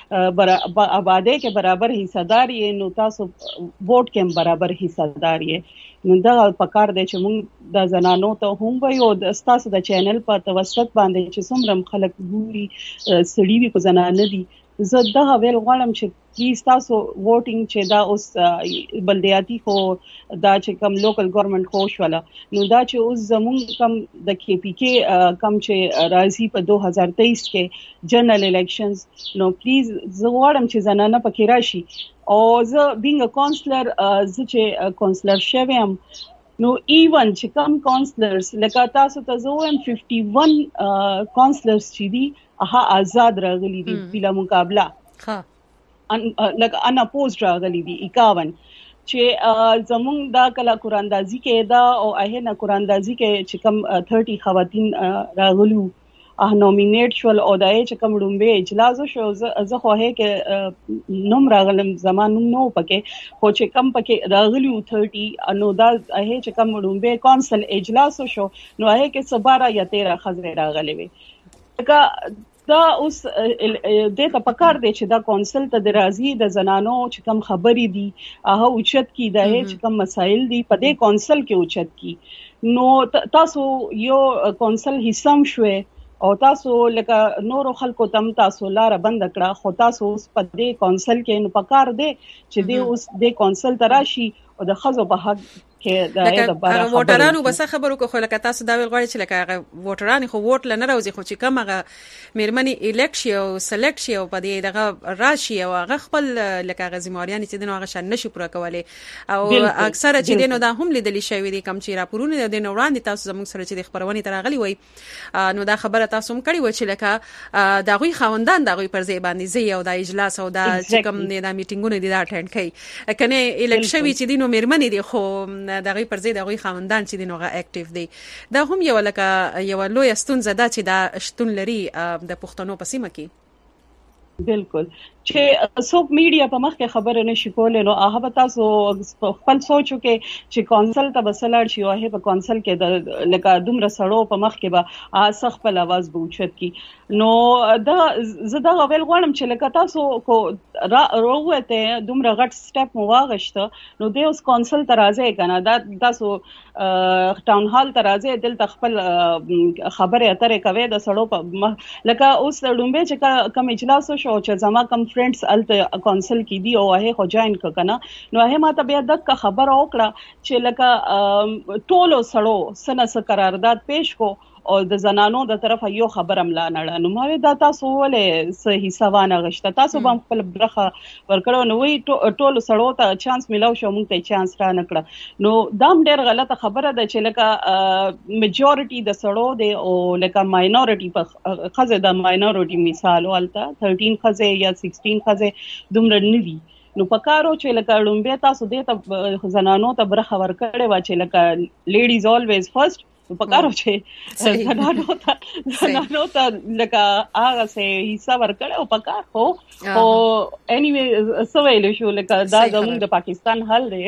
E: په آبادی کې برابر حصدار یې نو تاسو ووټ کې برابر حصدار یې نو دا پکار دی چې موږ د زنانو ته هم وایو د تاسو د چینل په توسط باندې چې څومره خلک ګوري سړي وي کو زنانه دي زه دا ویل غواړم چې پلیز تاسو ووټینګ چې دا اوس بلدیاتي خو دا چې کم لوکل ګورنمنت خو شوله نو دا چې اوس زمون کم د کی پی کې کم چې راځي په 2023 کې جنرال الیکشنز نو پلیز زه غواړم چې زنانه پکې راشي او زه بینګ ا کونسلر زه چې کونسلر شوم نو ایون چې کم کونسلرز لکه تاسو ته زه وایم 51 کونسلرز چې دي هغه آزاد راغلي دي بلا مقابله ها لکه انا پوسټ راغلي دي 51 چې زمونږ دا کله قراندازي کې دا او هغه نه قراندازي کې چې کم 30 خواتین راغلو نومینیټ شول او دای چې کوم ډومبه اجلاس شو زه خو هه کې نوم راغلم زمانو نو پکې خو چې کم پکې راغلیو 30 نو دا هه چې کوم ډومبه کونسل اجلاس شو نو هه کې 12 یا 13 خزر راغلي وي دا اوس د ته پکار دی چې دا کونسل ته درازي د زنانو چې کم خبري دي هغه اوچت کی د چې کم مسایل دي په دې کونسل کې اوچت کی نو تاسو یو کونسل حصہ شوي او تاسو لکه نورو خلکو تم تاسو لار بند کړه خو تاسو په دې کونسل کې نو پکار دی چې دې اوس دې کونسل تراشي او د خزو په حق کې د
B: بار ووټرانو بس خبرو کو خو لکه تاسو دا ویل غواړئ چې لکه ووټران خو ووټ لنه راوځي خو چې کومه میرمنې الیکشن او سلیکشن او په دې دغه راشي او هغه خپل لکه غزماریان چې دنو هغه شان نشي پوره کولای او اکثره چې دنو دا هم لیدلی شوی دي کم چې راپورونه د وړاندې تاسو زموږ سره چې د خبرونه ترغلي وي نو دا خبره تاسو هم کړی و چې لکه دا غوي خوندان دا غوي پر ځای باندې زی او د اجلاس او دا چې کوم نه د میټینګونو دي دا اټینډ کوي کنه الیکشن چې دینو میرمنې دي خو دا غوي پر ځای دا غوي خوندان چې دینو غا اکټیو دي دا هم یو لکه یو لوی ستونزه ده چې دا شتون لري د پښتنو په سیمه کې
E: بالکل چې څوک میډیا په مخ کې خبره نشي کولای نو هغه تاسو خپل سوچو کې چې کونسل ته بسلاړ شي او هغه په کونسل کې د لکه دومره سړو په مخ کې به اسخ خپل आवाज بوچت کی نو دا زدا غوښل غواړم چې لکه تاسو کو روته دومره غټ سټپ مو واغشته نو د اوس کونسل ته راځي کنه دا تاسو ټاون هال ته راځي دلته خپل خبره اترې کوي د سړو په لکه اوس لومبه چې کوم اجلاس شو چې زما کم فرندز الته کونسل کې دی او هغه خو جوائن ککنه نو هغه ماته بیا د خبر اوکړه چې لکه ټولو سړو سنه قرارداد پیش کو او د زنانو د طرفه یو خبر املا نه نو ما دا تاسو ولې صحیح سوانه غشته تاسو به خپل برخه ورکړو نو وی ټولو سړو ته چانس ملاو شو مونږ ته چانس را نکړه نو دام ډېر غلطه خبره ده چې لکه میجورټي د سړو دی او لکه ماینورټي په خزه د ماینورټي مثال ولته 13 خزه یا 16 خزه دومره ندي نو پکارو چې لکه لومبه تاسو دې ته زنانو ته برخه ورکړې و چې لکه لیډیز الویز فرست نو پکارو چې زنانو ته لکه هغه سه حصہ ورکړې او پکار هو او انیوی سویل شو لکه دا زموږ د پاکستان حل دی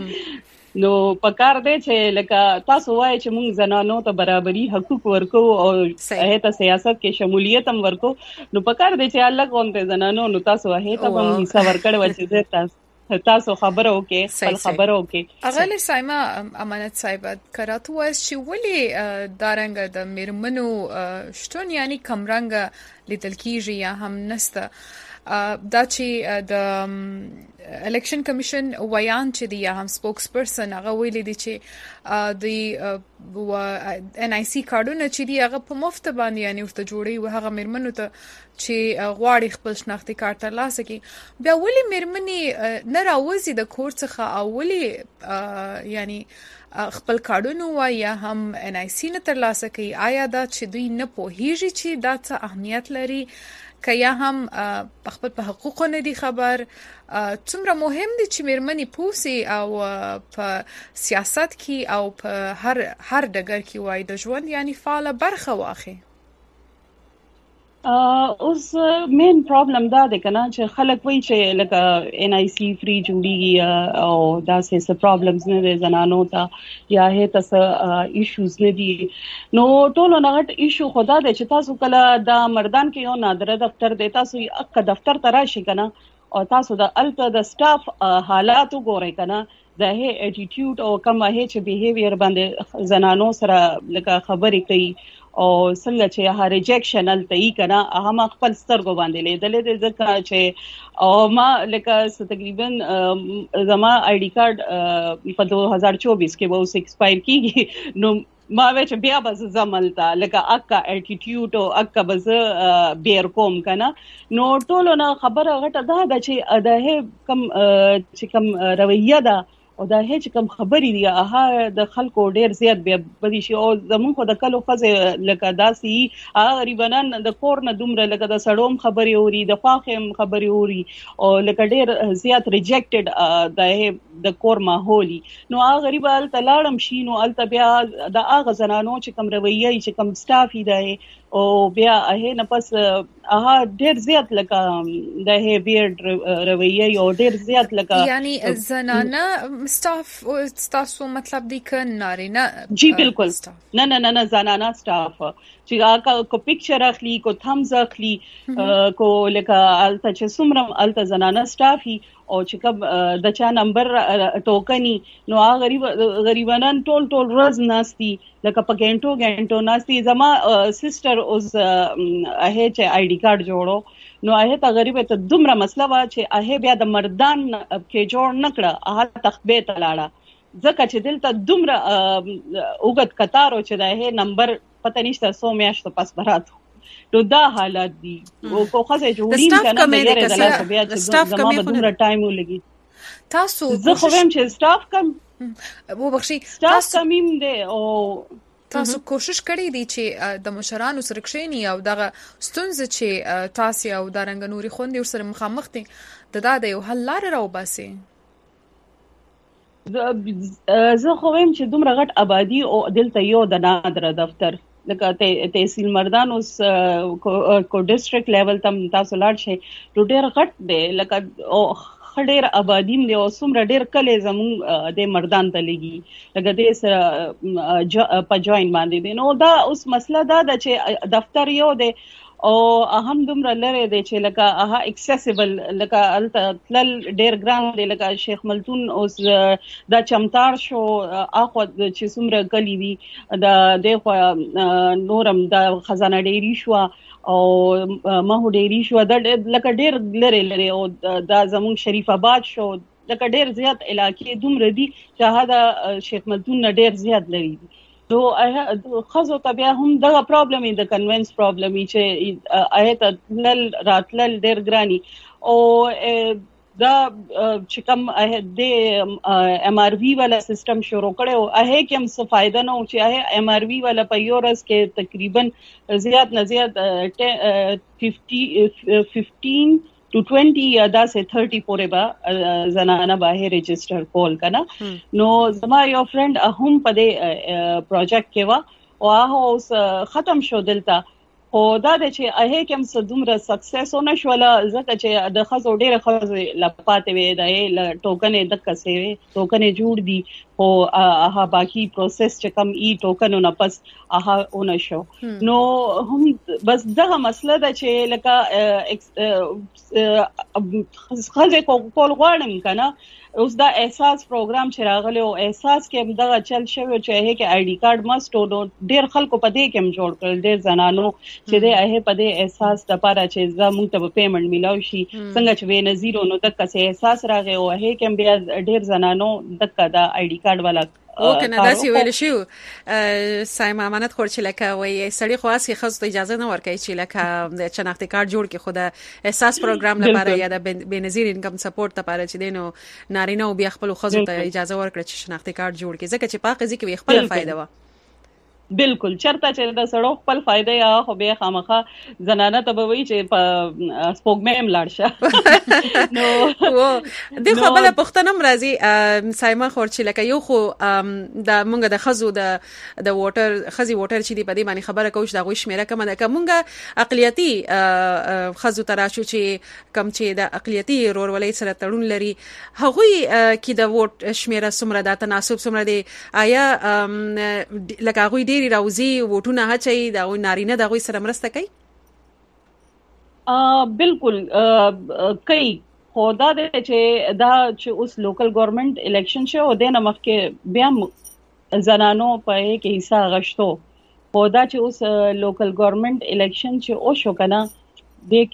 E: نو پکار دې چې لکه تاسو وایي چې موږ زنانو ته برابرۍ حقوق ورکو او هغه ته سیاست کې شمولیت هم ورکو نو پکار دې چې الله غونته زنانو نو تاسو هغه ته هم حصہ ورکړو چې تاسو خبرو کې خبرو کې
A: اغل سایما امانت صاحب کراتو واس چې ولي دارنګ د میرمنو شتون یعنی کمرنګ لیدل کیږي یا هم نسته دا چې د الیکشن کمیشن ویان چې دی یا هم سپوکس پرسن هغه ویل دي چې د ان آی سی کارډونه چې دی هغه په مفت باندې یعنی ورته جوړي و هغه میرمنو ته چې غواړي خپل شناختی کارت ترلاسه کړي بیا ولې میرمنې نه راوځي د کور څخه او ولې یعنی خپل کارډونو و یا هم ان آی سی نه ترلاسه کوي آیا دا چې دوی نه پوهیږي چې دا څه اهمیت لري که یا هم خپل په حقوقو نه دي خبر څومره مهم دي چې میرمنې پوسي او په سیاست کې او په هر ډګر کې وای د ژوند یعنی فعال برخه واخلي
E: اوس مین پرابلم دا دی کنه چې خلک وایي چې لکه ان آی سی فری جوړیږي او دا څه پرابلمز نه دي زنانو ته یا هه تاسو ایشوز نه دي نو ټولو نغټ ایشو خدا دی چې تاسو کله دا مردان کې یو نادره دفتر دی تاسو اک دفتر ته راشي کنه او تاسو د الته د سټاف حالات وګورئ کنه د هي اټیټیوډ او کوم هي چې بیهیویر باندې زنانو سره لکه خبرې کوي او څنګه چې هغه ریجیکشن التئی کنه هغه خپل سترګو باندې لیدلې ځکه چې او ما لکه تقریبا زما آی ډی کارت په 2024 کې وو ایکسپایر کیږي نو ما چې بیا بس زملتا لکه اکا اټیټیوډ او اکا بس بیر کوم کنه نو ټولو نه خبره غټه ده چې د کم چې کم رویه ده او دا هیڅ کم خبرې دی هغه د خلکو ډیر زیات به بدی شي او زمون خو د کلو خزه لکه داسي غریبانان د کور نه دومره لکه د سړوم خبرې اوري د فاخم خبرې اوري او لکه ډیر زیات ریجیکټډ د کور ماحولي نو هغه غریبال تلاړم شي نو الته بیا د هغه زنانو چې کم رویه چې کم سټاف دی او بیا هغه نه پس هغه ډیر زیات لکه د هي بیرډ رویه او ډیر زیات لکه
A: یعنی زنانه سټاف تاسو مطلب دی ک نارینه
E: جی بالکل نه زنانه سټاف چې کو پکچر اخلي کو تھمز اخلي کو لکه الته چې سمرم الته زنانه سټافي او چې کوم د چا نمبر ټوکني نو هغه غریبانان ټول روز ناشتي لکه په ګنټو ناشتي زما سسټر اوس هغه چې آی ډی کارت جوړو نو هغه ته غریب ته دومره مسله وا چې هغه بیا د مردان کې جوړ نکړه هغه تخبه ته لاړه ځکه چې دلته دومره اوږد قطار چې دا هي نمبر پته نشته 100 میاشتو پس برات نو دا حالات دي او خاصه جوړین کنه د بیا چې زما دومره ټایم ولګي
A: تاسو
E: زه خو هم چې سټاف کم
A: وو بخشي
E: تاسو کمیم دي او
A: تاسو کوشش کړی دی چې د مشرانو سره کښینی او دغه ستونزې چې تاسو او د رنګ نوري خوندې ورسره مخامخ دي د یو حل لار راو باسي
E: زه خو هم چې دومره غټ آبادی او دلته یو د نادر دفتر لکه تحصیل مردان اوس کو ډیسټریکټ لیول تم تاسو لاړ شئ نو ډېر غټ دی لکه او خډیر آبادیم دی او څومره ډېر کله زمون د مردان ته لګي لکه دې سره په جوائن باندې دی نو دا اوس مسله دا د چې دفتر یو دی او اهم دومره لره دی چې لکه هغه اکسیسیبل لکه تل ډېر ګران دی لکه شیخ ملتون اوس دا چمتار شو اخو چې څومره کلی وی د نورم د خزانه ډېری شو او ماهو ډېری شو دا لکه ډېر لره او دا زمون شریف آباد شو لکه ډېر زیات علاقې دومره دي چې هغه شیخ ملتون نه ډېر زیات لري نو خزو طبيعه هم دا پرابلم دی د کنوینس پرابلم چې آیت تل راتل ډېر ګرانی او دا چې کوم د ام ار وی والا سیستم شروع کړو هغه کې هم څه فائدہ نه او چې ام ار وی والا په یورس کې تقریبا زیات نه زیات 15 to 20 یا دا سه 30 پورې با زنانه به رجستر کول کنه نو زما یو فرند هم په دې پروجیکټ کې وا او هغه ختم شو دلته او دا د چې هغه کوم صدومره سکسس ونه شوله ځکه چې د خزو ډېر خزو لپاتې وي د ټوکنې د کسې ټوکنې جوړ دي او هغه باقی پروسس چې کوم ای ټوکنونه پس هغه ونه شو نو هم بس دغه مسله ده چې لکه خزه کول غواړم کنه اوس دا احساس پروګرام چې راغلی او احساس کې دغه چل شوی چې هغه کې آی ډی کارت مست او ډېر خلکو په دې کې هم جوړ کړل ډېر زنانو چې د هغه په دې احساس د لپاره چې زموږ ته پیمنٹ میلاو شي څنګه چې وینه زیرو نو دغه څه احساس راغی او هغه کې بیا ډېر زنانو دغه د آی ډی کارت والا
B: او کنه داسې ویل شو سایم امانت خور چې لکه وای سړی خو اسې خاص ته اجازه نه ورکړي چې لکه د شناختی کارت جوړ کې خود احساس پروګرام لپاره یا د بنظیر انکم سپورټ لپاره چې دینو نارینه او بیا خپل خو ته اجازه ورکړي چې شناختی کارت جوړ کړي ځکه چې پاکه ځکه خپل فائدہ و
E: بالکل چرته چې د سړو خپل فائدہ یا خو به خامخه زنانه ته وایي چې په سپوږمۍ لاړشه نو
B: د خپل پښتنم راځي سایما خور چې لکه یو خو د مونږ د خزو د ووټر خزي ووټر چې دی په دې باندې خبره کوي چې دا غوښ شمیره کومه ده کومه اقلیتی خزو تراشو چې کم چې د اقلیتی رورولۍ سره تړون لري هغه کې د ووټ شمیره سمره د تناسب سمره دی آیا لکه هغه راوزی ووټونه هچي دا نارینه د غوي سره مرسته کوي
E: بالکل کوي خدا دې چې اوس لوکل ګورنمنت الیکشن شو د نمخ کې بیا زنانو په کې حصہ غشتو خدا چې اوس لوکل ګورنمنت الیکشن چې او شو کنه د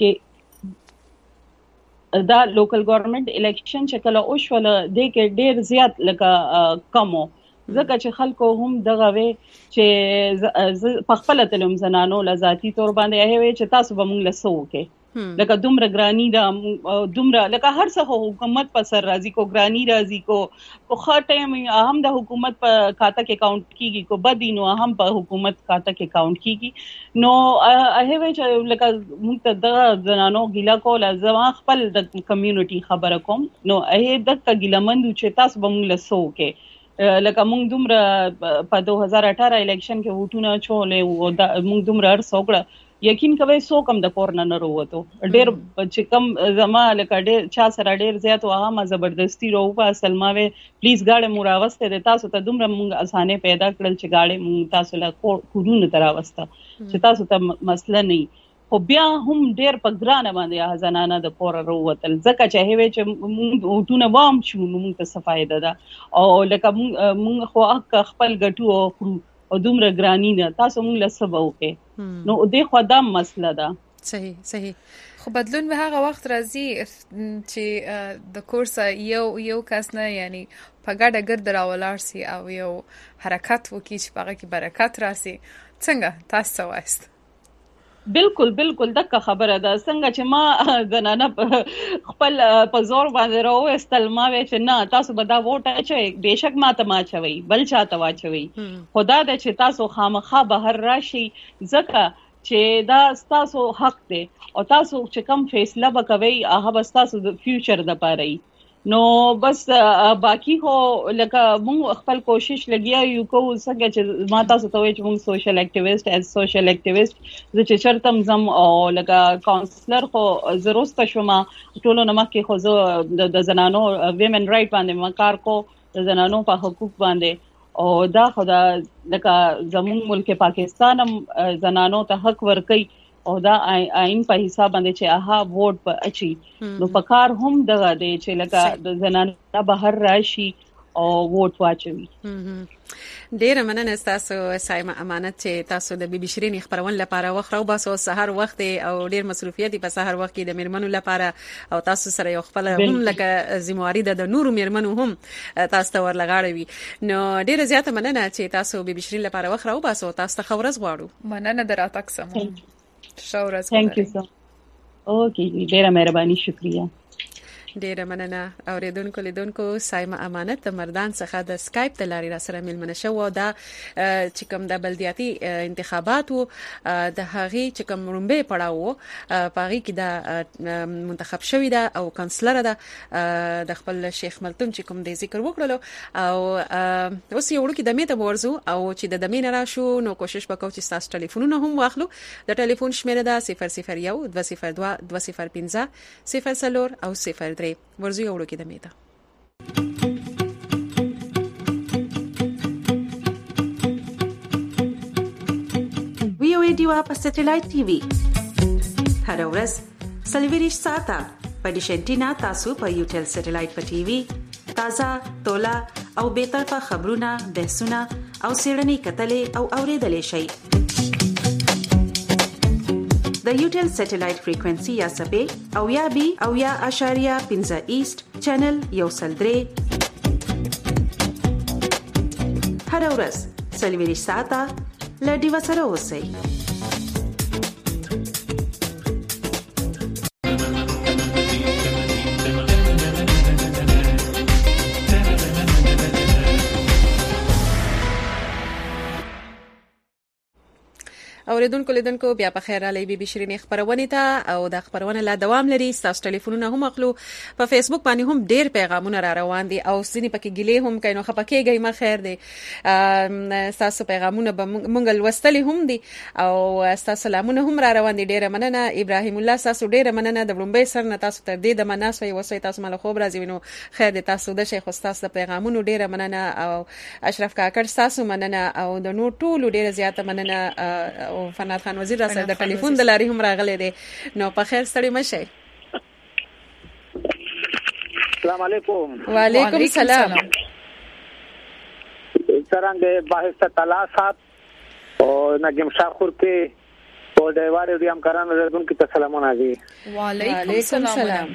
E: کې دا لوکل ګورنمنت الیکشن چې کله او شو د کې ډیر زیات لکه کمو ځکه چې خلکو هم دغه وی چې په خپل تلم زنانو لذاتی تور باندې هغه وی چې تاسو به مونږ لسو کې لکه دومره ګرانی دا دومره لکه هر څه حکومت پر سر راضی کو ګرانی راضی کو خو ټایم هم د حکومت په کاته کې کاونټ کیږي کو بدینو هم په حکومت کاته کې کاونټ کیږي نو هغه وی چې لکه مونږ ته د زنانو ګیلا کول ځما خپل د کمیونټي خبره کوم نو هغه د ګیلمند چې تاسو به مونږ لسو کې لکه مونږ دومره په 2018 الیکشن کې ووټونه چولې او مونږ دومره ارڅوکړه یقین کوي سو کم د کور نه وروته ډېر چې کم زما لکه ډېر چا سره ډېر زیات واه ما زبردستی رو په اصل ما وی پلیز گاډه مراوسته د تاسو ته دومره مونږ اسانه پیدا کړل چې گاډه مونږ تاسو له کورونه تراوسته چې تاسو ته مسله نه خو بیا هم ډېر په ګرانه باندې زنانه د کور وروتل ځکه چې هغه چې مونږ وټونه وام شو مونږ ته صفایده ده او لکه مونږ خو خپل ګټو او دومره ګرانی نه تاسو مونږ له سبا وکې نو دې خو دا مسله ده
B: صحیح
A: خو بدلون به هغه وخت راځي چې د کورس یو کس نه یعنی په ګډه ګرد راولار سي او یو حرکت وکړي چې هغه کې برکت راسي. څنګه تاسو وایست؟
E: بالکل دغه خبره ده. څنګه چې ما زنانه خپل په زور باندې راوستل ما وی چې نه تاسو به دا ووټ اچوي بهشک ما ته ما چوي بل چاته واچوي خدا دې چې تاسو خامخا بهر راشي ځکه چې دا تاسو حق دی او تاسو چې کوم فیصله وکوي هغه بس تاسو د فیوچر د پاره نو بس باقی هو لکه موږ خپل کوشش لګیا یو کوو څنګه چې ما تاسو ته وایي چې موږ سوشل اکټیویست زه چې چرتم زم او لکه کاونسلر خو زروسته شوم ټولو نمک کې خو زه د زنانو ویمن رائټ باندې مکار کو د زنانو په حقوق باندې او دا خدا لکه زموږ ملک پاکستان هم زنانو ته حق ورکړي او دا آئین په حساب باندې چې اها ووټ په اچي نو په کار هم دغه دی چې لکه د زنانه بهر راشي او ووټ واچوي.
B: ډیره مننه تاسو سایمه امانت چې تاسو د بي بي شيرين خبرون لپاره وخت راو باسو سحر وخت او ډیر مسؤلیت په سحر وخت کې د میرمنو لپاره او تاسو سره یو خپل هم لکه ذمہواری د نورو میرمنو هم تاسو ته ورلګاړوي نو ډیره زیاته مننه چې تاسو بي بي شيرين لپاره وخت راو باسو تاسو ته خبرز غواړو.
A: مننه دراتک سم شاورز.
E: Thank you so. اوکې ډیره مهرباني شکریہ.
B: ډیره مننه اوریدونکو لیدونکو سایمه امانت د مردان څخه د اسکایپ د لارې را سره ملمنه شو دا چې کوم د بلدیاتي انتخاباتو د هغې چې کوم رومبه پړاو پاغي کې د منتخب شوی دا او کانسلر ده د خپل شیخ ملتون چې کوم د ذکر وکړلو او اوس یو ورکه د میته ورزو او چې د دمین را شو نو کوشش وکاو چې تاسو ټلیفونونه هم واخلو. د ټلیفون شمیره ده 001 202 205 0 او 03 ورزو یو ورکه د میته.
N: ویو ډیوا په سټلایټ ټي وي هر ورځ سلویریش ساته په ډیشنټینا تاسو په یوټل سټلایټ په ټي وي تازه تولا او به طرفه خبرونه بحثونه او سیړنی کتلې او اوریدلې شي. د یوټل سټلایټ فریکوئنسي یا سپې او یا بي او یا اشاریه 15 ایست چینل یو سلدري هر ورځ سلویریش ساته لډي وسره اوسئ.
B: اوریدونکو لیدونکو بیا په خیر علي بي بي شيرين خبرونه ته او د خبرونه لا دوام لري. تاسو ټلیفونونه هم اخلو په فیسبوک باندې هم ډیر پیغامونه را روان دي او سینې پکې ګلې هم کینو خپکیږي ما خیر دي تاسو پیغامونه مونږ لوستلې هم دي او تاسو سلامونه هم را روان دي. ډیر مننه ابراهيم الله تاسو ډیر مننه د بلومبي سر نه تاسو تر دې د مناسوي وسوي تاسو مل خوب راځي نو خیر دي تاسو د شیخ استاد پیغامونه ډیر مننه او اشرف کاکړ تاسو مننه او د نور ټولو ډیر زیاته مننه او فناد خان وزیر را سره د ټلیفون د لارې هم راغلي دي نو په خیر ستړي مشه.
G: السلام علیکم.
B: وعلیکم السلام.
G: څنګه باهسته تلا صاحب او نجم شاخور کې او د واره ریام کران زدون کې سلامونه دي.
A: وعلیکم السلام.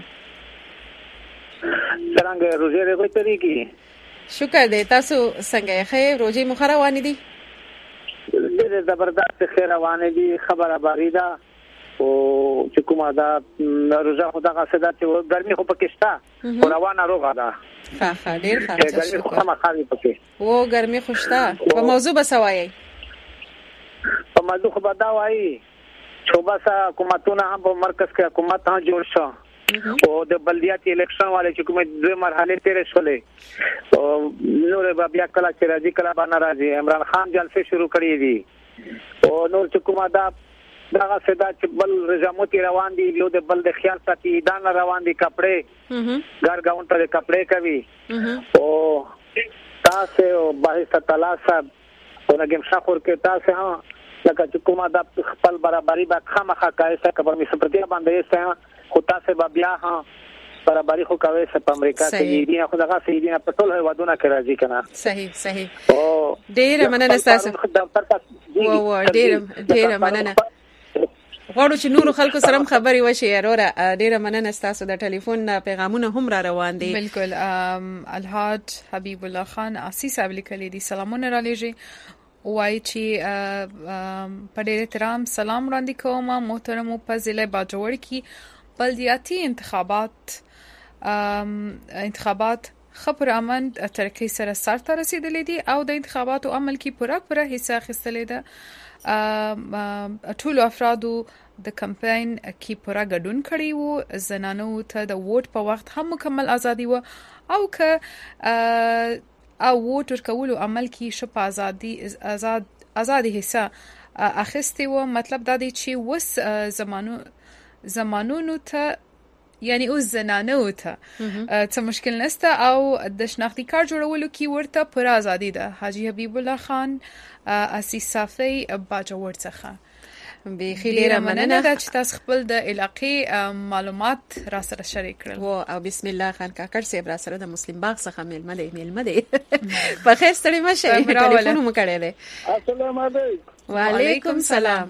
G: څنګه روزه دې کوي کې
B: شکر دې تاسو څنګه خیر روزي مخروان دي
G: ډېر زبردست خیر روانه دي خبره باریدا او چې کومه دا روزه خدا غسدا چې ګرمي خو پکشتا او روانه روغه ده
B: ښه ډېر ښه
G: ګرمي خو ما خالي پکې
B: و ګرمي خوشتا په موضوع بسوایي
G: په موضوع خو بدا وایي چې بس حکومتونه هم په مرکز کې حکومت هم جوړ شو او د بلدیاتي الیکشن والے چې کومه دوه مرحله تیرې شولې او نور بیا کلا چې راځي کلا باندې راځي عمران خان جلسه شروع کړې دي او نور چې کومه دا دغه صدا چې بل رجاموتي روان دي یو د بل د خیال ساتي دان روان دي کپڑے ګرګاون ته کپڑے کوي او تاسو باهسته تلا صاحب او نګم شاخور کې تاسو ها لکه چې کومه د خپل برابرۍ با خامخا کایسه کبه می سپرتیا باندې سه خو تاسو بیا ها برابرۍ خو کوي په امریکا کې دي خو دغه سې دي په ټول هیوادونو کې راځي کنه
B: صحیح او ډیر مننه تاسو و ډیر مننه غواړو چې نور خلکو سره خبري وشي وروره. ډیره مننه تاسو د ټلیفون پیغامونه هم را روان دي.
A: بالکل الحاج حبیب الله خان اسی صاحب لیکلي دي سلامونه را لېږي وای چې په ډېر احترام سلام وړاندې کوم محترم په ضلع باجوړ کې بلدیاتي انتخابات خبر امن ترقی سره سرته رسیدلې دي او د انتخاباتو عمل کې پوره حصہ اخیستلې ده. ټول افرادو د کمپاین کې پوره ګډون کړی وو. زنانو ته د ووټ په وخت هم مکمل ازادي و او که ووټ ورکولو عمل کې شپ ازادي حصہ اخیستي وو. مطلب دا دی چې وس زمانونو ته یعنی اوس زنانو ته څه مشکل نشته او د شناختی کارت جوړولو کې ورته پوره ازادي ده. حاجی حبیب الله خان اسی صافی باجوړ څخه
B: بخیر ډیره مننه
A: چې تاسو خپل د علاقې معلومات را سره شریک کړل.
B: او بسم الله خان کاکړ صاحب را سره د مسلم باغ څخه میلمه دی په خیر ستړي مشه ټلیفون مو کړی دی.
J: السلام علیکم.
B: وعلیکم السلام.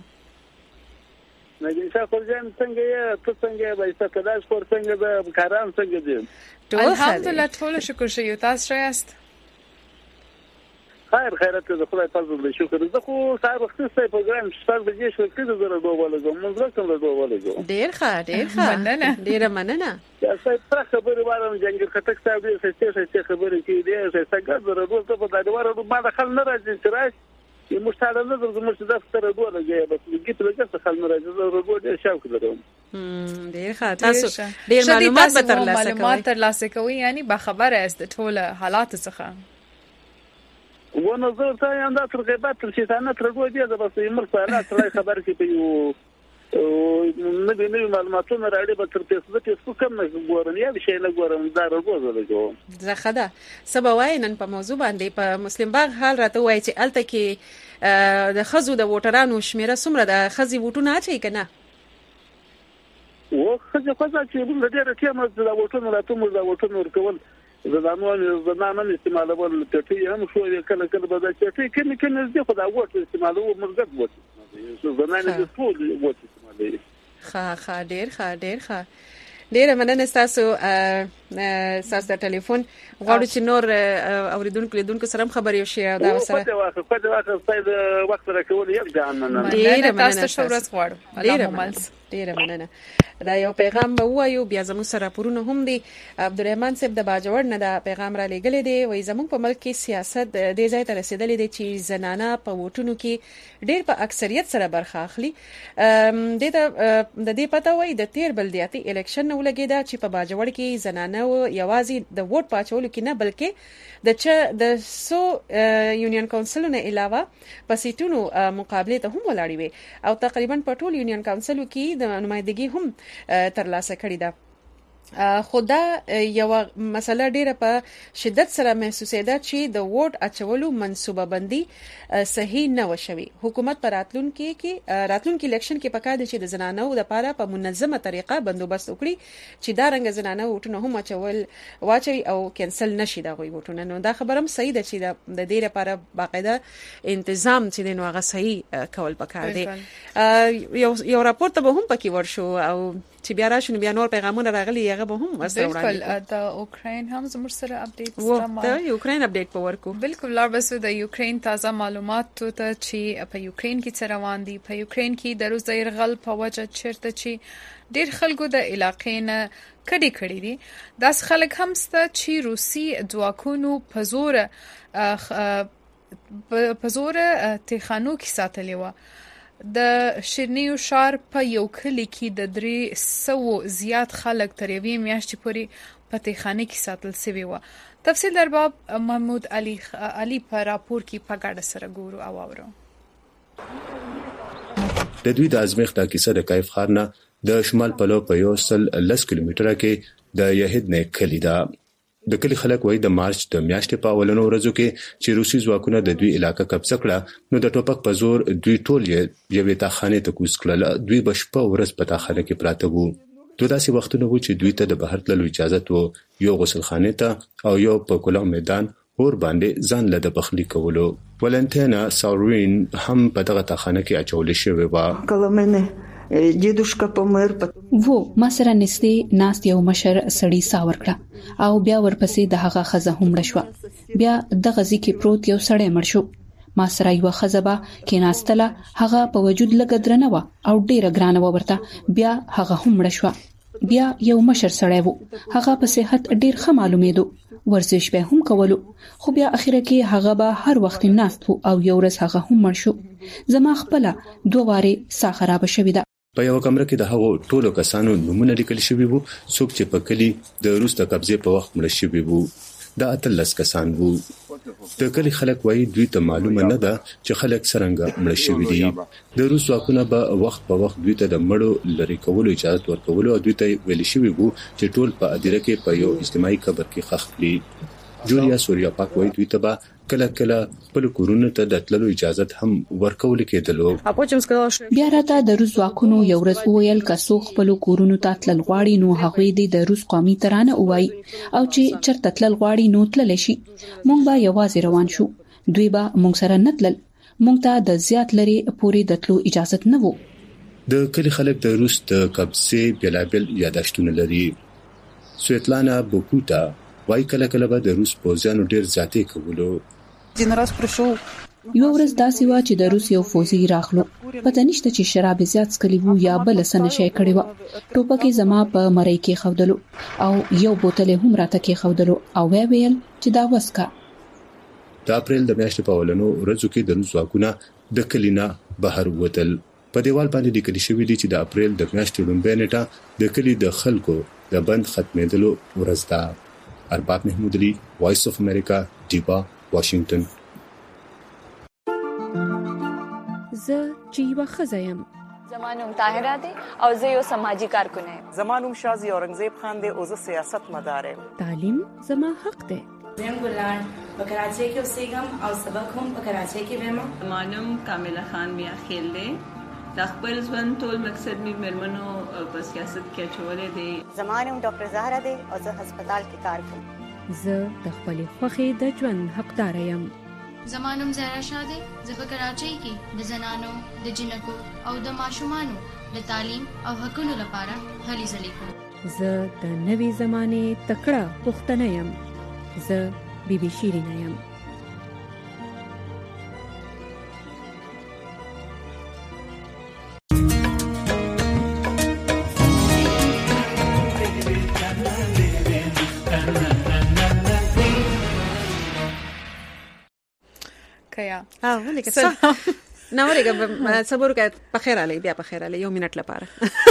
J: نګیشا خورجان څنګه یې ته څنګه یې بایسته کلاس پر څنګه د کاران څنګه دي؟
A: الحمدلله ټول شکر شي تاسو شایست
J: خیرت د خدای فضل شکر. زه خو سهار وخت سره پروګرام شپږ بجې شو کړه زره دوه ولګم موږ راځم
B: ډیر ښه مننه ډیره مننه.
J: یا څه خبره وارم جنګ خټک صاحب دې څه خبره کې دې څنګه زره دوه ته په داډواره ما دخل نه راځي چې راځي مشتاله نه زموږ د دفتر دوه لګي بس لګي ته لګي څه خل نه راځي زه ورغو ډیر شوق لرم.
B: ډیر ښه تاسو ډیر معلومات
A: ترلاسه کوي یعنی با خبره است د ټول حالات څخه
J: ونه زه ته یم دا تر غیبت تر شیطانت رغو دي دا بس یمر سوالات راي خبر کې په یو نو معلوماتونه راړي به تر تاسو کوم نه ګورم یا شي نه ګورم دا رغو زلګو
B: زخدا سبا وای نن په موضوع باندې په مسلم باغ حال راته وای چې الته کې د خزو د ووټرانو شمیره څومره د خزي ووټونه اچي کنه
J: و خزي چې موږ ډېر کېمه د ووټونو راتمو د ووټونو ورکول زنانه استعمالول ټټي هم شو کله به دا ټټي کنه دې خو دا ووټ استعمالو مرګ ووټ زنانه د ټول ووټ استعمالوي.
B: ښه ډیره مننه تاسو د ټلیفون غواړو چې نور اوریدونکو سره خبرې وشي او دا سره
J: په وخت راکول یو ځان مننه
B: ډیره مننه
A: تاسو شورس غواړو
B: ډیره مننه. دا یو پیغام به وایو بیا زموږ سره پورونه هم دي. عبدالرحمن صاحب د باجوړ نه دا پیغام را لېږلی دی وایي زموږ په ملک کې سیاست دې ځای ته رسیدلی دی چې زنانه په ووټونو کې ډېر په اکثریت سره برخه اخلي. د دې پته وایي د تیر بلدیاتي الیکشن نه ولګېده چې په باجوړ کې زنانه یوازې د ووټ پاچولو کې نه بلکې د سو یونین کونسلونو علاوه په سیټونو مقابله ته هم ولاړې وي او تقریبا په ټول یونین کونسلو کې د نمائندګي هم ترلاسه کړې ده. خدا یو مسله ډیره په شدت سره محسوسېده چې د ووټ اچولو منصوبه بندي صحیح نه وشوي. حکومت پر راتلونکي الیکشن کې پکار دي چې د زنانو لپاره په منظمه طریقه بندوبست وکړي چې دا رنګ زنانو ووټونه هم واچوي او کینسل نشي دا غوي ووټونه. نو دا خبرم صحیح ده چې د دې لپاره باقاعده تنظیم چې نو هغه صحیح کول پکار دي. یو راپور ته به هم پکې ورشو او چې بیا راشنو بیا نور پیغامونه راغلي هغه به هم وسره وړاندې.
A: بالکل د اوکراین هم زموږ سره اپډیټ
B: ستاسو د یوکراین اپډیټ په ورکو.
A: بالکل لار بس د یوکراین تازه معلومات ته چې په یوکراین کې څه روان دي. په یوکراین کې د روسي يرغل په وجه چیرته چې ډېر خلکو د علاقې نه کډي دي داس خلک هم ست چې روسي ځواکونو په زور تخانو کې ساتلې و. د شیرنیو ښار په یو کلی کې د 300 زیات خلک تر یوې میاشتې پورې په تخانه کې ساتل شوی و. تفصیل در باب محمود علي په راپور کې په ګډه سره ګورو او اورو.
K: د دوی د ازمیخت کیسه د کیف ښار نه د شمال په لور په 110 کیلومتره کې د یهد نه کلی ده. د کلی خلک وایي د مارچ د میاشتې په اولنو ورځو کې چې روسي ځواکونه د دوی علاقې قبضه کړه نو د ټوپک په زور دوی ټول یوې تاخانې ته کوز کړل. دوی بشپه ورځ په تاخانه کې پراته وو. دوه داسې وختونه وو چې دوی ته د بهر تللو اجازه وو، یو غسل خانه ته او یو په کلو میدان اور باندې ځان له د پخلی کولو. ولنټینا ساورین هم په دغه تاخانه کې اچول شوې و.
H: جدوشکا پمر
D: وو ما سره نږدې ناست یو مشر سړی ساور کړه او بیا ورپسې د هغه خزه هم لښو بیا د غزي کې پروت یو سړی مړ شو ما سره یو خزبه کې ناستله هغه په وجود لګ درنه و او ډیره ګرانه و ورته بیا هغه هم مړ شو بیا یو مشر سړی وو هغه په صحت ډیر ښه معلومېدو ورزش به هم کولو خو بیا اخیره کې هغه به هر وخت ناست وو او یو ورځ هغه هم مړ شو زما خپل دوه واره سا خراب شوې ده
K: په یو کمره کې د هغو ټولو کسانو نومونه لیکل شوي وو څوک چې په کلی د روس د قبضې په وخت مړ شوي وو دا 13 کسان وو د کلی خلک وایي دوی ته معلومه نه ده چې خلک څنګه مړ شوي دي د روس واکونه به وخت په وخت دوی ته د مړو لری کولو اجازه ورکولو او دوی ته ویل شوي وو چې ټول په ادیره کې په یو اجتماعي قبر کې ښخ کړي جولیا سوریا پاک وایي دوی ته به کله کله خپل کورونه ته د تللو اجازه هم ورکول کېدلو
D: بیا راته د روس واکونو یو ورځ ویل کسو خپل کورونو ته تلل غواړي نو هغه د روس قومي ترانه وایي او چې چرته تلل غواړي نو تلل شي مونږ به یوازې روان شو دوی به مونږ سره نتلل مونږ ته د زیات لري پورې د تلو اجازه نه وو
K: د کلی خلک د روس د قبضې بلابل یاداشتونه لري سویتلانا بوکوتا وای کله کله به د روس پوځیانو ډیر زیاتې کولو
D: یو ورځ داسې و چې د روس یو فوزي راغلو پته نشته چې شراب زیات سکلی وو یا بل څه نشي کړی و ټوپکې زما په مړی کې خودلو او یو بوتل هم راته کې خودلو او ویل چې دا وسکا
K: د اپریل د میاشتې په اولنو ورځو کې د روس واکونه د کلینا بهر وتل په دیوال باندې لیکل شوی دی چې د اپریل د میاشتې لومړۍ نیټه د کلی د خلکو د بند ختمېدلو ورځ ده ارباب محمود علي وایس اف امریکا ډیبا واشنگټن
D: زه چې یو خزایم
I: زمانوم طاهره دی او زه یو سماجی کارکون یم
W: زمانوم شازی اورنګزیب خان دی او زه سیاست مدار یم
D: تعلیم زما حق دی
X: زم ګلان په کراچۍ کې اوسېږم او سبق هم په کراچۍ کې وایم
Y: زمانوم کامله خان میا خیل دی د خپل ژوند ټول مقصد می مرمنو په سیاست کې چولې دی
I: زمانوم ډاکټر زهرا دی او زه هسپتال کې کار کوم
D: زه د خپل خوخي د ژوند حقدار یم
Z: زمانوم زهرا شاه دی زه په کراچۍ کې د زنانو د جنکو او د ماشومانو د تعلیم او حقوقو لپاره هلي ځلې کوم
D: زه د نوي زمانه تکړه پښتنه یم زه بیبي شیرینه یم
B: ولیکه نو ورګه صبر وکړه په خیر علي بیا په خیر علي یو منټ لپاره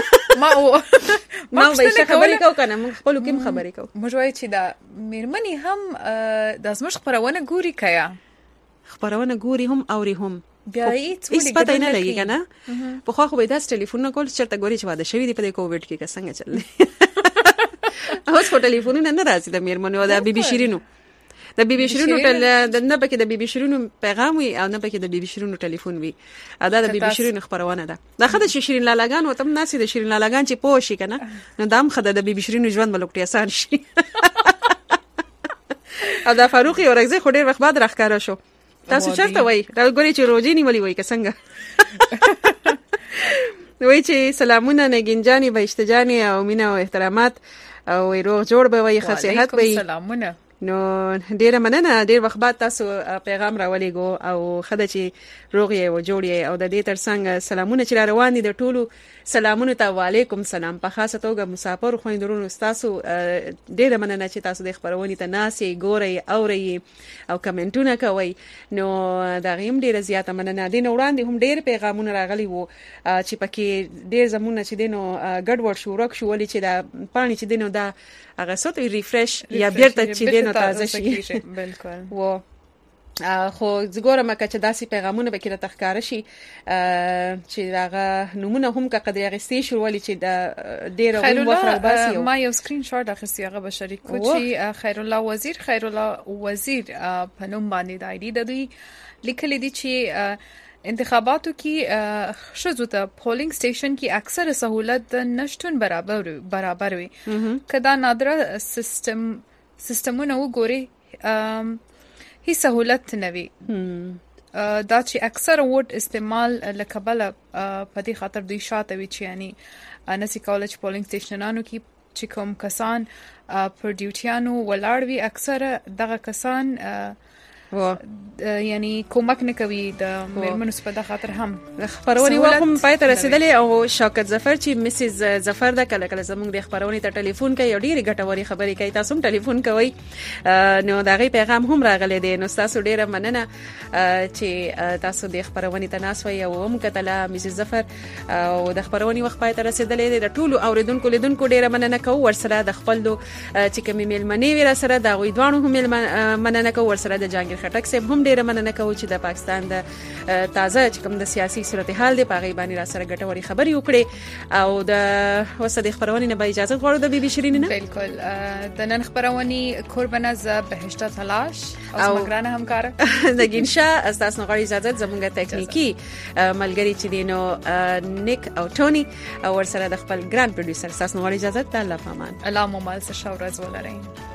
B: ما به خبرې کو کنه موږ خپل کوم خبرې کو
A: موږ وایي چې دا میرمنې هم د زموږ خبرونه ګوري کیا
B: خبرونه ګوري هم اوري هم
A: بیا هیڅ
B: پته نه لګي کنه په خو به داس ټلیفون نه کول چرته ګوري چې واده شوی دی په کووډ کې څنګه چللی اوس په ټلیفونونه نه راځي د میرمنو د بیبي شیرینو د بیبي شیرینو د نه پکې د بیبي شیرینو پیغام وي او نه پکې د بیبي شیرینو ټلیفون وي دا د بیبي شیرینو خبرونه ده دا خدای شیرین لالاګان او تم ناسي د شیرین لالاګان چې پوه شي کنه نو دام خدای د بیبي شیرینو ژوند ملوکټي آسان شي او دا فاروق یو ورځ خو ډیر وخت بعد راخکاره شو تاسو چرته وای راګوري چې روزي نیولې وای څنګه وای چې سلامونه نګینجانی بهشتجانی او مینا او احترامات او روغ جوړ به وای خصيحت به
A: سلامونه
B: نو ډیره مننه ډیر وخت بعد تاسو پیغام راولېګو او خدای چې روغ یې او جوړ یې او د دې ترڅنګ سلامونه چې روان دي د ټولو سلامونه ته وعلیکم سلام په خاصه توګه مسافر خويندرونو تاسو ډیره مننه چې تاسو د خبرونې ته ناسي ګوري اوري او کمنټونه کوي نو دا غیم ډیره زیاته مننه دي نو وړاندې هم ډیر پیغامونه راغلي وو چې پکې ډیر زمونه چې دینو ګډ ور شو ورک شو ولې چې دا پانی چې دینو دا هغه سوت ریفریش یا بیرته چې دینو تازه شي
A: بالکل
B: و خو زګورم چې داسې پیغامونه به کړه تخکاره شي چې هغه نمونه هم که قدر غستې شو ولې چې د ډیر وخت باسي
A: ما یو سکرین شاټ اخیستی هغه به شریک کو چې خیر الله وزیر په نوم باندې د آی ډی د دوی لیکل دي چې انتخاباتو کې شزو ته پولینګ سټیشن کې اکثر سہولت نشټون برابر وي کدا نادره سیستمونه وګوري هي سہولت نه وي دا چې اکثر ووټ استعمال لکبل په دې خاطر دوی شاته وی چې یعنی نسی کالج پولینګ سټیشنانو کې چې کوم کسان پر ډیوټیانو ولاړ وی اکثر دغه کسان یعنی کومک نه کوي د میرمنو په خاطر هم
B: خبرونی وخت پای ته رسیدلې او شوکت ظفر چې مسز ظفر د کله کله زموږ د خبرونی ته ټلیفون کوي او ډیره ګټوري خبرې کوي تاسو هم ټلیفون کوي نو دغه پیغام هم راغلی دی نو تاسو ډیره مننه چې تاسو د خبرونی ته ناسوي او هم کتله مسز ظفر او د خبرونی وخت پای ته رسیدلې د ټولو اوریدونکو لیدونکو ډیره مننه کوم ورسره د خپل چې کومې میلمنې ویرا سره د غوي دوانو هم مننه کوم ورسره د جانګیر خټک صاحب هم ډیره مننه کوم چې د پاکستان د تازه چې کوم د سیاسي صورتحال دی په غیبانی را سره ګټوري خبري وکړي او د وسد خبرونی نه به اجازه غواړو د بي بي شيرين نه
A: بالکل د نن خبرونی قربانه ز بهشت تلاش او مګرانه همکار
B: د ګینشا اساس نه غواړي اجازه زموږه تکنیکی ملګری چې دینو نیک او ټونی او ورسره د خپل ګران پروډوسر اساس نه غواړي اجازه الله پامان
A: الله مو مال څه شاورز ولرئ